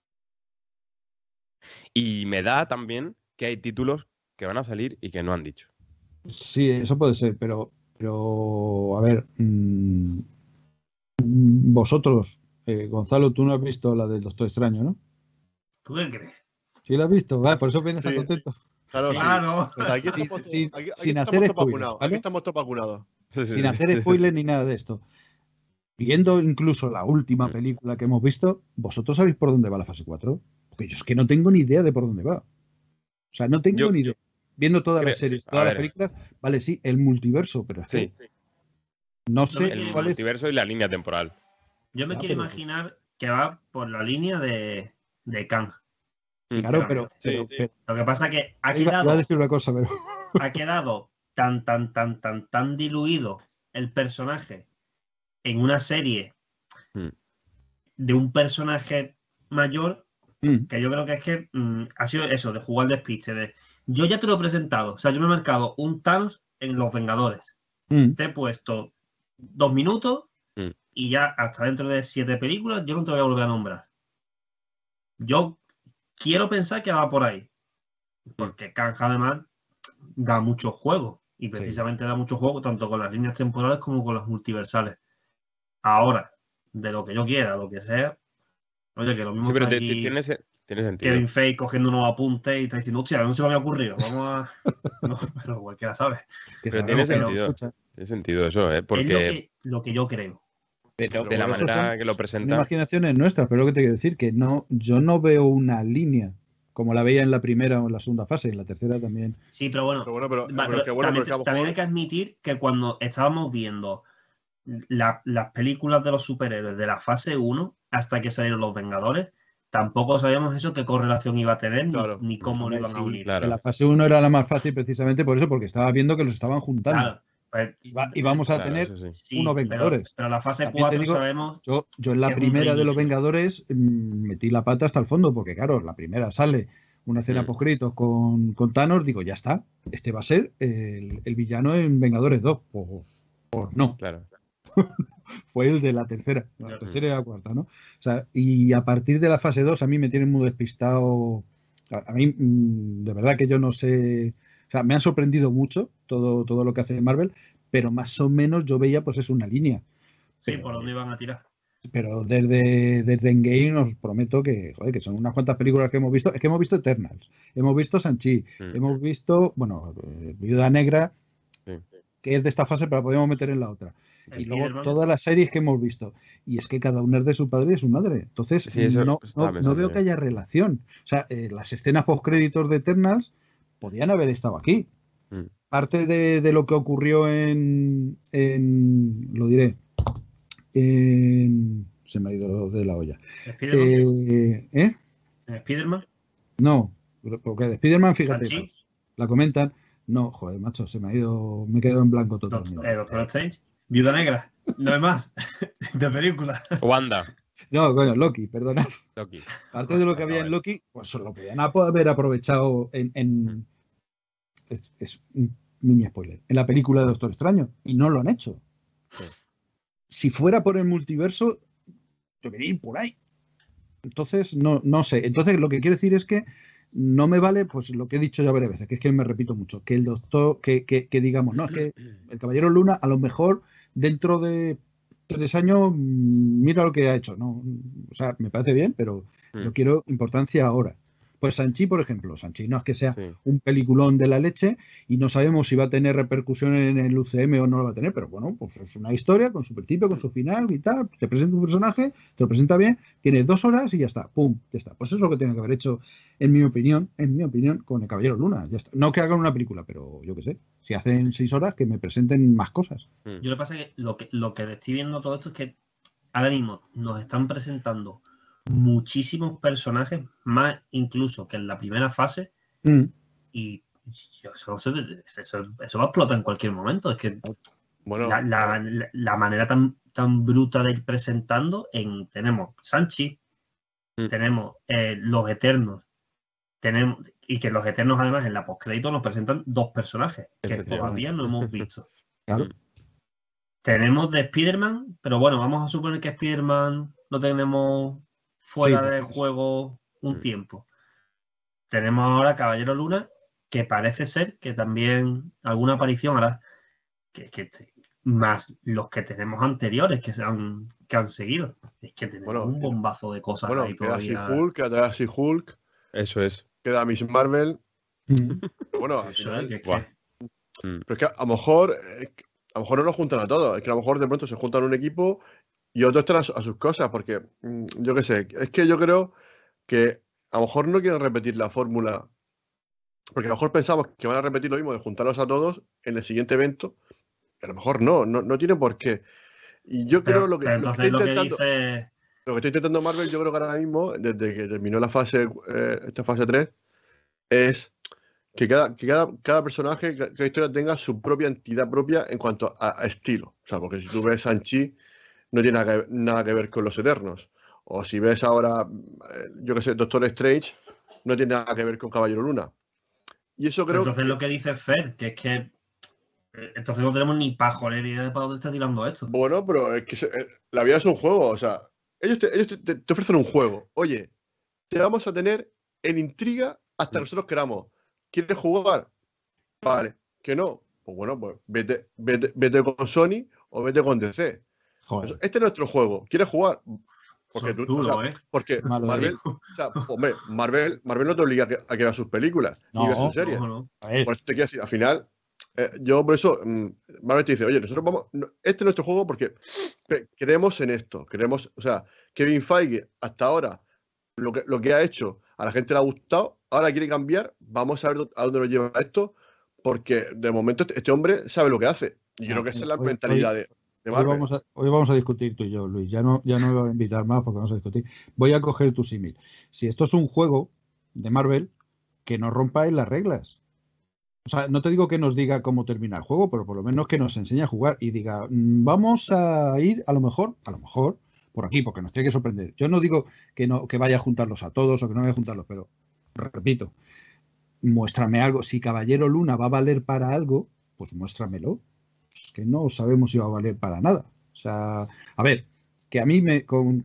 S2: Y me da también que hay títulos que van a salir y que no han dicho.
S4: Sí, eso puede ser, pero, pero a ver, mmm, vosotros, eh, Gonzalo, tú no has visto la del Doctor Extraño, ¿no?
S5: ¿Tú qué crees?
S4: Sí, la has visto, ¿vale? Por eso vienes tan
S3: Sí,
S4: contento.
S3: claro, sí.
S5: Claro.
S4: Pues
S3: Aquí
S4: sin,
S3: estamos, todos-
S4: sin-
S3: aquí, aquí
S4: sin
S3: estamos
S4: hacer
S3: todos
S4: spoilers,
S3: vacunados. Aquí
S4: ¿vale?
S3: estamos todos vacunados.
S4: Sin hacer spoilers ni nada de esto. Viendo incluso la última
S2: Mm.
S4: película que hemos visto, ¿vosotros sabéis por dónde va la fase cuatro? Porque yo es que no tengo ni idea de por dónde va. O sea, no tengo
S2: Yo
S4: ni idea. Viendo todas
S2: creo,
S4: las series,
S2: a
S4: todas las
S2: ver,
S4: películas, vale, sí, el multiverso, pero es
S2: sí,
S4: que no
S5: Yo me
S4: sé
S2: el
S5: quiero,
S4: cuál es.
S2: multiverso y la línea temporal.
S5: yo me
S4: Ya,
S5: quiero
S4: pero,
S5: imaginar que va por la línea de, de Kang,
S2: Mm.
S4: claro, pero,
S5: sinceramente.
S4: pero, pero-
S5: Lo que pasa es que ha
S4: iba, iba a
S5: quedado,
S4: decir una cosa, pero
S5: ha quedado tan, tan, tan, tan, tan diluido el personaje en una serie
S2: Mm.
S5: de un personaje mayor
S4: mm,
S5: que yo creo que es que mm, ha sido eso, de jugar de despiche, de yo ya te lo he presentado, o sea, yo me he marcado un Thanos en Los Vengadores,
S4: mm,
S5: te he puesto dos minutos
S2: Mm.
S5: y ya hasta dentro de siete películas yo no te voy a volver a nombrar. Yo quiero pensar que va por ahí, porque Kang además da mucho juego y
S4: sí.
S5: precisamente da mucho juego tanto con las líneas temporales como con las multiversales. Ahora, de lo que yo quiera, lo que sea, oye, que lo mismo
S2: Sí, pero
S5: está
S2: te- te-
S5: aquí
S2: tiene, se- tiene sentido.
S5: Kevin Feige cogiendo unos apuntes y está diciendo, hostia, no se me había ocurrido, vamos a... No, pero cualquiera sabe.
S4: Que
S2: Pero tiene
S4: sabemos que nos
S5: sentido.
S4: escucha.
S2: Tiene sentido eso, ¿eh?
S5: Es lo
S2: Porque
S5: que, lo que yo creo.
S4: Pero
S2: de la
S4: eso son,
S2: manera que lo
S4: son
S2: presenta.
S4: imaginaciones nuestras, pero lo que te quiero decir, que no, yo no veo una línea como la veía en la primera o en la segunda fase, en la tercera también.
S5: Sí, pero bueno,
S3: Pero bueno, pero,
S5: va-
S3: pero qué bueno,
S5: también,
S3: porque a lo
S5: también hay
S3: mejor.
S5: que admitir que cuando estábamos viendo la- las películas de los superhéroes de la fase uno hasta que salieron los Vengadores, tampoco sabíamos eso qué correlación iba a tener ni,
S3: Claro.
S5: ni cómo lo
S4: Hombre,
S5: iban a
S4: sí,
S5: unir.
S2: Claro.
S4: que la fase uno era la más fácil precisamente por eso, porque estaba viendo que los estaban juntando.
S5: Claro, pues,
S4: Y, va- y vamos a
S2: Claro,
S4: tener
S2: eso sí.
S5: sí,
S4: unos
S5: pero,
S4: Vengadores.
S5: pero la fase
S4: También te
S5: cuatro
S4: digo,
S5: sabemos
S4: Yo, yo en la
S5: que es un
S4: primera de los
S5: reinicio.
S4: Vengadores mm, metí la pata hasta el fondo, porque claro, la primera sale una escena
S2: Mm.
S4: post-créditos con, con Thanos, digo, ya está, este va a ser el, el villano en Vengadores dos. Pues, pues no,
S2: Claro.
S4: fue el de la tercera, la
S5: Ya.
S4: tercera y la cuarta, ¿no? O sea, y a partir de la fase dos a mí me tienen muy despistado. A, a mí, mm, de verdad que yo no sé. O sea, me han sorprendido mucho todo, todo lo que hace Marvel, pero más o menos yo veía, pues es una línea.
S5: Sí,
S4: Pero,
S5: por dónde iban a tirar.
S4: pero desde, desde Endgame os prometo que, joder, que son unas cuantas películas que hemos visto. Es que hemos visto Eternals, hemos visto Shang-Chi,
S2: Mm.
S4: hemos visto, bueno, eh, Viuda Negra,
S2: Sí.
S4: que es de esta fase, pero la podemos meter en la otra. Y luego
S5: Spiderman.
S4: todas las series que hemos visto. Y es que cada uno es de su padre y de su madre. Entonces,
S2: Sí, eso
S4: no,
S2: estaba
S4: no, no
S2: pensando
S4: veo
S2: yo.
S4: que haya relación. O sea, eh, las escenas post-créditos de Eternals podían haber estado aquí.
S2: Mm.
S4: Parte de, de lo que ocurrió en, en. Lo diré. En, se me ha ido de la olla.
S5: Spiderman.
S4: Eh, ¿eh?
S5: En Spiderman.
S4: No, porque de Spider-Man, fíjate,
S5: Shang-Chi.
S4: la comentan. No, joder, macho, se me ha ido. Me he quedado en blanco totalmente.
S5: Doctor, eh, Doctor Strange. Viuda Negra. No hay más. De película.
S2: Wanda.
S4: No, bueno, Loki, perdona.
S2: Loki.
S4: Parte de lo que había en Loki, pues lo podían haber aprovechado en... en es, es un mini spoiler. En la película de Doctor Extraño. Y no lo han hecho.
S2: Sí.
S4: Si fuera por el multiverso, debería ir por ahí. Entonces, no, no sé. Entonces, lo que quiero decir es que no me vale, pues lo que he dicho ya varias veces, que es que me repito mucho, que el doctor, que, que, que digamos, no, es que el Caballero Luna, a lo mejor dentro de tres años, mira lo que ha hecho, ¿no? O sea, me parece bien, pero
S2: Mm.
S4: yo quiero importancia ahora. Pues Shang-Chi, por ejemplo, Shang-Chi no es que sea
S2: Sí.
S4: un peliculón de la leche y no sabemos si va a tener repercusión en el U C M o no lo va a tener, pero bueno, pues es una historia con su principio, con su final y tal, te presenta un personaje, te lo presenta bien, tienes dos horas y ya está, pum, ya está. Pues eso es lo que tiene que haber hecho, en mi opinión, en mi opinión, con el Caballero Luna, ya está. No que hagan una película, pero yo qué sé, si hacen seis horas, que me presenten más cosas.
S2: Mm.
S5: Yo lo que pasa es que lo que, lo que estoy viendo todo esto es que ahora mismo nos están presentando muchísimos personajes, más incluso que en la primera fase,
S4: Mm.
S5: y yo- eso, eso, eso- eso va a explotar en cualquier momento. Es que
S3: Bueno,
S5: la, la- la- la manera tan, tan bruta de ir presentando, en, tenemos Shang-Chi,
S2: Mm.
S5: tenemos eh, los Eternos, tenemos, y que los Eternos además en la postcrédito nos presentan dos personajes que
S2: Efectivamente.
S5: todavía no hemos visto.
S4: Claro.
S2: Mm.
S5: Tenemos de Spider-Man, pero bueno, vamos a suponer que Spider-Man lo tenemos fuera
S4: Sí,
S5: de
S4: pues.
S5: juego un
S2: Mm.
S5: tiempo. Tenemos ahora Caballero Luna, que parece ser que también alguna aparición hará. Que, que te- más los que tenemos anteriores que, se han, que han seguido. Es que tenemos
S3: Bueno,
S5: un bombazo de cosas
S3: bueno,
S5: ahí
S3: queda así
S5: todavía.
S3: Hulk, queda así Hulk,
S2: Eso es.
S3: queda Miss Marvel.
S4: Mm.
S3: Pero bueno, al
S5: Eso
S3: final.
S5: es, que es
S2: Buah.
S5: que-
S2: Mm.
S3: Pero es que a lo mejor. eh, A lo mejor no los juntan a todos. Es que a lo mejor de pronto se juntan un equipo y otros están a, su- a sus cosas. Porque mm, yo qué sé. Es que yo creo que a lo mejor no quieren repetir la fórmula. Porque a lo mejor pensamos que van a repetir lo mismo de juntarlos a todos en el siguiente evento. Y a lo mejor no, no, no tiene por qué. Y yo creo
S5: pero,
S3: lo que,
S5: pero
S3: lo que está
S5: entonces lo que
S3: intentando.
S5: dice.
S3: Lo que está intentando Marvel, yo creo que ahora mismo, desde que terminó la fase, eh, esta fase tres, es que cada, que cada, cada personaje, ca- cada historia tenga su propia entidad propia en cuanto a, a estilo. O sea, porque si tú ves Shang-Chi, no tiene nada que, nada que ver con los Eternos. O si ves ahora, eh, yo qué sé, Doctor Strange, no tiene nada que ver con Caballero Luna. Y eso
S5: Pero
S3: creo
S5: entonces
S3: que,
S5: lo que dice Fer, que es que. eh, Entonces no tenemos ni pajolera idea de para dónde está tirando esto.
S3: bueno, pero es que se- eh, la vida es un juego. O sea, ellos te, ellos te- te- te ofrecen un juego. Oye, te vamos a tener en intriga hasta que nosotros queramos. ¿Quieres jugar? Vale. ¿Que no? Pues bueno, pues vete, vete, vete con Sony o vete con D C.
S4: Joder.
S3: Este es nuestro juego. ¿Quieres jugar? Porque
S5: Sos
S3: tú, o
S5: duro,
S3: sea,
S5: ¿eh?
S3: porque
S4: Malo,
S3: Marvel, o sea, hombre, Marvel, Marvel no te obliga a que, a que veas sus películas ni veas
S4: No.
S3: sus series.
S5: No, no.
S4: A ver,
S3: Por eso te quiero decir, al final, eh, yo por eso, mm, Marvel te dice, oye, nosotros vamos, no, este es nuestro juego porque pe- creemos en esto, creemos, o sea, Kevin Feige hasta ahora, lo que, lo que ha hecho, a la gente le ha gustado, ahora quiere cambiar, vamos a ver dó- a dónde nos lleva esto, porque de momento este, este hombre sabe lo que hace. Y yo
S4: no,
S3: creo que esa es
S4: mira,
S3: la
S4: hoy-
S3: mentalidad
S4: hoy-
S3: de, de
S4: Hoy
S3: Marvel.
S4: vamos, a, hoy vamos a discutir tú y yo, Luis. Ya no, ya no me voy a invitar más porque vamos a discutir. Voy a coger tu símil. Si esto es un juego de Marvel, que no rompa en las reglas. O sea, no te digo que nos diga cómo termina el juego, pero por lo menos que nos enseñe a jugar y diga, "Mm, vamos a ir a lo mejor, a lo mejor, por aquí, porque nos tiene que sorprender. Yo no digo que no, que vaya a juntarlos a todos o que no vaya a juntarlos, pero repito, muéstrame algo. Si Caballero Luna va a valer para algo, pues muéstramelo. Es que no sabemos si va a valer para nada. O sea, a ver, que a mí me con,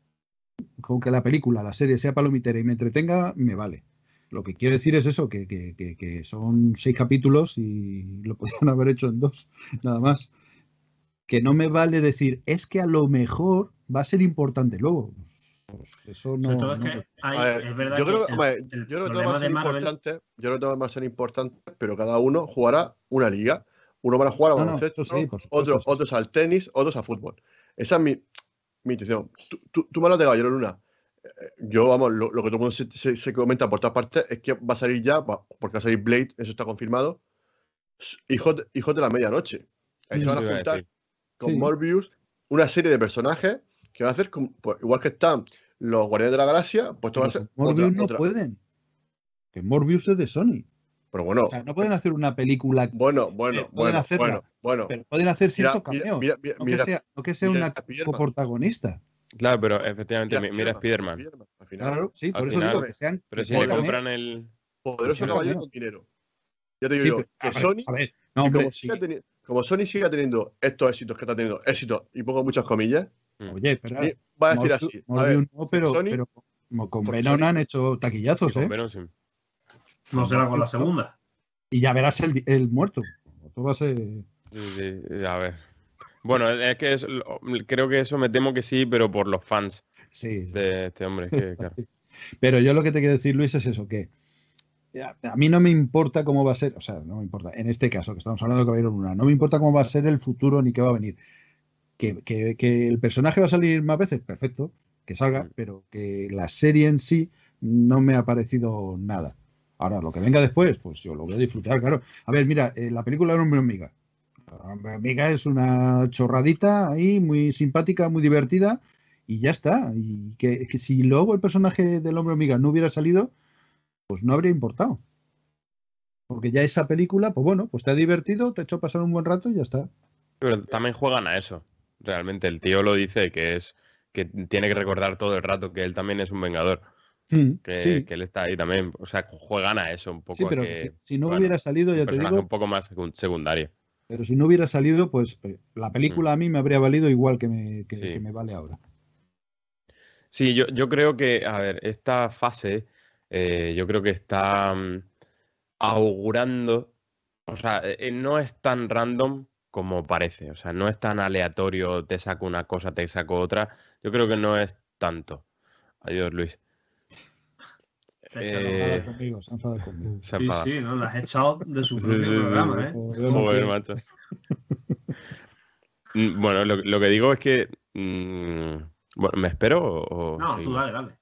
S4: con que la película, la serie sea palomitera y me entretenga, me vale. Lo que quiero decir es eso, que, que, que, que son seis capítulos y lo podrían haber hecho en dos, nada más. Que no me vale decir, es que a lo mejor va a ser importante luego. Pues eso no.
S5: Sobre todo es
S4: no
S5: que
S4: me-
S5: hay,
S3: A ver,
S5: es verdad
S3: yo
S5: que
S3: creo,
S5: el,
S3: hombre,
S5: el
S3: yo creo que todo va
S5: problema
S3: a
S5: de
S3: ser
S5: Marvel.
S3: importante, yo creo que todo va a ser importante, pero cada uno jugará una liga. Uno va a jugar a
S4: No, no,
S3: baloncesto,
S4: eso sí, por supuesto,
S3: otro-
S4: eso sí.
S3: otros al tenis, otros al fútbol. Esa es mi, mi intención. Tú, tú, tú me hablas de Caballero Luna. Eh, Yo, vamos, lo, lo que todo el mundo se, se- se comenta por todas partes es que va a salir ya, va- porque va a salir Blade, eso está confirmado. s- Hijos de, hijos de la medianoche. Ahí se
S4: Mm.
S3: van
S2: Eso
S3: a
S2: iba a
S3: juntar
S2: decir.
S3: con
S4: Sí.
S3: Morbius una serie de personajes que van a hacer, como- pues, igual que están los Guardianes de la Galaxia, pues esto va a
S4: Pero
S3: ser
S4: con Morbius
S3: otra,
S4: no
S3: otra.
S4: pueden. Que Morbius es de Sony.
S3: Pero bueno,
S4: O sea, no pueden hacer una película.
S3: bueno, bueno,
S4: Eh, pueden
S3: bueno,
S4: hacerla,
S3: bueno, bueno.
S4: pero pueden hacer
S3: Mira,
S4: ciertos
S3: mira,
S4: cameos.
S3: mira, mira,
S4: no, que
S3: mira,
S4: sea, no que sea
S3: mira
S4: una
S3: Spiderman.
S4: coprotagonista.
S2: Claro, pero efectivamente,
S3: Mira,
S2: mi- mira
S3: Spiderman,
S2: Spider-Man.
S3: Spiderman, al final,
S4: Claro, sí,
S2: Al
S4: por eso
S2: final,
S4: digo que sean.
S2: Pero
S4: que
S2: si le
S4: sean
S2: compran el.
S3: poderoso
S4: Sí,
S3: caballero
S4: cameo.
S3: con dinero. Ya te digo
S4: Sí,
S3: yo,
S4: pero,
S3: que
S4: a ver,
S3: Sony,
S4: a ver, no,
S3: que
S4: hombre,
S3: como,
S4: sí.
S3: siga teni- como Sony siga teniendo estos éxitos que está teniendo, éxitos, y pongo muchas comillas,
S2: Mm.
S4: Oye, espera,
S3: Sony va a decir
S4: Morbius,
S3: así. A
S4: Morbius
S3: ver,
S4: no, pero,
S3: Sony,
S4: pero como con
S3: porque
S4: Venom
S3: Sony-
S4: han hecho
S2: Y
S4: taquillazos,
S2: con
S4: ¿eh?
S2: Venom, sí.
S5: No será con la segunda.
S4: Y ya verás el, el muerto. Esto va a ser.
S2: Sí, sí, a ver. Bueno, es que es- lo- creo que eso me temo que sí, pero por los fans
S4: Sí, sí.
S2: de este hombre. Que, claro.
S4: Pero yo lo que te quiero decir, Luis, es eso, que a, a mí no me importa cómo va a ser, o sea, no me importa, en este caso, que estamos hablando de Caballero Luna, no me importa cómo va a ser el futuro ni qué va a venir. Que, que- que el personaje va a salir más veces, perfecto, que salga,
S2: Mm.
S4: pero que la serie en sí no me ha parecido nada. Ahora, lo que venga después, pues yo lo voy a disfrutar, claro. A ver, mira, eh, la película de Hombre Hormiga. La Hombre Hormiga es una chorradita ahí, muy simpática, muy divertida, y ya está. Y que, que si luego el personaje del Hombre Hormiga no hubiera salido, pues no habría importado. Porque ya esa película, pues bueno, pues te ha divertido, te ha hecho pasar un buen rato y ya está.
S2: Pero también juegan a eso. Realmente, el tío lo dice que es que tiene que recordar todo el rato que él también es un vengador.
S4: Mm,
S2: Que,
S4: sí,
S2: que él está ahí también. O sea, juegan a eso un poco.
S4: sí,
S2: a
S4: pero
S2: que,
S4: que si, si no
S2: bueno,
S4: hubiera salido,
S2: un
S4: ya te
S2: personaje
S4: digo,
S2: un poco más secun- secundario.
S4: pero si no hubiera salido, pues eh, la película a mí me habría valido igual que me, que,
S2: Sí.
S4: que me vale ahora.
S2: Sí, yo, yo creo que, a ver, esta fase, eh, yo creo que está mm, augurando, o sea, eh, no es tan random como parece, o sea, no es tan aleatorio, te saco una cosa, te saco otra, yo creo que no es tanto. Adiós, Luis.
S5: Se ha
S4: Se
S5: echado
S4: han
S2: Eh,
S4: enfadado conmigo, se han enfadado conmigo.
S2: se ha
S5: Sí,
S2: enfadado.
S5: sí, ¿no? La has echado de su
S2: Sí,
S5: propio
S2: sí, sí,
S5: programa,
S2: sí.
S5: ¿eh?
S4: O yo no
S2: Joder,
S4: fui.
S2: macho. Mm, Bueno, lo, lo que digo es que, mm, bueno, ¿me espero o, o
S5: No, tú
S2: seguimos?
S5: dale, dale.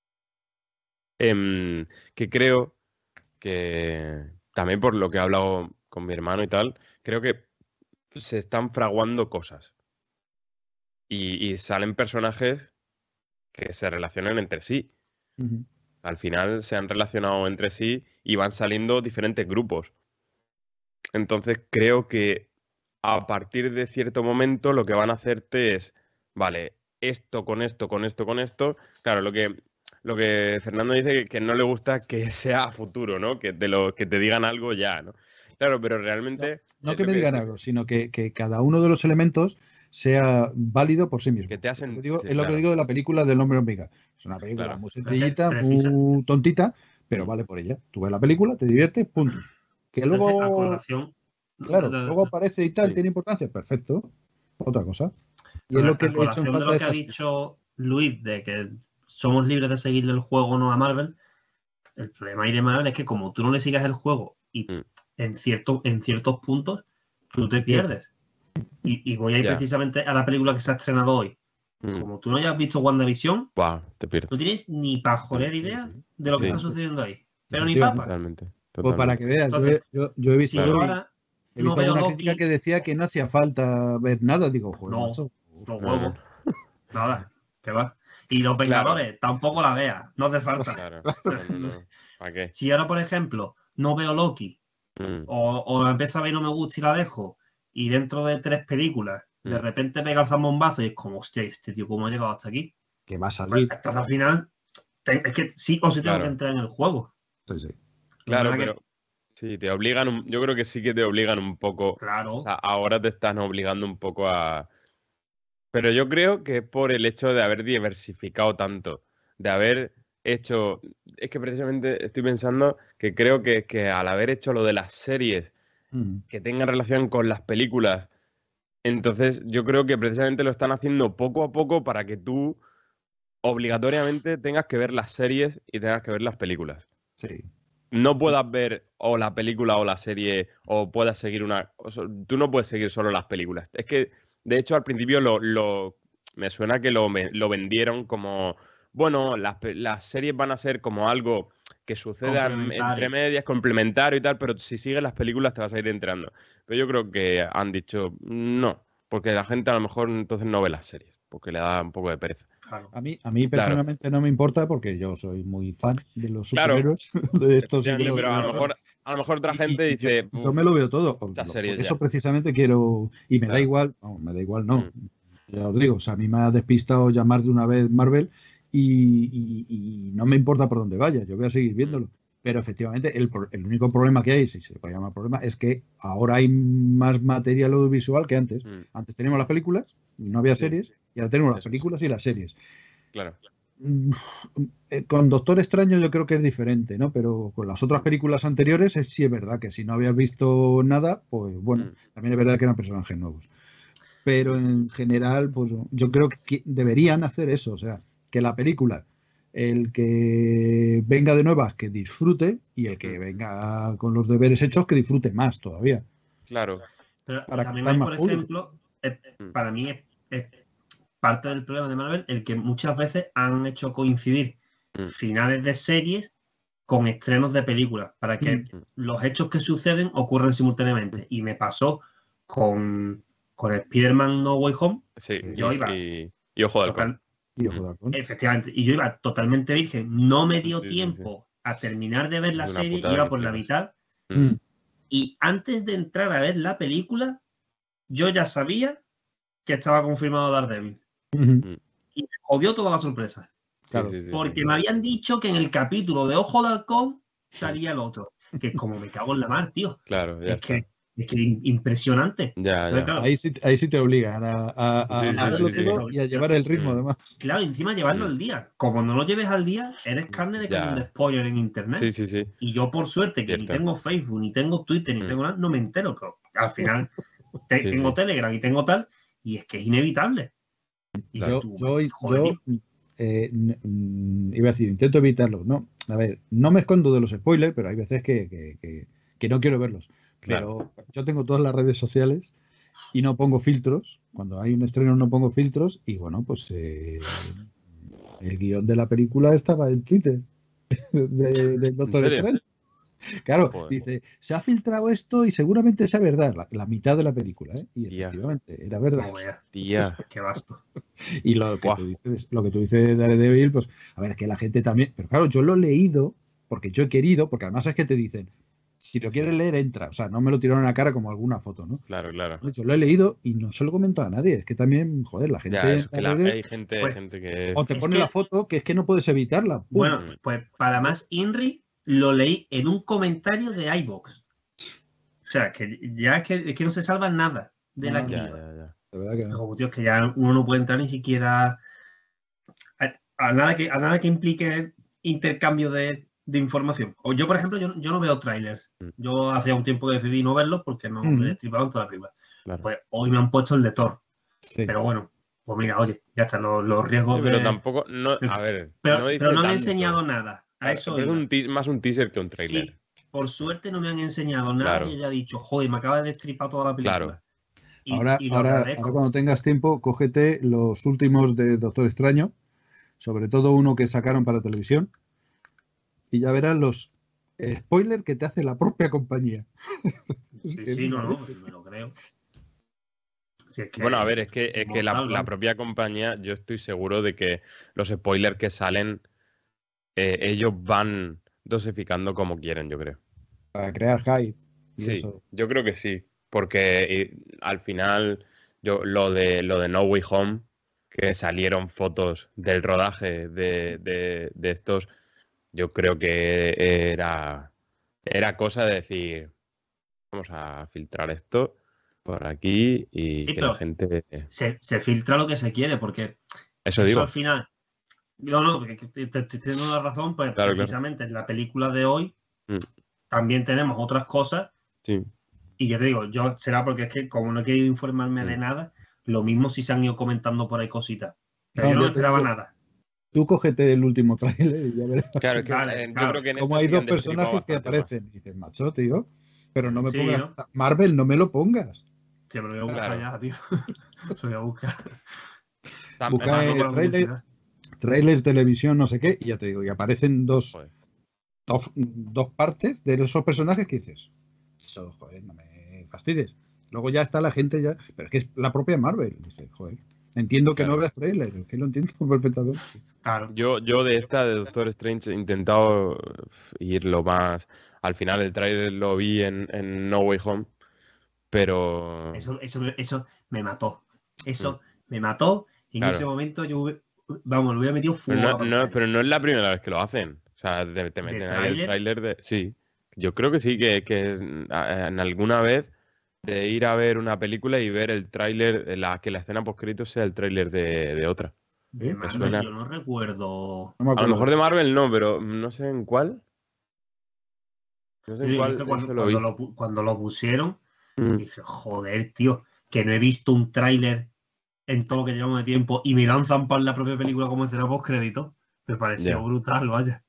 S2: Em, que creo que también por lo que he hablado con mi hermano y tal, creo que se están fraguando cosas y, y salen personajes que se relacionan entre sí.
S4: Ujú.
S2: Al final se han relacionado entre sí y van saliendo diferentes grupos. Entonces creo que a partir de cierto momento lo que van a hacerte es, vale, esto con esto, con esto, con esto. Claro, lo que, lo que Fernando dice que, que no le gusta que sea a futuro, ¿no? Que te, lo, que te digan algo ya, ¿no? Claro, pero realmente...
S4: No
S2: es
S4: que
S2: lo
S4: me digan
S2: decía,
S4: algo, sino que, que cada uno de los elementos sea válido por sí mismo.
S2: que te
S4: Es lo
S2: hacen...
S4: que digo,
S2: sí,
S4: es lo que
S2: claro,
S4: digo de la película del Hombre Hormiga. Es una película
S2: claro.
S4: muy
S5: Es que
S4: sencillita,
S5: precisa-
S4: muy tontita, pero
S2: Mm.
S4: vale por ella. Tú ves la película, te diviertes, punto. Que
S5: Entonces, a
S4: luego,
S5: colación.
S4: claro,
S5: de-
S4: luego aparece y tal,
S2: Sí.
S4: tiene importancia, perfecto. Otra cosa. Y
S5: a
S4: es
S5: ver,
S4: lo que
S5: a
S4: le he hecho en
S5: colación de
S4: falta a
S5: lo que ha
S4: esta serie.
S5: dicho Luis, de que somos libres de seguirle el juego o no a Marvel, el problema ahí de Marvel es que como tú no le sigas el juego y
S2: Mm.
S5: en, cierto, en ciertos puntos, tú te pierdes. Y, y voy a ir
S2: Ya.
S5: precisamente a la película que se ha estrenado hoy.
S2: Mm.
S5: Como tú no hayas visto WandaVision,
S2: Buah, te pierdes.
S5: no tienes ni pajolera
S4: Sí,
S5: idea
S4: sí,
S5: de lo que
S2: sí.
S5: está sucediendo ahí. Pero ni
S4: Efectivamente.
S5: papa.
S2: Totalmente.
S4: Pues para que
S2: Totalmente.
S4: veas, yo,
S5: Entonces,
S4: he- yo, yo he visto,
S5: Si
S2: Claro.
S5: yo ahora
S4: he
S5: no
S4: visto
S5: veo
S4: alguna
S5: Loki,
S4: crítica que decía que no hacía falta ver nada. Digo, joder,
S5: No.
S4: macho.
S5: los
S2: No,
S5: huevos,
S2: no,
S5: nada, que va. Y los
S2: Claro.
S5: Vengadores, tampoco la veas, no hace falta.
S2: Claro. No, no, no. ¿Para qué?
S5: Si ahora, por ejemplo, no veo Loki,
S2: Mm.
S5: o, o la empiezo a ver y no me gusta y la dejo, y dentro de tres películas, de
S2: Mm.
S5: repente pega el zambombazo y es como, hostia, este tío, ¿cómo ha llegado hasta aquí?
S4: Que va a
S5: Pues
S4: salir.
S5: entonces al final, te- es que sí o sí tengo
S2: Claro.
S5: que entrar en el juego.
S4: Sí, sí.
S2: Claro,
S5: La verdad
S2: pero sí, te obligan, un- yo creo que sí que te obligan un poco,
S5: que, claro,
S2: o sea, ahora te están obligando un poco a... Pero yo creo que es por el hecho de haber diversificado tanto, de haber hecho... Es que precisamente estoy pensando que creo que, que al haber hecho lo de las series
S4: Mm.
S2: que tengan relación con las películas, entonces yo creo que precisamente lo están haciendo poco a poco para que tú obligatoriamente tengas que ver las series y tengas que ver las películas.
S4: Sí.
S2: No puedas ver o la película o la serie o puedas seguir una... o sea, tú no puedes seguir solo las películas. Es que, de hecho, al principio lo, lo- me suena que lo, me- lo vendieron como, bueno, las, pe- las series van a ser como algo que suceda en-
S5: Complementario.
S2: entre medias, complementario y tal, pero si sigues las películas te vas a ir enterando. Pero yo creo que han dicho no, porque la gente a lo mejor entonces no ve las series, porque le da un poco de pereza.
S5: claro.
S4: A mí, a mí
S2: Claro.
S4: personalmente no me importa porque yo soy muy fan de los
S2: Claro.
S4: superhéroes. De estos
S2: Efectivamente,
S4: y-
S2: pero a lo mejor, a lo mejor otra
S4: y-
S2: gente
S4: y
S2: dice...
S4: yo, yo
S2: "Uf,
S4: me lo veo todo. Por,
S2: muchas
S4: por
S2: series
S4: eso
S2: ya".
S4: precisamente quiero. Y me da
S2: Claro.
S4: igual. No, me da igual, no.
S2: Mm.
S4: Ya os digo, o sea, a mí me ha despistado ya más de una vez Marvel y, y- y no me importa por dónde vaya, yo voy a seguir viéndolo. Pero efectivamente, el, pro- el único problema que hay, si se le puede llamar problema, es que ahora hay más material audiovisual que antes.
S2: Mm,
S4: Antes teníamos las películas, no había
S2: Sí.
S4: series, y ahora tenemos las
S2: Eso es.
S4: películas y las series.
S2: Claro.
S4: Mm, eh, Con Doctor Extraño yo creo que es diferente, ¿no? Pero con las otras películas anteriores es, sí es verdad que si no habías visto nada, pues bueno,
S2: Mm,
S4: también es verdad que eran personajes nuevos. Pero en general, pues yo creo que deberían hacer eso, o sea, que la película, el que venga de nuevas, que disfrute, y el que
S2: Mm.
S4: venga con los deberes hechos, que disfrute más todavía,
S2: Claro.
S5: Pero
S4: para
S5: también
S4: captar
S5: hay,
S4: más
S5: por
S4: público.
S5: ejemplo, eh,
S2: Mm.
S5: para mí es, es parte del problema de Marvel el que muchas veces han hecho coincidir
S2: Mm.
S5: finales de series con estrenos de películas, para que
S2: Mm.
S5: los hechos que suceden ocurran simultáneamente. Y me pasó con, con Spider-Man No Way Home,
S2: Sí.
S5: yo
S2: y,
S5: iba
S2: y, y Ojo de Halcón.
S5: total,
S4: Y ojo de halcón.
S5: efectivamente, y yo iba totalmente virgen, no me dio
S2: Sí, sí, sí.
S5: tiempo a terminar de ver
S2: Es
S5: la
S2: una
S5: serie,
S2: putada
S5: iba
S2: que
S5: por la
S2: flipas.
S5: mitad,
S2: Mm.
S4: Mm.
S5: y antes de entrar a ver la película, yo ya sabía que estaba confirmado Daredevil.
S4: Ujú.
S5: Y me jodió toda la sorpresa.
S2: Sí,
S4: Claro.
S2: sí, sí,
S5: Porque
S2: sí.
S5: me habían dicho que en el capítulo de Ojo de Halcón salía el otro. Que es como me cago en la mar, tío.
S2: Claro, ya
S5: Es
S2: está.
S5: que, es que im- impresionante.
S2: Ya,
S5: Entonces,
S2: ya.
S5: claro,
S4: Ahí sí, ahí sí te obligan a, a- a-
S2: Sí,
S4: a
S2: sí,
S4: verlo
S2: sí, sí.
S4: todo y a llevar el ritmo,
S2: Mm.
S4: además.
S5: claro, encima llevarlo
S2: Mm.
S5: al día. Como no lo lleves al día, eres carne de
S2: Ya.
S5: cañón de spoiler en internet.
S2: Sí, sí, sí.
S5: Y yo, por suerte, que ni
S2: Cierto.
S5: tengo Facebook, ni tengo Twitter, ni
S2: Mm.
S5: tengo nada, no me entero. Pero al final te-
S2: Sí,
S5: tengo
S2: sí.
S5: Telegram y tengo tal, y es que es inevitable. Y
S2: Claro.
S4: Yo,
S5: tú,
S4: yo,
S5: joder,
S4: yo
S5: tío.
S4: eh, n- mm, iba a decir, intento evitarlo. No, a ver, no me escondo de los spoilers, pero hay veces que, que- que- que no quiero verlos.
S2: Claro.
S4: Pero yo tengo todas las redes sociales y no pongo filtros. Cuando hay un estreno no pongo filtros y bueno, pues eh, el guión de la película estaba en Twitter de- del
S2: ¿En
S4: Doctor
S2: serio?
S4: Strange. Claro,
S2: Joder.
S4: dice, se ha filtrado esto y seguramente sea verdad, la, la mitad de la película, ¿eh? Y
S2: Tía.
S4: efectivamente, era verdad.
S5: No veas,
S2: Tía.
S5: qué basto.
S4: Y lo que,
S2: Buah.
S4: tú dices, lo que tú dices de Daredevil, pues, a ver, es que la gente también, pero claro, yo lo he leído porque yo he querido, porque además es que te dicen, si lo quieres leer, entra. O sea, no me lo tiraron a la cara como alguna foto, ¿no?
S2: Claro, claro.
S4: Yo lo he leído y no se lo comento a nadie. Es que también, joder, la gente
S2: Ya,
S4: en
S2: es que
S4: las
S2: la,
S4: redes,
S2: hay gente,
S5: Pues,
S2: gente que es...
S4: o te
S5: es
S4: pone
S5: que-
S4: la foto que es que no puedes evitarla. ¡pum!
S5: Bueno,
S2: Mm.
S5: pues para más Inri lo leí en un comentario de iVoox. O sea, que ya es que, es que no se salva nada de la
S4: No,
S2: Ya,
S5: criba.
S2: ya, ya.
S4: de verdad que no.
S5: Como, tío, es que ya uno no puede entrar ni siquiera a, a nada, que, a nada que implique intercambio de, de información. O yo, por ejemplo, yo, yo no veo trailers.
S2: Mm.
S5: Yo hacía un tiempo que decidí no verlos porque no
S4: Mm.
S5: me destripaban toda la película.
S2: Claro.
S5: Pues hoy me han puesto el de Thor.
S4: Sí.
S5: Pero bueno, pues mira, oye, ya están los, los riesgos
S2: Sí,
S5: de...
S2: pero tampoco... No, a ver,
S5: Pero,
S2: no dice
S5: pero no me han
S2: tanto.
S5: enseñado nada. A
S2: Claro,
S5: eso
S2: es
S5: iba.
S2: un teas- más un teaser que un trailer.
S5: Sí, por suerte no me han enseñado nada
S2: Claro.
S5: y ella ha dicho, joder, me acaba de destripar toda la película.
S2: Claro.
S5: Y,
S4: Ahora,
S5: y lo
S4: ahora,
S5: agradezco.
S4: ahora cuando tengas tiempo, cógete los últimos de Doctor Extraño, sobre todo uno que sacaron para televisión, y ya verás los spoilers que te hace la propia compañía. Es
S5: Sí,
S4: que es
S5: sí, no,
S4: una
S5: no,
S4: leche.
S5: me lo creo. Si es que
S2: Bueno, a ver, es que, es que la,
S5: mortal,
S2: la
S5: vamos.
S2: propia compañía, yo estoy seguro de que los spoilers que salen, eh, ellos van dosificando como quieren, yo creo.
S4: Para crear hype. Y
S2: Sí,
S4: eso.
S2: yo creo que sí, porque eh, al final, yo lo de lo de No Way Home, que salieron fotos del rodaje de, de- de estos, yo creo que era, era cosa de decir, vamos a filtrar esto por aquí y
S5: Sí,
S2: que la
S5: pero
S2: gente...
S5: se, se filtra lo que se quiere, porque
S2: Eso
S5: eso
S2: digo,
S5: al final. No, no, porque te, te estoy dando la razón, pues
S2: Claro, claro.
S5: precisamente en la película de hoy
S2: Mm.
S5: también tenemos otras cosas.
S2: sí.
S5: Y yo te digo, yo será porque es que como no he querido informarme de
S2: Mm.
S5: nada, lo mismo si se han ido comentando por ahí cositas. Pero
S4: No,
S5: yo no
S4: ya
S5: me
S4: te
S5: esperaba
S4: digo,
S5: nada.
S4: Tú cógete el último tráiler y ya verás
S2: Claro, es que
S5: Vale,
S2: eh, yo
S5: claro.
S2: creo que en
S4: cómo
S2: este
S4: hay
S2: sí
S4: dos
S2: han destripado
S4: personajes que
S2: bastante más.
S4: aparecen. Y dices, macho, tío, pero no me
S5: Sí,
S4: pongas...
S5: ¿no?
S4: Marvel, no me lo pongas.
S5: Sí, me lo voy a buscar
S2: Claro.
S5: ya, tío. Lo voy a buscar.
S2: Tam-
S4: Busca
S5: Me mato
S4: eh,
S5: con la
S4: trailer,
S5: curiosidad.
S4: trailer, televisión, no sé qué, y ya te digo, y aparecen dos,
S2: Joder.
S4: dos, dos partes de esos personajes que dices, eso, joder, no me fastidies. Luego ya está la gente ya, pero es que es la propia Marvel. Dice, joder, entiendo que
S2: Claro.
S4: no veas trailer, es que lo entiendo perfectamente.
S5: Claro.
S2: Yo, yo de esta, de Doctor Strange, he intentado ir lo más... Al final el trailer lo vi en, en No Way Home, pero...
S5: Eso, eso, eso me mató. Eso me mató. Y en
S2: Claro.
S5: ese momento yo, hubi- vamos, lo hubiera metido fuego
S2: Pero
S5: a
S2: no,
S5: la
S2: no,
S5: pantalla.
S2: pero no es la primera vez que lo hacen. O sea, te, te meten ahí el
S5: tráiler?
S2: tráiler de... Sí, yo creo que sí, que, que es- a- en alguna vez de ir a ver una película y ver el tráiler, la, que la escena post-créditos sea el tráiler de, de otra.
S5: De
S4: ¿Eh?
S5: Marvel,
S2: suena-
S5: yo no recuerdo.
S4: No me
S2: A lo
S4: acuerdo.
S2: mejor de Marvel no, pero no sé en cuál. No sé en
S5: Sí, es
S2: cuál
S5: que
S2: eso
S5: cuando,
S2: lo
S5: cuando
S2: vi.
S5: lo, pu- cuando lo pusieron,
S2: Mm.
S5: dije, joder, tío, que no he visto un tráiler en todo lo que llevamos de tiempo y me lanzan para la propia película como escena post crédito. Me pareció
S2: Ya.
S5: brutal, vaya.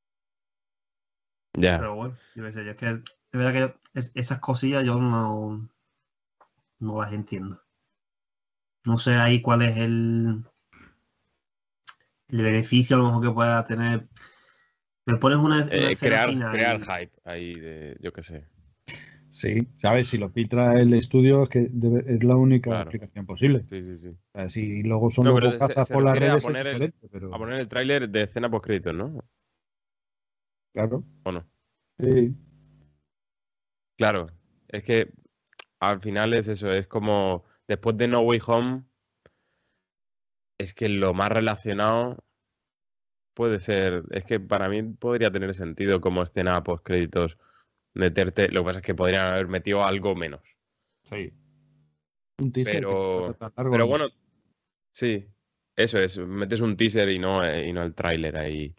S2: Ya.
S5: Pero bueno, yo qué sé, yo es que de verdad que es- esas cosillas yo no, no las entiendo. No sé ahí cuál es el, el beneficio a lo mejor que pueda tener. Me pones una, una
S2: Eh,
S5: escena
S2: crear,
S5: final.
S2: crear hype ahí de, yo qué sé.
S4: Sí, ¿sabes? Si lo filtra el estudio es que debe- es la única
S2: Claro.
S4: explicación posible.
S2: Sí, sí, sí.
S4: O sea, si luego son
S2: No,
S4: los
S2: pero se,
S4: bocazas
S2: se
S4: por las
S2: refiere a
S4: redes es
S2: poner el,
S4: diferente, pero
S2: a poner el tráiler de escena post-créditos, ¿no?
S4: claro.
S2: ¿O no?
S4: Sí.
S2: Claro, es que al final es eso, es como después de No Way Home, es que lo más relacionado puede ser, es que para mí podría tener sentido como escena post créditos meterte, lo que pasa es que podrían haber metido algo menos,
S4: Sí. Un teaser que no
S2: pero,
S4: fuera tan largo,
S2: pero
S4: vamos.
S2: bueno, sí, eso es, metes un teaser y no, eh, y no el tráiler ahí,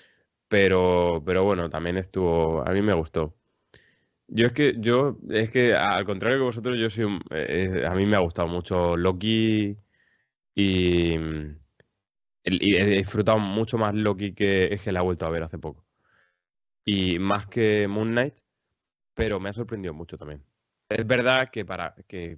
S2: pero, pero bueno, también estuvo, a mí me gustó. Yo es que, yo, es que al contrario que vosotros, yo soy, un- eh, a mí me ha gustado mucho Loki. Y, mm, el- y he disfrutado mucho más Loki que es que la he vuelto a ver hace poco. Y más que Moon Knight, pero me ha sorprendido mucho también. Es verdad que para que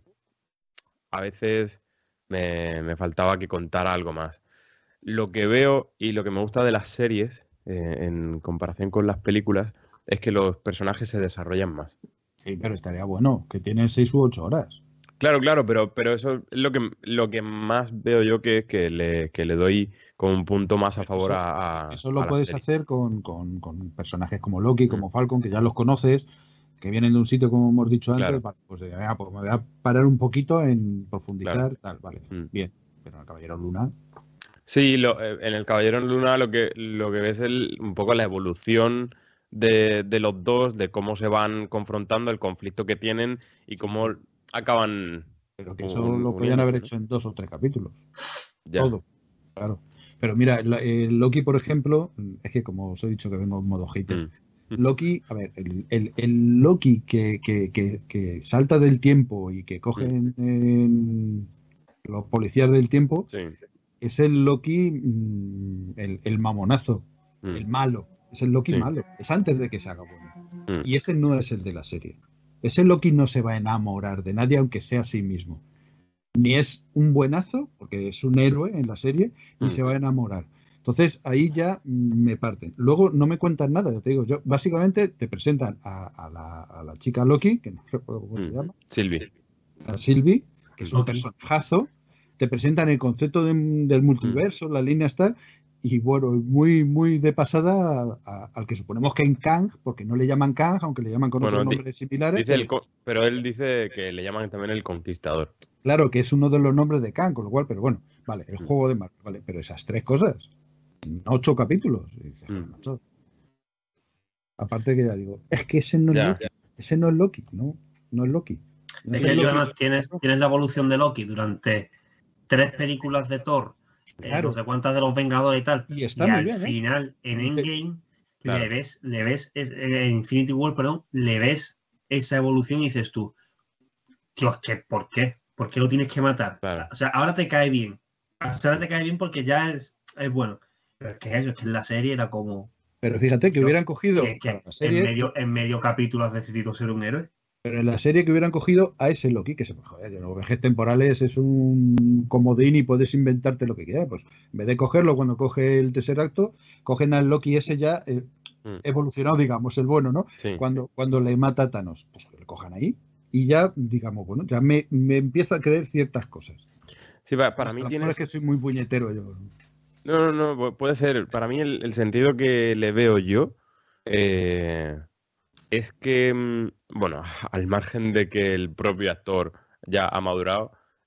S2: a veces me, me faltaba que contara algo más. Lo que veo y lo que me gusta de las series, eh, en comparación con las películas, es que los personajes se desarrollan más.
S4: Sí, pero estaría bueno, que tiene seis u ocho horas.
S2: Claro, claro, pero, pero eso es lo que, lo que más veo yo que es que le, que le doy como un punto más a favor
S4: Eso,
S2: a, a,
S4: eso
S2: a
S4: lo
S2: la
S4: puedes
S2: serie.
S4: hacer con, con- con personajes como Loki,
S2: Mm.
S4: como Falcon, que ya los conoces, que vienen de un sitio, como hemos dicho antes.
S2: Claro.
S4: Vale, pues, eh, ah, pues me voy a parar un poquito en profundizar,
S2: Claro.
S4: tal, vale,
S2: Mm.
S4: bien. Pero el Caballero Luna,
S2: Sí, lo- eh, en el Caballero en Luna lo que, lo que ves es el- un poco la evolución de, de los dos, de cómo se van confrontando, el conflicto que tienen y cómo acaban
S4: pero que
S2: u-
S4: eso
S2: un-
S4: lo podían haber
S2: uniéndose, ¿no?
S4: hecho en dos o tres capítulos.
S2: Ya.
S4: Todo, claro. Pero mira, el, el Loki, por ejemplo, es que como os he dicho que vengo en modo hater,
S2: Mm.
S4: Loki, a ver, el, el- el Loki que, que- que- que salta del tiempo y que cogen en los policías del tiempo,
S2: Sí.
S4: es el Loki, mm, el, el mamonazo,
S2: Mm.
S4: el malo, es el Loki
S2: Sí.
S4: malo, es antes de que se haga bueno.
S2: Mm.
S4: Y ese no es el de la serie. Ese Loki no se va a enamorar de nadie, aunque sea a sí mismo. Ni es un buenazo, porque es un héroe en la serie, ni
S2: Mm.
S4: se va a enamorar. Entonces ahí ya mm, me parten. Luego no me cuentan nada, ya te digo, yo básicamente te presentan a, a la, a la chica Loki, que no recuerdo cómo se
S2: Mm.
S4: llama,
S2: Sylvie.
S4: a Sylvie, que es un
S5: Loki.
S4: personajazo, te presentan el concepto de- del multiverso, las líneas tal, y bueno, muy, muy de pasada a- a- al que suponemos que en Kang, porque no le llaman Kang, aunque le llaman con
S2: Bueno,
S4: otros
S2: di-
S4: nombres similares,
S2: Dice el
S4: pero
S2: co- pero él dice que le llaman también el Conquistador.
S4: claro que es uno de los nombres de Kang, con lo cual, pero bueno, vale, el
S2: Mm.
S4: juego de Marvel, vale, pero esas tres cosas, en ocho capítulos, y dices,
S2: Mm.
S4: macho. Aparte que ya digo, es que ese no es
S2: Ya.
S4: Loki, ese no es Loki, no, no es Loki. No
S5: Es
S4: es
S5: que
S4: el
S5: tú
S4: Loki.
S5: además tienes, tienes la evolución de Loki durante tres películas de Thor, eh,
S4: Claro.
S5: no sé cuántas de los Vengadores y tal.
S4: Y está
S5: y
S4: muy
S5: al
S4: bien, ¿eh?
S5: final, en
S4: Y te-
S5: Endgame,
S2: Claro.
S5: le ves, le ves, es- en Infinity War, perdón, le ves esa evolución y dices tú, Dios, ¿qué, ¿por qué? ¿Por qué lo tienes que matar?
S2: Claro.
S5: O sea, ahora te cae bien. O sea, ahora te cae bien porque ya es, es bueno. Pero es que eso, es que en la serie era como
S4: Pero fíjate que
S5: Yo-
S4: hubieran cogido
S5: que, que
S4: para la
S5: en,
S4: serie,
S5: medio, en medio capítulo has decidido ser un héroe.
S4: pero en la serie que hubieran cogido a ese Loki, que se joder, que los viajes temporales es un comodín y puedes inventarte lo que quieras. Pues en vez de cogerlo cuando coge el tercer acto, cogen al Loki ese ya eh,
S2: Mm.
S4: evolucionado, digamos, el bueno, ¿no?
S2: Sí.
S4: Cuando, cuando le mata a Thanos, pues que le cojan ahí y ya, digamos, bueno, ya me, me empiezo a creer ciertas cosas.
S2: Sí, pa- para
S4: Hasta
S2: mí
S4: a lo mejor
S2: tienes...
S4: es que soy muy puñetero yo.
S2: No, no, no, pu- puede ser. Para mí el, el sentido que le veo yo eh, es que, mm, bueno, al margen de que el propio actor ya ha madurado,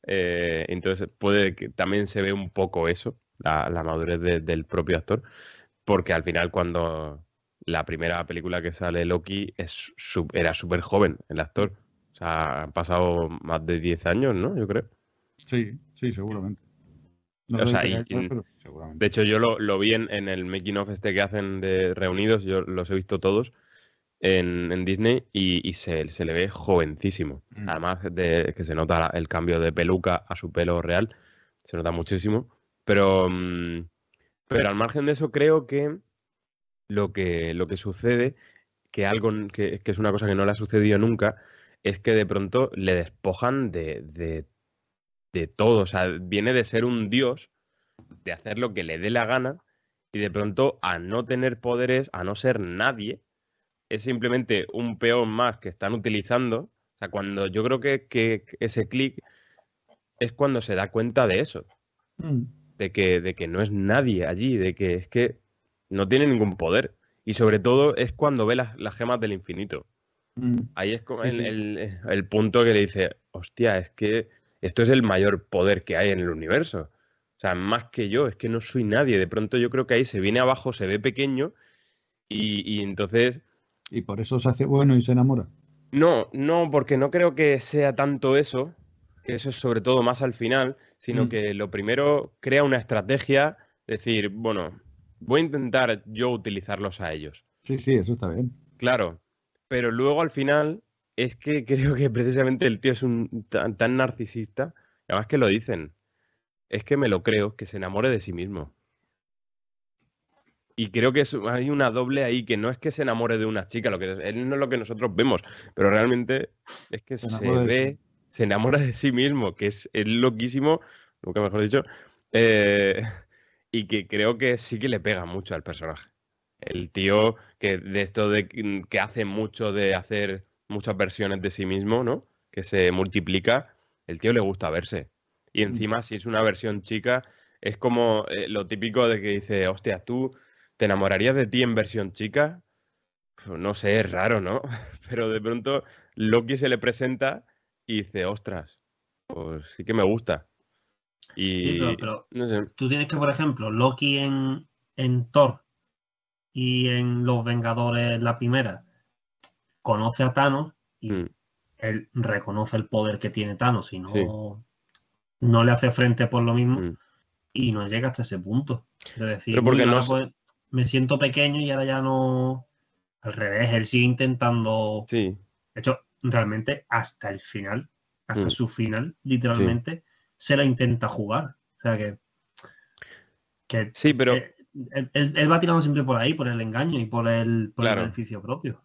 S2: Eh, entonces puede que también se ve un poco eso, la, la madurez de- del propio actor, porque al final cuando la primera película que sale Loki es su- era súper joven el actor. O sea, han pasado más de diez años, ¿no? Yo creo.
S4: Sí, sí, seguramente. No
S2: O
S4: sé
S2: sea,
S4: qué
S2: y,
S4: año,
S2: y,
S4: pero sí,
S2: de
S4: seguramente.
S2: hecho yo lo, lo vi en, en el making of este que hacen de Reunidos, yo los he visto todos en, en Disney y, y se, se le ve jovencísimo.
S4: Mm.
S2: Además de que se nota la- el cambio de peluca a su pelo real, se nota muchísimo. Pero, mm, pero al margen de eso creo que lo que, lo que sucede, que algo n- que, que es una cosa que no le ha sucedido nunca, es que de pronto le despojan de, de, de todo. O sea, viene de ser un dios, de hacer lo que le dé la gana, y de pronto a no tener poderes, a no ser nadie, es simplemente un peón más que están utilizando. O sea, cuando yo creo que, que ese clic es cuando se da cuenta de eso,
S4: Mm.
S2: de que, de que no es nadie allí, de que es que no tiene ningún poder. Y sobre todo es cuando ve las, las gemas del infinito.
S4: Mm.
S2: Ahí es como
S4: Sí,
S2: el,
S4: sí.
S2: el- el punto que le dice, hostia, es que esto es el mayor poder que hay en el universo. O sea, más que yo, es que no soy nadie. De pronto yo creo que ahí se viene abajo, se ve pequeño y, y entonces...
S4: Y por eso se hace bueno y se enamora.
S2: No, no, porque no creo que sea tanto eso, que eso es sobre todo más al final, sino
S4: Mm.
S2: que lo primero crea una estrategia, decir, bueno, voy a intentar yo utilizarlos a ellos.
S4: Sí, sí, eso está bien.
S2: Claro, pero luego al final es que creo que precisamente el tío es un tan, tan narcisista, y además que lo dicen, es que me lo creo, que se enamore de sí mismo. Y creo que es- hay una doble ahí, que no es que se enamore de una chica, lo que, él no es lo que nosotros vemos, pero realmente es que
S4: Se
S2: se
S4: enamora de sí.
S2: ve, se enamora de sí mismo, que es, es loquísimo, nunca mejor dicho, eh, y que creo que sí que le pega mucho al personaje. El tío que de esto de que que hace mucho de hacer muchas versiones de sí mismo, ¿no? Que se multiplica, el tío le gusta verse. Y
S4: Mm.
S2: encima, si es una versión chica, es como eh, lo típico de que dice, hostia, tú ¿te enamorarías de ti en versión chica? Pues no sé, es raro, ¿no? Pero de pronto Loki se le presenta y dice, ostras, pues sí que me gusta.
S5: Sí,
S2: Y
S5: pero, pero
S2: no sé.
S5: tú tienes que, por ejemplo, Loki en, en Thor y en Los Vengadores, la primera, conoce a Thanos y
S2: Mm,
S5: él reconoce el poder que tiene Thanos y
S2: sí.
S5: no, no le hace frente por lo mismo
S2: Mm.
S5: y no llega hasta ese punto de decir,
S2: Pero
S5: no,
S2: porque
S5: yo
S2: no...
S5: ahora
S2: s-
S5: pues me siento pequeño y ahora ya no. Al revés, él sigue intentando.
S2: Sí.
S5: De hecho, realmente hasta el final, hasta
S2: Mm,
S5: su final,
S2: sí.
S5: literalmente, se la intenta jugar. O sea que, que
S2: Sí, pero
S5: eh, él, él- él va tirando siempre por ahí, por el engaño y por el, por el
S2: claro.
S5: beneficio propio.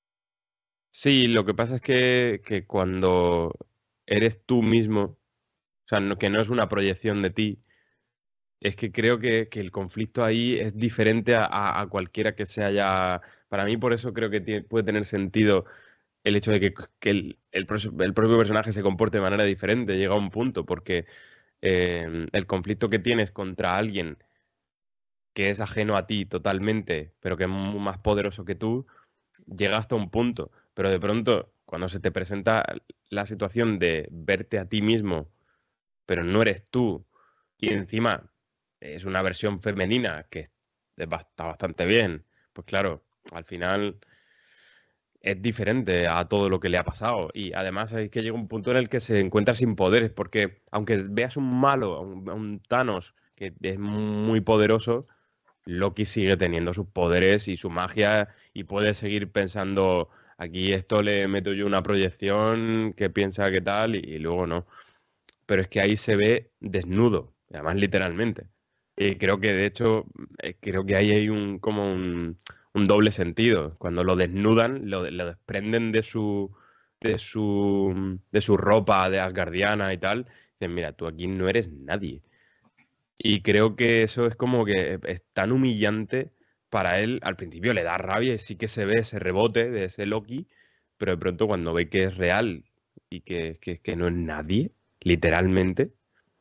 S2: Sí, lo que pasa es que, que cuando eres tú mismo, o sea, no- que no es una proyección de ti, es que creo que, que el conflicto ahí es diferente a, a- a cualquiera que se haya... Para mí, por eso creo que tiene- puede tener sentido el hecho de que, que el, el pros- el propio personaje se comporte de manera diferente, llega a un punto, porque eh, el conflicto que tienes contra alguien que es ajeno a ti totalmente, pero que es mu- más poderoso que tú, llega hasta un punto. Pero de pronto, cuando se te presenta la situación de verte a ti mismo, pero no eres tú, y encima es una versión femenina que es ba- está bastante bien, pues claro, al final es diferente a todo lo que le ha pasado. Y además es que llega un punto en el que se encuentra sin poderes, porque aunque veas un malo, a un, a un Thanos que es muy poderoso, Loki sigue teniendo sus poderes y su magia y puede seguir pensando, aquí esto le meto yo una proyección que piensa que tal y, y luego no. Pero es que ahí se ve desnudo, además literalmente. Y creo que de hecho, eh, creo que ahí hay un como un, un doble sentido. Cuando lo desnudan, lo, lo desprenden de su, de su, de su ropa de asgardiana y tal. Dicen, mira, tú aquí no eres nadie. Y creo que eso es como que es tan humillante para él. Al principio le da rabia y sí que se ve ese rebote de ese Loki, pero de pronto cuando ve que es real y que, que, que no es nadie, literalmente,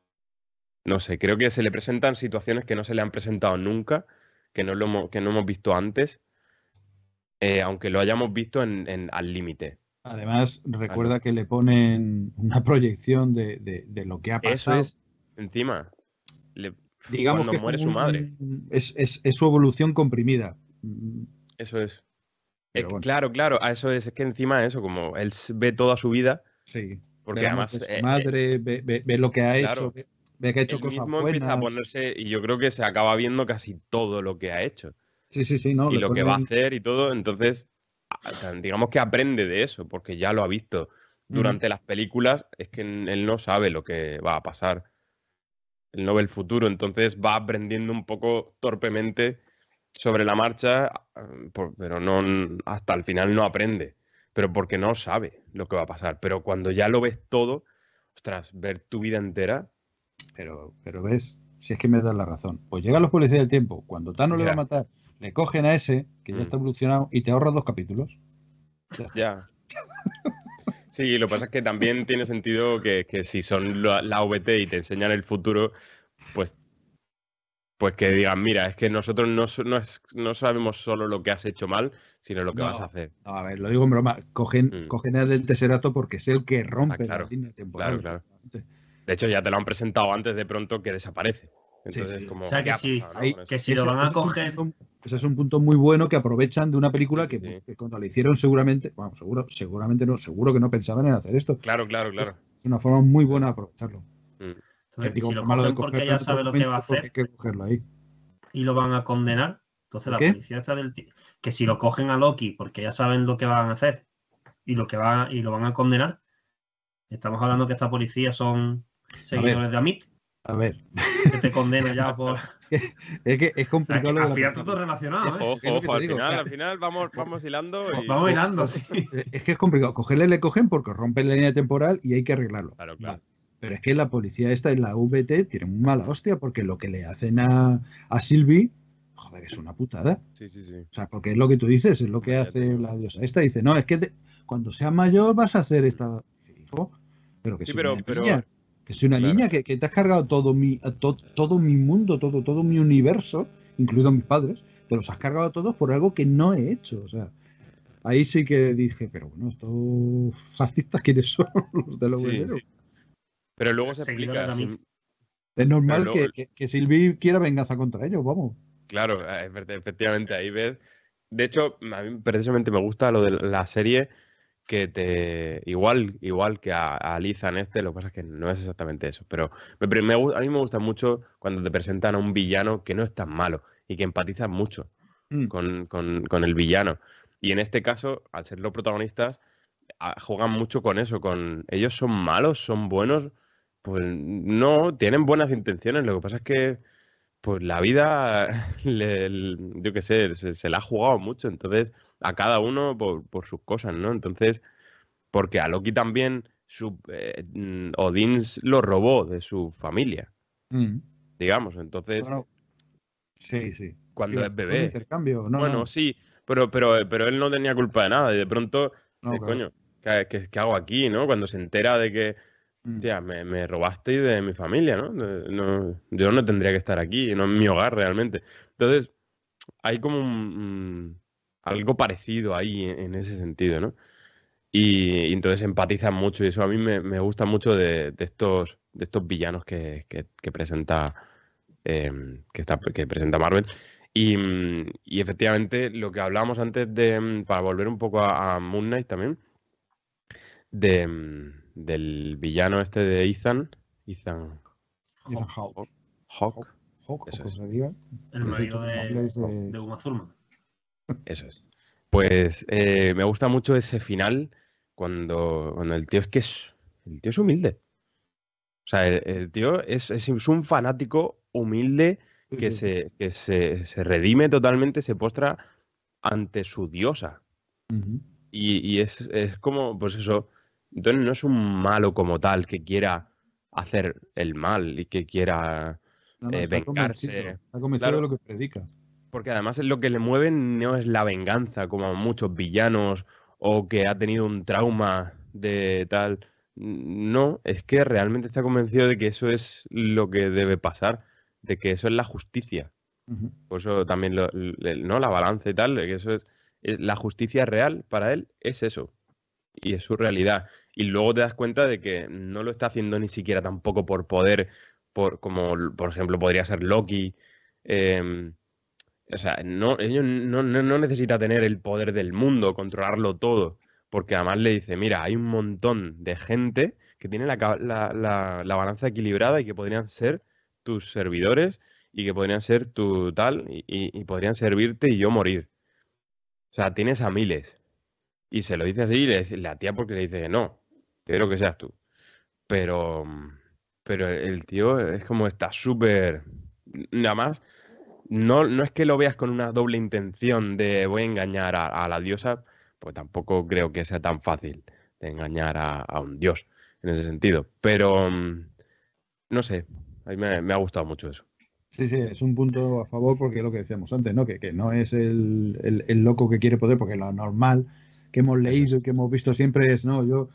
S2: no sé, creo que se le presentan situaciones que no se le han presentado nunca, que no, lo hemos, que no hemos visto antes, eh, aunque lo hayamos visto en, en- al límite.
S4: Además, recuerda que le ponen una proyección de, de- de lo que ha
S2: Eso
S4: pasado.
S2: es, encima, le-
S4: Digamos
S2: cuando
S4: que es
S2: muere
S4: como
S2: su madre.
S4: un- es, es- es su evolución comprimida. Mm,
S2: Eso es. Es
S4: Pero
S2: que,
S4: bueno,
S2: claro, claro, a eso es, es que encima eso, como él s- ve toda su vida,
S4: sí. Ve
S2: porque
S4: la muerte
S2: además,
S4: de su
S2: eh, eh,
S4: madre, ve, ve- ve lo que ha hecho,
S2: claro,
S4: ve, ve que ha hecho
S2: él
S4: cosas
S2: mismo empieza a
S4: buenas.
S2: ponerse, y yo creo que se acaba viendo casi todo lo que ha hecho
S4: Sí, sí, sí, no,
S2: y
S4: le
S2: lo que va a
S4: ponen.
S2: hacer y todo, entonces, a- tan- digamos que aprende de eso, porque ya lo ha visto
S4: Ujú.
S2: durante las películas, es que n- él no sabe lo que va a pasar, él no ve el futuro, entonces va aprendiendo un poco torpemente sobre la marcha, ah, por- pero no hasta el final no aprende, pero porque no sabe lo que va a pasar. Pero cuando ya lo ves todo, ostras, ver tu vida entera,
S4: Pero, pero ves, si es que me das la razón. Pues llegan los policías del tiempo, cuando Thanos le va a
S2: ya,
S4: matar, le cogen a ese, que ya
S2: mm,
S4: está evolucionado, y te ahorras dos capítulos. Ya está.
S2: ya. Sí, lo que pasa es que también tiene sentido que, que si son la, la O V T y te enseñan el futuro, pues, pues que digan, mira, es que nosotros no, so- no, es- no sabemos solo lo que has hecho mal, sino lo que vas a
S4: No,
S2: hacer.
S4: no, a ver, lo digo en broma. Cogen,
S2: Mm.
S4: cogen a del Tesserato porque es el que
S2: Ah,
S4: rompe la
S2: claro,
S4: línea
S2: claro,
S4: temporal.
S2: claro.
S4: Precisamente.
S2: De hecho, ya te lo han presentado antes de pronto que desaparece.
S4: Sí,
S2: Entonces,
S4: sí.
S5: O
S2: como,
S5: sea
S2: ¿qué
S5: que
S2: ha
S5: sí,
S2: pasado, no?
S4: Ahí,
S2: Con eso.
S5: que si lo
S4: ese,
S5: van a
S4: ese es un
S5: coger,
S4: punto, ese es un punto muy bueno que aprovechan de una película
S2: Sí, sí,
S4: que,
S2: sí.
S4: que cuando la hicieron seguramente, bueno, seguro, seguramente no, seguro que no pensaban en hacer esto.
S2: Claro, claro,
S4: Es
S2: claro.
S4: una forma muy
S2: Eso es.
S4: buena de aprovecharlo.
S2: Mm.
S4: Que
S5: entonces,
S4: digo,
S5: si lo
S4: por malo de
S5: cogen porque
S4: cogerlo
S5: ya
S4: en otro
S5: sabe lo que va a
S4: momento, porque hay
S5: hacer
S4: que cogerlo ahí.
S5: y lo van a condenar, entonces
S4: ¿El
S5: la
S4: qué?
S5: policía está del ti- que si lo cogen a Loki porque ya saben lo que van a hacer y lo que va y lo van a condenar, estamos hablando que esta policía son
S4: A ver,
S5: seguidores de Amit,
S4: a ver.
S5: que te condena ya por.
S4: Es que es
S5: Es que
S4: complicado lo de
S5: al
S4: la
S5: final está todo
S4: policía.
S5: relacionado, ¿eh?
S2: Ojo,
S4: Porque es
S2: ojo,
S4: lo que
S2: ojo.
S4: te
S2: Al
S4: digo, o
S2: final,
S4: sea,
S2: al final vamos,
S4: co-
S2: vamos hilando y.
S5: Vamos
S4: co-
S5: hilando,
S4: co-
S5: sí.
S4: es que es complicado. Cogerle le cogen porque rompen la línea temporal y hay que arreglarlo.
S2: Claro, claro.
S4: Vale. Pero es que la policía esta en la V T tiene muy mala hostia porque lo que le hacen a, a Sylvie, joder, es una putada.
S2: Sí, sí, sí.
S4: O sea, porque es lo que tú dices, es lo que
S2: Hombre, ya te
S4: hace
S2: digo.
S4: la diosa esta. Dice, no, es que te- cuando seas mayor vas a hacer esta. Hijo, pero que
S2: Sí,
S4: soy
S2: pero,
S4: una
S2: pero.
S4: niña. Que soy una
S2: Claro.
S4: niña que, que te has cargado todo mi, a to- todo mi mundo, todo, todo mi universo, incluidos mis padres, te los has cargado todos por algo que no he hecho. O sea, ahí sí que dije, pero bueno, estos fascistas, ¿quiénes son los de los
S2: Sí.
S4: verdaderos?
S2: Pero luego se
S5: Seguidores
S2: explica.
S5: de
S2: sin-
S5: Amit.
S4: Es normal
S2: Pero
S4: que,
S2: luego-
S4: que, que Sylvie quiera venganza contra ellos, vamos.
S2: Claro, eh, efe- efectivamente, ahí ves. De hecho, a mí precisamente me gusta lo de la serie que te. Igual, igual que a, a Liza en este, lo que pasa es que no es exactamente eso. Pero me, pre- me gu- a mí me gusta mucho cuando te presentan a un villano que no es tan malo y que empatizas mucho
S4: Mm.
S2: con, con- con el villano. Y en este caso, al ser los protagonistas, a- juegan mucho con eso, con ellos son malos, son buenos. Pues no, tienen buenas intenciones. Lo que pasa es que pues la vida, le- le- yo qué sé, se, se la ha jugado mucho, entonces a cada uno por, por sus cosas, ¿no? Entonces, porque a Loki también su, eh, mm, Odín s- lo robó de su familia,
S4: Mm.
S2: digamos, entonces
S4: Bueno, sí, sí.
S2: cuando
S4: Digo,
S2: es
S4: fue un
S2: bebé,
S4: intercambio. No,
S2: bueno,
S4: no,
S2: sí, pero, pero, pero él no tenía culpa de nada y de pronto,
S4: no,
S2: dices,
S4: claro.
S2: coño, ¿qué, qué- qué hago aquí, no? Cuando se entera de que,
S4: Mm.
S2: hostia, me, me robasteis de mi familia, ¿no? De- no- Yo no tendría que estar aquí, no es mi hogar realmente. Entonces, hay como un, un- algo parecido ahí en, en ese sentido, ¿no? Y, y entonces empatizan mucho y eso a mí me, me gusta mucho de, de estos, de estos villanos que, que- que presenta, em, que está, que presenta Marvel. Y, mm, y efectivamente lo que hablábamos antes de, mm, para volver un poco a, a Moon Knight también, de, mm, del villano este de Ethan, Ethan
S4: Ethan Hawke.
S2: Hawke, Hawke,
S4: Hawke,
S2: eso
S4: o como
S2: es.
S4: se diga.
S5: El
S4: Lo has
S5: marido
S4: dicho en
S5: de,
S4: inglés, eh,
S5: de Uma Thurman.
S2: Eso es. Pues eh, me gusta mucho ese final cuando, cuando el tío es que es, el tío es humilde. O sea, el, el tío es, es, es un fanático humilde
S4: sí,
S2: que,
S4: sí.
S2: se, que se, se redime totalmente, se postra ante su diosa.
S4: Ujú.
S2: Y, y es, es como, pues eso. Entonces no es un malo como tal que quiera hacer el mal y que quiera
S4: No, no,
S2: eh,
S4: está convencido.
S2: vengarse.
S4: Está convencido
S2: Claro.
S4: de lo que predica.
S2: Porque además lo que le mueve no es la venganza, como a muchos villanos, o que ha tenido un trauma de tal. No, es que realmente está convencido de que eso es lo que debe pasar, de que eso es la justicia.
S4: Ujú.
S2: Por eso también lo- le- ¿no? La balanza y tal, de que eso es, es- la justicia real para él es eso. y es su realidad. Y luego te das cuenta de que no lo está haciendo ni siquiera tampoco por poder, por, como por ejemplo podría ser Loki. Eh, o sea, no, ellos no, no, no necesita tener el poder del mundo, controlarlo todo, porque además le dice, mira, hay un montón de gente que tiene la, ca- la, la, la balanza equilibrada y que podrían ser tus servidores y que podrían ser tu tal y, y- y podrían servirte y yo morir. O sea, tienes a miles. Y se lo dice así y le dice, la tía porque le dice que no, quiero que seas tú. Pero, pero el tío es como está súper... Nada más, no, no es que lo veas con una doble intención de voy a engañar a, a la diosa, pues tampoco creo que sea tan fácil de engañar a, a un dios en ese sentido. Pero, mm, no sé, a mí me, me ha gustado mucho eso.
S4: Sí, sí, es un punto a favor porque es lo que decíamos antes, ¿no? Que, que no es el, el- el loco que quiere poder, porque lo normal que hemos
S2: Eso
S4: leído
S2: es.
S4: y que hemos visto siempre es, no, yo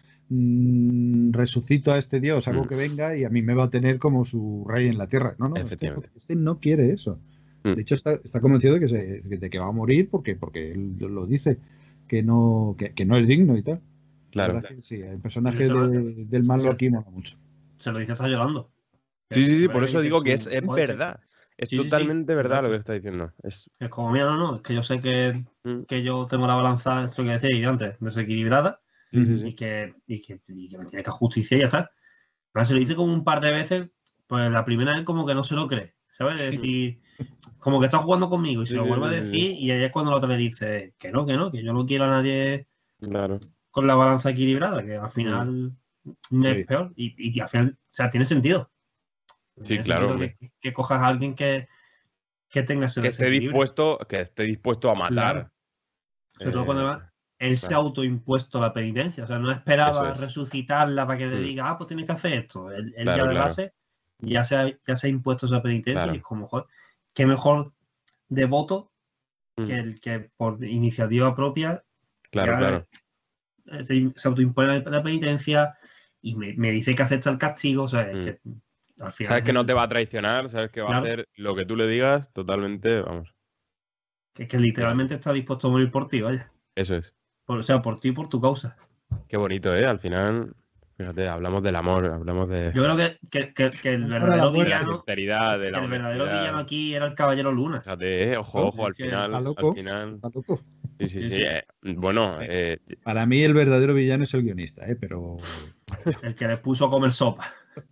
S4: mm, resucito a este dios, hago
S2: Mm,
S4: que venga y a mí me va a tener como su rey en la tierra. No, no, este, no
S2: efectivamente.
S4: este no quiere eso.
S2: Mm,
S4: De hecho, está, está convencido de que, se, de que va a morir porque, porque él lo dice, que no, que, que no es digno y tal. La
S2: claro.
S4: verdad es que sí, el
S5: Y
S4: personaje
S5: se lo,
S4: de- del malo
S5: se,
S4: aquí mola mucho.
S5: se lo dice hasta llorando.
S2: Sí,
S5: Que
S2: sí, sí, por
S5: siempre que
S2: eso
S5: dice
S2: digo que es,
S5: su...
S2: es
S5: Joder, que-
S2: verdad. Es
S5: sí, sí, sí,
S2: totalmente verdad lo que
S5: exacto.
S2: está diciendo. Es,
S5: Es como, mira, no, no, es que yo sé que,
S2: mm,
S5: que yo tengo la balanza, esto que decía antes, desequilibrada
S2: sí, sí,
S4: Ujú.
S5: y
S2: sí.
S5: que, y que, y que me tiene que justiciar y ya está. Pero se lo dice como un par de veces, pues la primera vez como que no se lo cree, ¿sabes? Es decir, como que está jugando conmigo y se
S2: Sí,
S5: lo
S2: sí,
S5: vuelve a
S2: sí, sí, sí.
S5: decir y ahí es cuando la otra le dice que no, que no, que yo no quiero a nadie
S2: Claro.
S5: con la balanza equilibrada, que al
S2: Mm,
S5: final no es
S4: Sí.
S5: peor y, y al final, o sea, tiene sentido.
S2: sí,
S5: Tiene
S2: claro,
S5: sentido
S2: hombre.
S5: que, que cojas a alguien que, que tenga ese
S2: Que esté
S5: desequilibrio.
S2: dispuesto, que esté dispuesto a
S5: Claro.
S2: matar.
S5: Sobre todo cuando
S2: Eh,
S5: además él se ha
S2: claro,
S5: autoimpuesto la penitencia. O sea, no
S2: eso
S5: esperaba
S2: es.
S5: resucitarla para que le
S2: Mm,
S5: diga, ah, pues tienes que hacer esto. Él, él ya
S2: claro,
S5: de
S2: claro,
S5: base ya se, ha, ya se ha impuesto esa penitencia y es
S2: claro.
S5: como, joder, qué mejor devoto
S2: Mm,
S5: que el que por iniciativa propia
S2: claro,
S5: ya
S2: claro.
S5: eh, se, se autoimpone la, la penitencia y me, me dice que acepta el castigo. O sea, es
S2: Mm.
S5: que al final
S2: Sabes
S5: es
S2: que no
S5: el,
S2: te va a traicionar, sabes que va a
S5: claro,
S2: hacer lo que tú le digas totalmente, vamos.
S5: que, que
S2: Fíjate.
S5: literalmente está dispuesto a morir por ti, vaya.
S2: Eso es.
S5: Por, o sea, por ti y por tu causa.
S2: Qué bonito, ¿eh? Al final, fíjate, hablamos del amor, hablamos de,
S5: Yo creo que, que, que, que el
S4: Amor a la
S5: verdadero
S2: de la
S4: muerte.
S5: villano,
S2: sinceridad, de la
S5: el verdadero villano
S2: honestidad.
S5: aquí era el Caballero Luna.
S2: Fíjate, ¿eh? Ojo,
S4: ¿No?
S2: ojo,
S5: Es
S2: al
S5: que
S4: Está
S2: final, al
S4: loco,
S2: final.
S4: está loco.
S2: Sí, sí,
S5: sí,
S2: sí.
S5: sí,
S2: eh, bueno,
S4: Eh,
S2: eh,
S4: Para mí el verdadero villano es el guionista, ¿eh? Pero
S5: el que les puso a comer sopa.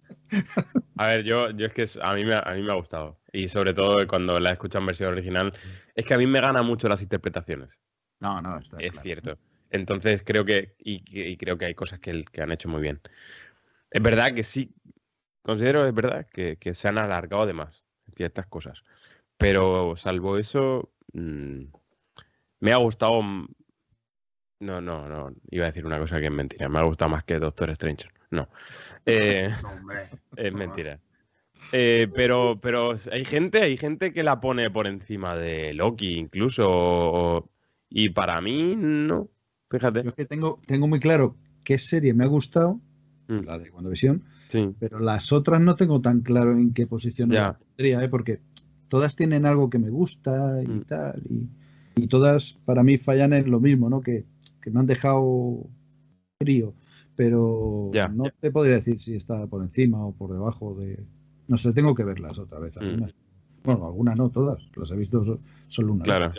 S2: a ver, yo, yo es que es- a mí me, ha- a mí me ha gustado. Y sobre todo cuando la he escuchado en versión original, es que a mí me gana mucho las interpretaciones.
S4: no, no, está
S2: Es
S4: claro.
S2: cierto. Entonces creo que, y, que- y creo que hay cosas que, el- que han hecho muy bien. Es verdad que sí, considero, es verdad, que, que se han alargado de más ciertas cosas. Pero salvo eso, mm, me ha gustado. mm, No, no, no. Iba a decir una cosa que es mentira. Me ha gustado más que Doctor Strange. No. Eh,
S5: No, hombre.
S2: es
S5: No,
S2: mentira. Eh, pero, pero hay gente, hay gente que la pone por encima de Loki, incluso. o- y para mí, no. Fíjate.
S4: Yo es que tengo, tengo muy claro qué serie me ha gustado,
S2: Mm,
S4: la de WandaVision,
S2: sí,
S4: pero las otras no tengo tan claro en qué posiciones las
S2: ya.
S4: pondría, ¿eh? Porque todas tienen algo que me gusta y
S2: Mm,
S4: tal, y, y todas para mí fallan en lo mismo, ¿no? Que, que me han dejado frío, pero
S2: ya.
S4: no te podría decir si está por encima o por debajo de... No sé, tengo que verlas otra vez,
S2: Mm,
S4: algunas. Bueno, algunas no, todas, las he visto so- solo una vez.
S2: claro.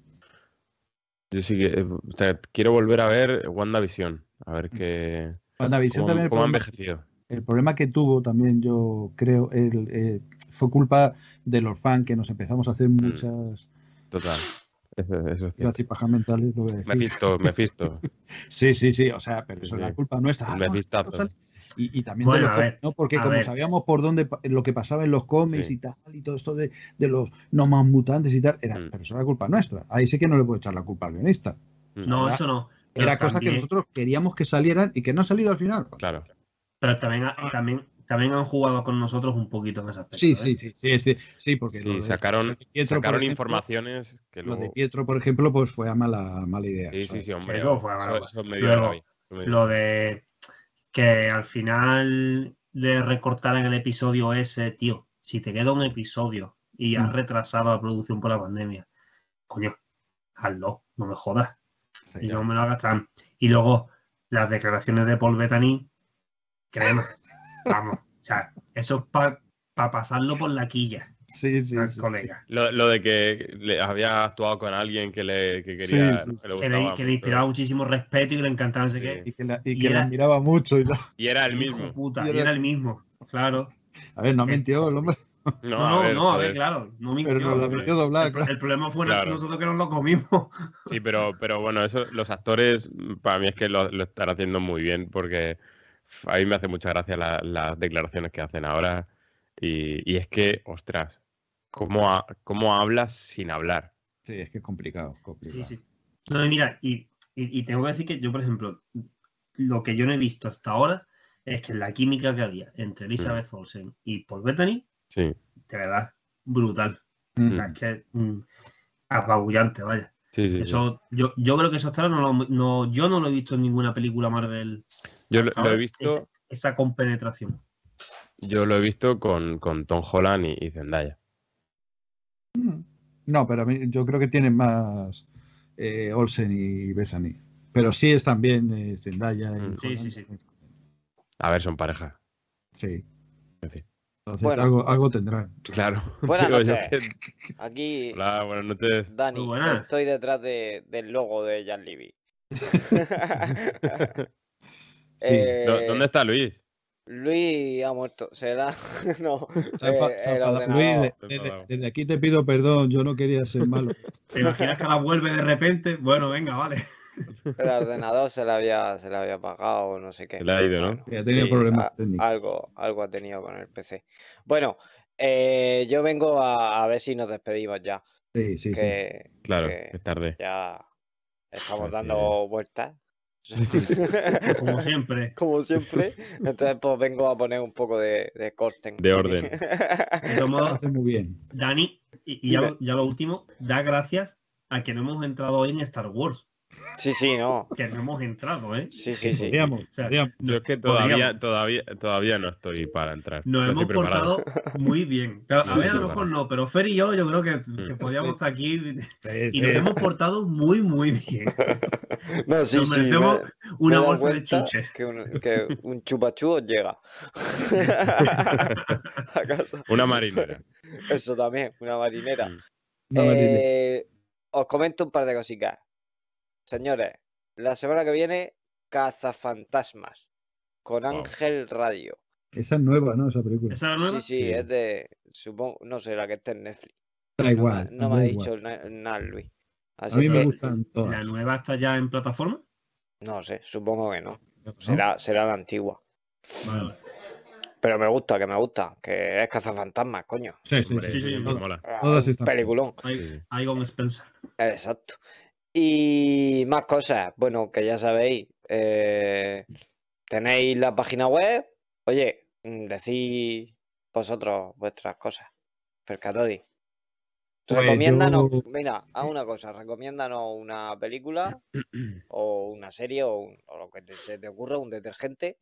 S2: Yo sí que. eh, o sea, quiero volver a ver WandaVision. A ver qué.
S4: WandaVision
S2: Cómo, han-
S4: también el
S2: cómo han
S4: problema,
S2: envejecido.
S4: el problema que tuvo también yo creo el, eh, fue culpa de los fans que nos empezamos a hacer
S2: Mm,
S4: muchas,
S2: total. Eso, eso es
S4: iba a
S2: cierto.
S4: decir pajas mentales, lo voy a decir.
S2: Mephisto, Mephisto.
S4: Sí, sí, sí, o sea, pero
S2: Sí,
S4: eso es
S2: sí.
S4: la culpa nuestra.
S2: El
S4: Ah, no, esto no
S2: Mephistazo.
S4: sale. Y, y también
S5: Bueno,
S4: de los
S5: a
S4: cómics,
S5: ver,
S4: ¿no? Porque
S5: a
S4: como
S5: ver.
S4: sabíamos por dónde pa- lo que pasaba en los cómics
S2: Sí.
S4: y tal, y todo esto de, de los no más mutantes y tal, era,
S2: Mm,
S4: pero eso era culpa nuestra. Ahí sí que no le puedo echar la culpa al guionista.
S2: mm,
S5: No,
S4: Era,
S5: eso no. Pero
S4: era cosas que
S5: también,
S4: nosotros queríamos que salieran y que no han salido al final.
S2: claro.
S5: pero también, también, también han jugado con nosotros un poquito en ese aspecto.
S4: Sí,
S5: ¿eh?
S4: sí, sí, sí, sí, sí, porque lo
S2: Sí,
S4: de,
S2: sacaron,
S4: lo de Pietro, por
S2: sacaron
S4: ejemplo,
S2: informaciones que
S4: lo de
S2: luego.
S4: Pietro, por ejemplo, pues fue a mala, mala idea.
S2: Sí,
S4: eso
S2: sí,
S4: es.
S2: sí, hombre.
S5: Eso
S2: oh,
S5: fue
S2: Eso,
S5: bravo.
S2: eso me dio
S5: Luego,
S2: rabia. Eso me dio
S5: lo
S2: rabia.
S5: de que al final le recortaran el episodio ese, tío. Si te queda un episodio y has
S4: Mm.
S5: retrasado la producción por la pandemia, coño, hazlo, no me jodas.
S4: Sí,
S5: Y
S2: ya.
S5: no me lo hagas tan. Y luego, las declaraciones de Paul Bettany, crema, vamos, o sea, eso es para pa pasarlo por la quilla
S4: Sí, sí,
S5: al
S4: sí,
S5: colega.
S2: Lo, lo de que le había actuado con alguien que le que quería,
S4: Sí, sí,
S2: ¿no?
S4: sí.
S2: Que le
S5: Que le,
S2: gustaba
S5: que le
S2: mucho.
S5: inspiraba muchísimo respeto y que le encantaba no sé
S2: Sí.
S5: qué.
S4: Y que la, y
S5: Y
S4: que la
S5: era-
S4: admiraba mucho y tal.
S2: Y era el
S5: Hijo
S2: mismo.
S5: puta,
S4: Y
S5: y
S4: era
S5: era
S4: el
S5: el mismo, claro.
S4: A ver, no
S5: Que-
S4: mintió el hombre,
S2: No,
S5: No,
S2: a
S5: no,
S2: ver,
S5: no, a ver,
S2: joder.
S5: claro, no
S4: pero
S5: mintió.
S4: nos la
S2: sí.
S4: metió
S5: El,
S4: doblada,
S5: pro- el
S4: claro.
S5: problema fue
S2: Claro.
S5: nosotros que nos lo comimos.
S2: Sí, pero, pero bueno, eso, los actores, para mí es que lo, lo están haciendo muy bien, porque a mí me hace mucha gracia la- las declaraciones que hacen ahora. Y, y es que, ostras, ¿cómo, ha- cómo hablas sin hablar?
S4: Sí, es que es complicado,
S5: Sí,
S4: complicado.
S5: sí. No, y mira, y, y- y tengo que decir que yo, por ejemplo, lo que yo no he visto hasta ahora es que la química que había entre Elizabeth Olsen y Paul Bettany,
S2: Sí.
S5: de verdad, brutal.
S4: Mm.
S5: O sea, es que mm, apabullante, vaya.
S2: Sí, sí, sí.
S5: Eso, yo, yo creo que eso hasta ahora no, lo- no, yo no lo he visto en ninguna película Marvel.
S2: Yo lo,
S5: hasta
S2: lo he
S5: ahora,
S2: visto,
S5: esa, esa compenetración.
S2: yo lo he visto con, con Tom Holland y, y Zendaya.
S4: Mm. No, pero a mí, yo creo que tienen más eh, Olsen y Bethany. Pero sí es también eh, Zendaya y
S2: Mm.
S5: Sí, sí,
S4: Holland.
S5: sí.
S2: A ver, son pareja.
S4: Sí.
S2: Es decir,
S4: Entonces
S6: Bueno.
S4: algo, algo tendrán.
S2: claro.
S6: Buenas
S2: Digo yo
S6: noches.
S2: que-
S6: Aquí,
S2: Hola, buenas noches.
S6: Dani,
S5: Muy buenas.
S6: estoy detrás de- del logo de Jan Libby.
S4: Sí.
S2: ¿Dó- ¿Dónde está Luis?
S6: Luis ha muerto. Será. No,
S4: Se ha enfa-
S6: eh,
S4: se ha
S6: el
S4: enfadado.
S6: ordenador.
S4: Luis, de-
S2: Se ha
S4: desde,
S2: enfadado.
S4: desde aquí te pido perdón, yo no quería ser malo.
S5: ¿Te imaginas que ahora vuelve de repente? Bueno, venga, vale.
S6: El ordenador se le había, se le había apagado o no sé qué.
S2: Se le ha ido, ¿no?
S6: Bueno,
S4: Que ha tenido
S6: sí,
S4: problemas
S6: a-
S4: técnicos.
S6: algo, algo ha tenido con el P C. Bueno, eh, yo vengo a, a ver si nos despedimos ya.
S4: Sí, sí, sí.
S6: que,
S2: Claro,
S6: que
S2: es tarde.
S6: ya estamos
S2: Así
S6: dando vueltas.
S5: Como siempre.
S6: Como siempre. Entonces, pues vengo a poner un poco de, de corten.
S2: De orden.
S5: De todos
S4: Lo
S5: modos,
S4: hace muy bien.
S5: Dani, y, y ya, lo, ya lo último, da gracias a que no hemos entrado hoy en Star Wars.
S6: Sí, sí, no.
S5: Que no hemos entrado, ¿eh?
S6: Sí, sí, sí.
S4: Podríamos,
S5: O sea,
S4: podríamos.
S2: Yo es que
S5: podríamos.
S2: todavía, todavía, todavía no estoy para entrar.
S5: Nos
S2: no
S5: hemos
S2: estoy preparado.
S5: portado muy bien. Claro, a
S2: Sí,
S5: ver, a
S2: sí,
S5: lo mejor
S2: claro.
S5: no, pero Fer y yo, yo creo que, que
S2: Mm.
S5: podíamos estar aquí
S4: Sí,
S5: y nos
S4: sí.
S5: hemos portado muy, muy bien.
S6: No, sí,
S5: Nos
S6: sí.
S5: merecemos
S6: me- me he
S5: una
S6: dado
S5: bolsa de
S6: cuenta
S5: chuche.
S6: Que un, que un chupachú os llega. A casa.
S2: Una marinera.
S6: Eso también, una marinera.
S2: Mm.
S4: No, Marilyn.
S6: Eh, os comento un par de cositas. Señores, la semana que viene, Cazafantasmas. Con
S2: Wow.
S6: Ángel Radio.
S4: Esa es nueva, ¿no? Esa película.
S5: ¿Esa es la nueva?
S6: Sí, sí,
S2: Sí.
S6: es de. Supongo, no sé, la que está en Netflix.
S4: Da
S6: No me,
S4: igual.
S6: no me ha
S4: da
S6: dicho
S4: igual.
S6: na- nada, Luis.
S4: A
S6: Así
S4: mí me
S6: que,
S4: gustan
S5: ¿La
S4: todas.
S5: nueva está ya en plataforma?
S6: no sé, supongo que no.
S4: ¿no?
S6: Será, será la antigua.
S5: Vale, vale.
S6: Pero me gusta, que me gusta. Que es Cazafantasmas, coño.
S4: Sí, sí,
S2: Hombre,
S4: sí.
S5: sí, sí,
S2: me
S4: Todas-
S2: mola.
S6: Ah,
S4: Todas
S6: un
S4: están
S6: peliculón.
S5: Hay,
S2: Sí, sí.
S5: hay con Spencer.
S6: Exacto. Y más cosas. Bueno, que ya sabéis. eh, tenéis la página web. Oye, mm, decid vosotros vuestras cosas. Percatodi.
S4: Pues
S6: Recomiéndanos.
S4: yo-
S6: Mira, haz una cosa. Recomiéndanos una película o una serie o, un- o lo que te- se te ocurra, un detergente.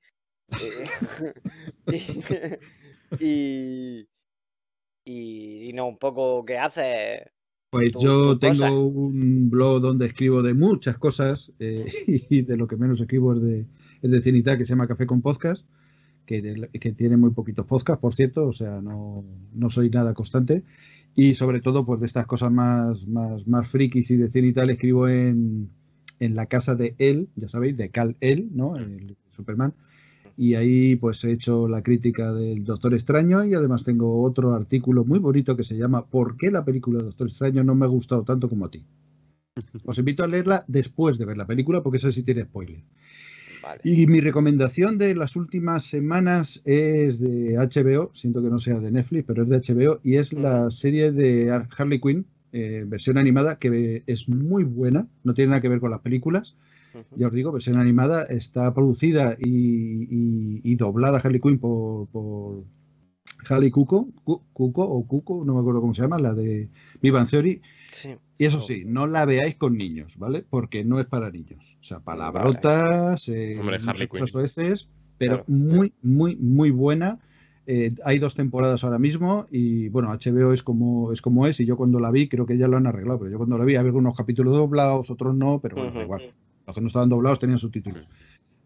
S6: eh, y, y, y no un poco qué haces.
S4: Pues
S6: tu-
S4: yo
S6: tu cosa.
S4: tengo un blog donde escribo de muchas cosas eh, y de lo que menos escribo es de, es de cine y tal, que se llama Café con Podcast, que, de- que tiene muy poquitos podcasts, por cierto, o sea, no, no soy nada constante. Y sobre todo, pues de estas cosas más, más, más frikis y de cine y tal, escribo en, en la casa de él, ya sabéis, de Kal-El, ¿no? El Superman. Y ahí pues he hecho la crítica del Doctor Extraño y además tengo otro artículo muy bonito que se llama ¿Por qué la película del Doctor Extraño no me ha gustado tanto como a ti? Os invito a leerla después de ver la película porque esa sí tiene spoiler.
S6: Vale.
S4: Y mi recomendación de las últimas semanas es de H B O, siento que no sea de Netflix, pero es de H B O y es la serie de Harley Quinn, eh, versión animada, que es muy buena, no tiene nada que ver con las películas.
S6: Ujú.
S4: Ya os digo, versión animada, está producida y, y- y doblada Harley Quinn por, por Harley Cuco, Cu- Cuco o Cuco, no me acuerdo cómo se llama, la de Big Bang Theory.
S6: Sí.
S4: Y eso sí, no la veáis con niños, ¿vale? Porque no es para niños. O sea, palabrotas, eh,
S2: Hombre, Harley
S4: muchas
S2: Quinn.
S4: veces, pero
S6: Claro.
S4: muy, muy, muy buena. Eh, hay dos temporadas ahora mismo y bueno, H B O es como, es como es y yo cuando la vi creo que ya lo han arreglado, pero yo cuando la vi había algunos capítulos doblados, otros no, pero bueno, da
S6: Ujú.
S4: igual. Los que no estaban doblados tenían subtítulos.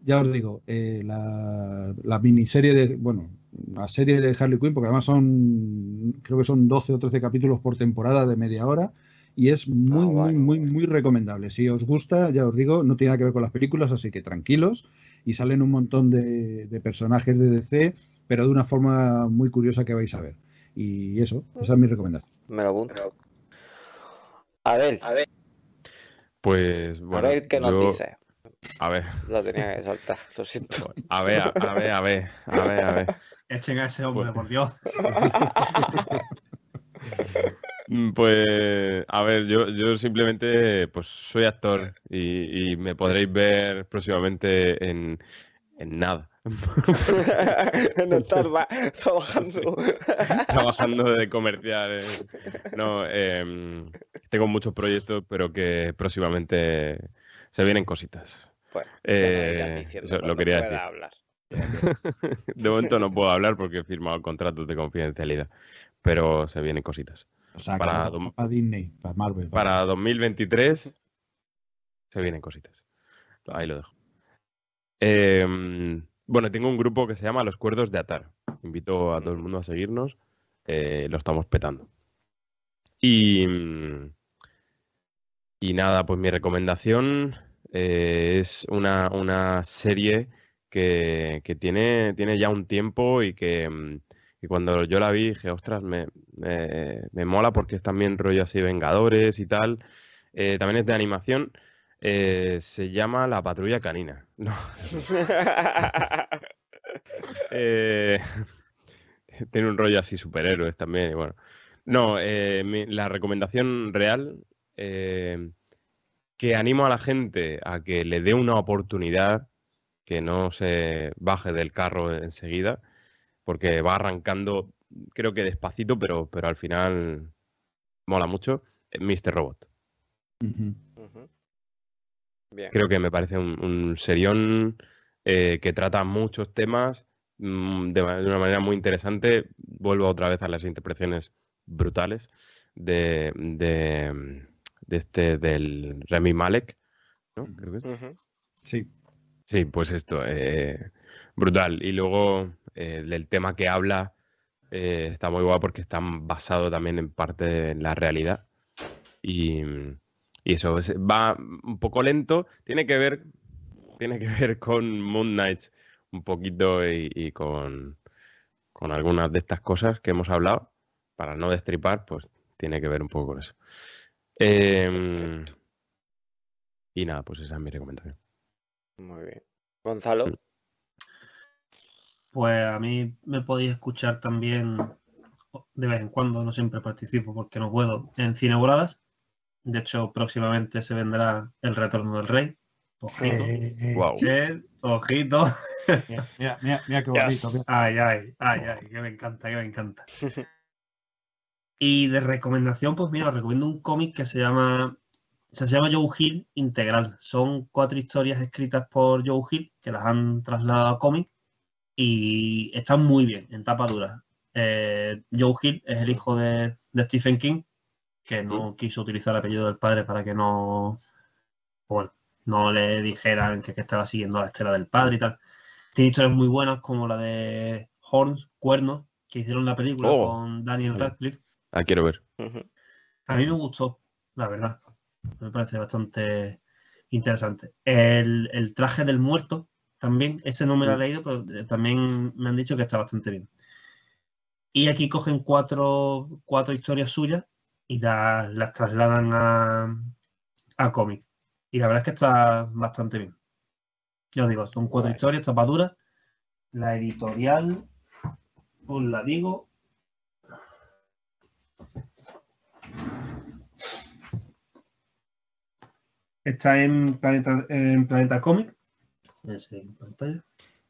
S4: ya os digo, eh, la, la miniserie de, bueno, la serie de Harley Quinn, porque además son, creo que son doce o trece capítulos por temporada de media hora, y es muy,
S6: Ah,
S4: muy,
S6: guay.
S4: muy, muy recomendable. Si os gusta, ya os digo, no tiene nada que ver con las películas, así que tranquilos, y salen un montón de, de personajes de D C, pero de una forma muy curiosa que vais a ver. Y eso, esa es mi recomendación.
S6: Me lo apunto. A ver,
S2: Pues
S6: a
S2: bueno,
S6: ver qué nos
S2: yo,
S6: dice.
S2: a ver,
S6: Lo tenía que soltar, lo siento.
S2: a ver, a, a ver, a ver, a ver, a ver.
S5: Echen a ese hombre,
S2: Pues-
S5: por Dios.
S2: Mm, Pues, a ver, yo, yo simplemente pues soy actor y, y me podréis ver próximamente en, en nada.
S6: No estar va- trabajando.
S2: Trabajando de comercial. eh. No, em, tengo muchos proyectos, pero que próximamente se vienen cositas.
S6: Pues,
S2: Eh,
S6: ya nos irás diciendo
S2: eso lo
S6: cuando
S2: quería
S6: pueda
S2: decir.
S6: hablar.
S2: De momento no puedo hablar porque he firmado contratos de confidencialidad, pero se vienen cositas.
S4: O sea,
S2: Para
S4: que no
S2: dom-
S4: trabaja para Disney, para Marvel.
S2: Para dos mil veintitrés se vienen cositas. Ahí lo dejo. Em, bueno, tengo un grupo que se llama Los Cuerdos de Atar. Invito a todo el mundo a seguirnos. eh, lo estamos petando. Y, mm, y nada, pues mi recomendación eh, es una, una serie que, que tiene, tiene ya un tiempo y que, mm, y cuando yo la vi dije, ostras, me, me, me mola porque es también rollo así Vengadores y tal. Eh, también es de animación. eh, se llama La Patrulla Canina. No, eh, tiene un rollo así superhéroes también. Y bueno, no, eh, mi- la recomendación real eh, que animo a la gente a que le dé una oportunidad, que no se baje del carro enseguida, porque va arrancando, creo que despacito, pero, pero al final mola mucho. eh, míster Robot.
S4: Ujú.
S6: Ujú. Bien.
S2: Creo que me parece un, un serión eh, que trata muchos temas mm, de, ma- de una manera muy interesante. Vuelvo otra vez a las interpretaciones brutales de, de, de este del Rami Malek, ¿no? Creo que es.
S6: Ujú.
S4: Sí.
S2: Sí, pues esto, eh, brutal. Y luego eh, el tema que habla eh, está muy guapo porque está basado también en parte en la realidad. Y, y eso es- va un poco lento. Tiene que ver, tiene que ver con Moon Knight un poquito y, y con, con algunas de estas cosas que hemos hablado. Para no destripar, pues tiene que ver un poco con eso. Em,
S6: Perfecto.
S2: y nada, pues esa es mi recomendación.
S6: Muy bien. Gonzalo.
S2: Mm.
S5: Pues a mí me podéis escuchar también de vez en cuando, no siempre participo porque no puedo, en Cineboradas. De hecho, próximamente se vendrá El Retorno del Rey. Ojito.
S4: Eh, eh,
S2: Wow.
S5: Eh, ojito.
S4: Mira, mira, mira, mira qué
S6: Yes.
S4: bonito. mira.
S5: Ay, ay, ay, ay, que me encanta, que me encanta. Y de recomendación, pues mira, os recomiendo un cómic que se llama, se llama Joe Hill Integral. Son cuatro historias escritas por Joe Hill que las han trasladado a cómic y están muy bien, en tapa dura. Eh, Joe Hill es el hijo de, de Stephen King, que no quiso utilizar el apellido del padre para que no, bueno, no le dijeran que, que estaba siguiendo la estela del padre y tal. Tiene historias muy buenas como la de Horns, Cuernos, que hicieron la película
S2: Oh.
S5: con Daniel
S2: Vale.
S5: Radcliffe.
S2: Ah, quiero ver.
S6: Ujú.
S5: A mí me gustó, la verdad. Me parece bastante interesante. El, el traje del muerto, también, ese no me lo he
S2: Mm.
S5: leído, pero eh, también me han dicho que está bastante bien. Y aquí cogen cuatro, cuatro historias suyas y la- las trasladan a, a cómic. Y la verdad es que está bastante bien. Ya os digo, son cuatro
S6: Guay.
S5: historias, tapaduras. La editorial, os la digo. Está en Planeta, en Planeta Comic. Ese en pantalla.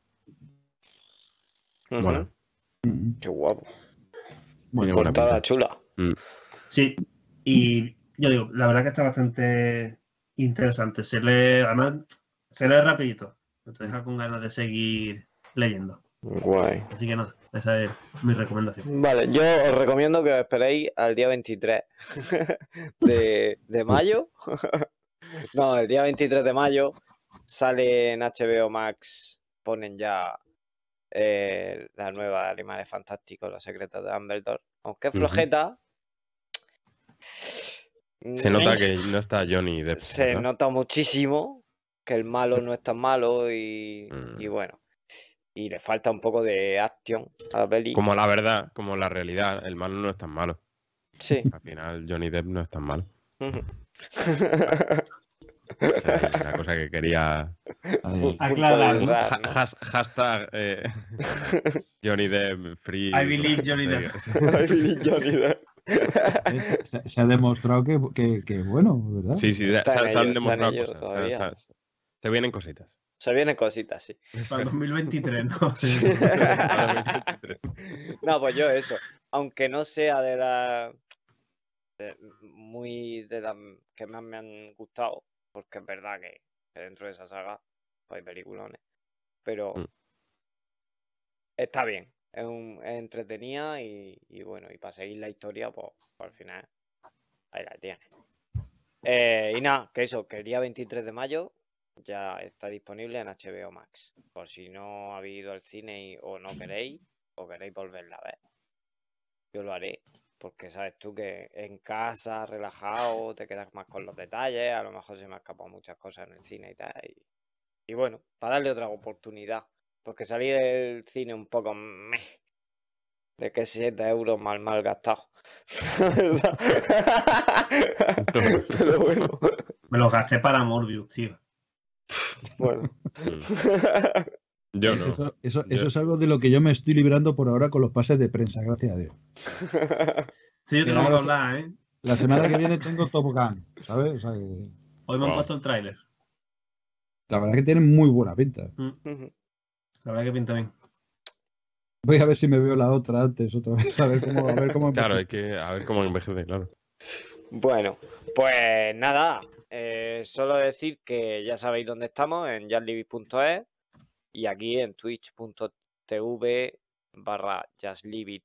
S6: Ujú.
S2: Mola.
S4: Ujú.
S6: Qué guapo.
S2: Tiene buena
S6: Portada
S2: pinta.
S6: chula.
S2: Mm.
S5: Sí, y yo digo, la verdad que está bastante interesante. Se lee, además, se lee rapidito. Te deja con ganas de seguir leyendo.
S6: Guay.
S5: Así que nada, esa es mi recomendación.
S6: Vale, yo os recomiendo que os esperéis al día veintitrés de, de mayo. No, el día veintitrés de mayo sale en H B O Max, ponen ya eh, la nueva de Animales Fantásticos, Los Secretos de Dumbledore. Aunque es
S2: Ujú.
S6: flojeta.
S2: Se nota
S6: me-
S2: que no está Johnny Depp.
S6: Se
S2: ¿verdad?
S6: nota muchísimo que el malo no es tan malo y, y
S2: Mm.
S6: bueno. Y le falta un poco de acción a la peli.
S2: Como la verdad, como la realidad, el malo no es tan malo.
S6: Sí.
S2: Al final, Johnny Depp no es tan malo.
S6: Ujú.
S2: Esa es la cosa que quería.
S4: Ahí.
S5: Aclarar, ¿no?
S6: Puntualizar,
S2: Ha-
S6: ¿no?
S2: has- hashtag eh, Johnny Depp free.
S5: I believe Johnny Depp.
S6: Ay, Johnny Depp.
S4: Es- Se, se ha demostrado que, que, que bueno, ¿verdad?
S2: Sí, sí, se,
S6: Está en
S2: se han
S6: ello, está en
S2: demostrado
S6: ello
S2: cosas.
S6: todavía.
S2: se- se- se vienen cositas.
S6: Se vienen cositas, sí.
S5: Para el dos mil veintitrés, ¿no?
S2: Para dos mil veintitrés.
S6: No, pues yo eso. Aunque no sea de las de- muy de las que más me han gustado, porque es verdad que dentro de esa saga pues, hay peliculones. Pero
S2: Mm.
S6: está bien. Es, un, es entretenida y, y bueno, y para seguir la historia, pues, pues, al final ahí la tienes. Eh, y nada, que eso, que el día veintitrés de mayo ya está disponible en H B O Max. Por si no habéis ido al cine y- o no queréis, o queréis volverla a ver. Yo lo haré, porque sabes tú que en casa, relajado, te quedas más con los detalles, a lo mejor se me han escapado muchas cosas en el cine y tal. Y, y bueno, para darle otra oportunidad, porque salir del cine un poco meh, de que siete euros mal mal gastados. La verdad. Pero bueno,
S5: Me los gasté para Morbius, tío.
S6: bueno.
S2: Mm. Yo
S4: Es
S2: no.
S4: Eso, eso,
S2: Yo-
S4: eso es algo de lo que yo me estoy librando por ahora con los pases de prensa, gracias a Dios.
S5: Sí, yo tengo
S4: Mira,
S5: que
S4: los-
S5: hablar, ¿eh?
S4: La semana que viene tengo Top Gun, ¿sabes? O sea, que
S5: Hoy me han
S2: Wow.
S5: puesto el tráiler.
S4: la verdad que tienen muy buena pinta.
S5: Mm, La verdad que pinta bien.
S4: Voy a ver si me veo la otra antes, otra vez, a ver cómo, a ver cómo
S2: Claro, hay
S4: envejece.
S2: que a ver cómo envejece, claro.
S6: Bueno, pues nada, eh, solo decir que ya sabéis dónde estamos, en jazzlibit punto es y aquí en twitch punto tv barra jazzlibitv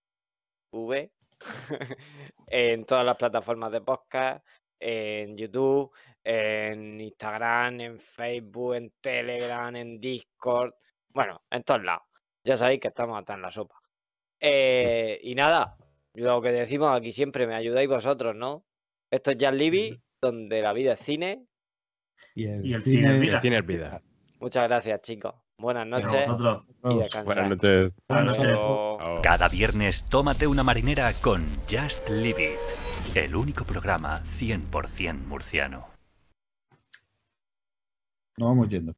S6: en todas las plataformas de podcast, en YouTube, en Instagram, en Facebook, en Telegram, en Discord, bueno, en todos lados. Ya sabéis que estamos hasta en la sopa. Eh, y nada, lo que decimos aquí siempre, me ayudáis vosotros, ¿no? Esto es Jazz Libby, donde la vida es cine.
S4: Y el,
S5: Y el
S4: cine,
S5: cine es
S2: El
S5: vida.
S2: cine es vida.
S6: Muchas gracias, chicos. Buenas
S5: Y a
S6: noches
S5: vosotros.
S6: y
S4: Vamos.
S6: descansad.
S2: Buenas noches.
S5: Buenas
S6: Hasta
S5: noches.
S6: luego.
S2: Chao.
S7: Cada viernes tómate una marinera con Just Live It, el único programa cien por ciento murciano.
S4: Nos vamos yendo.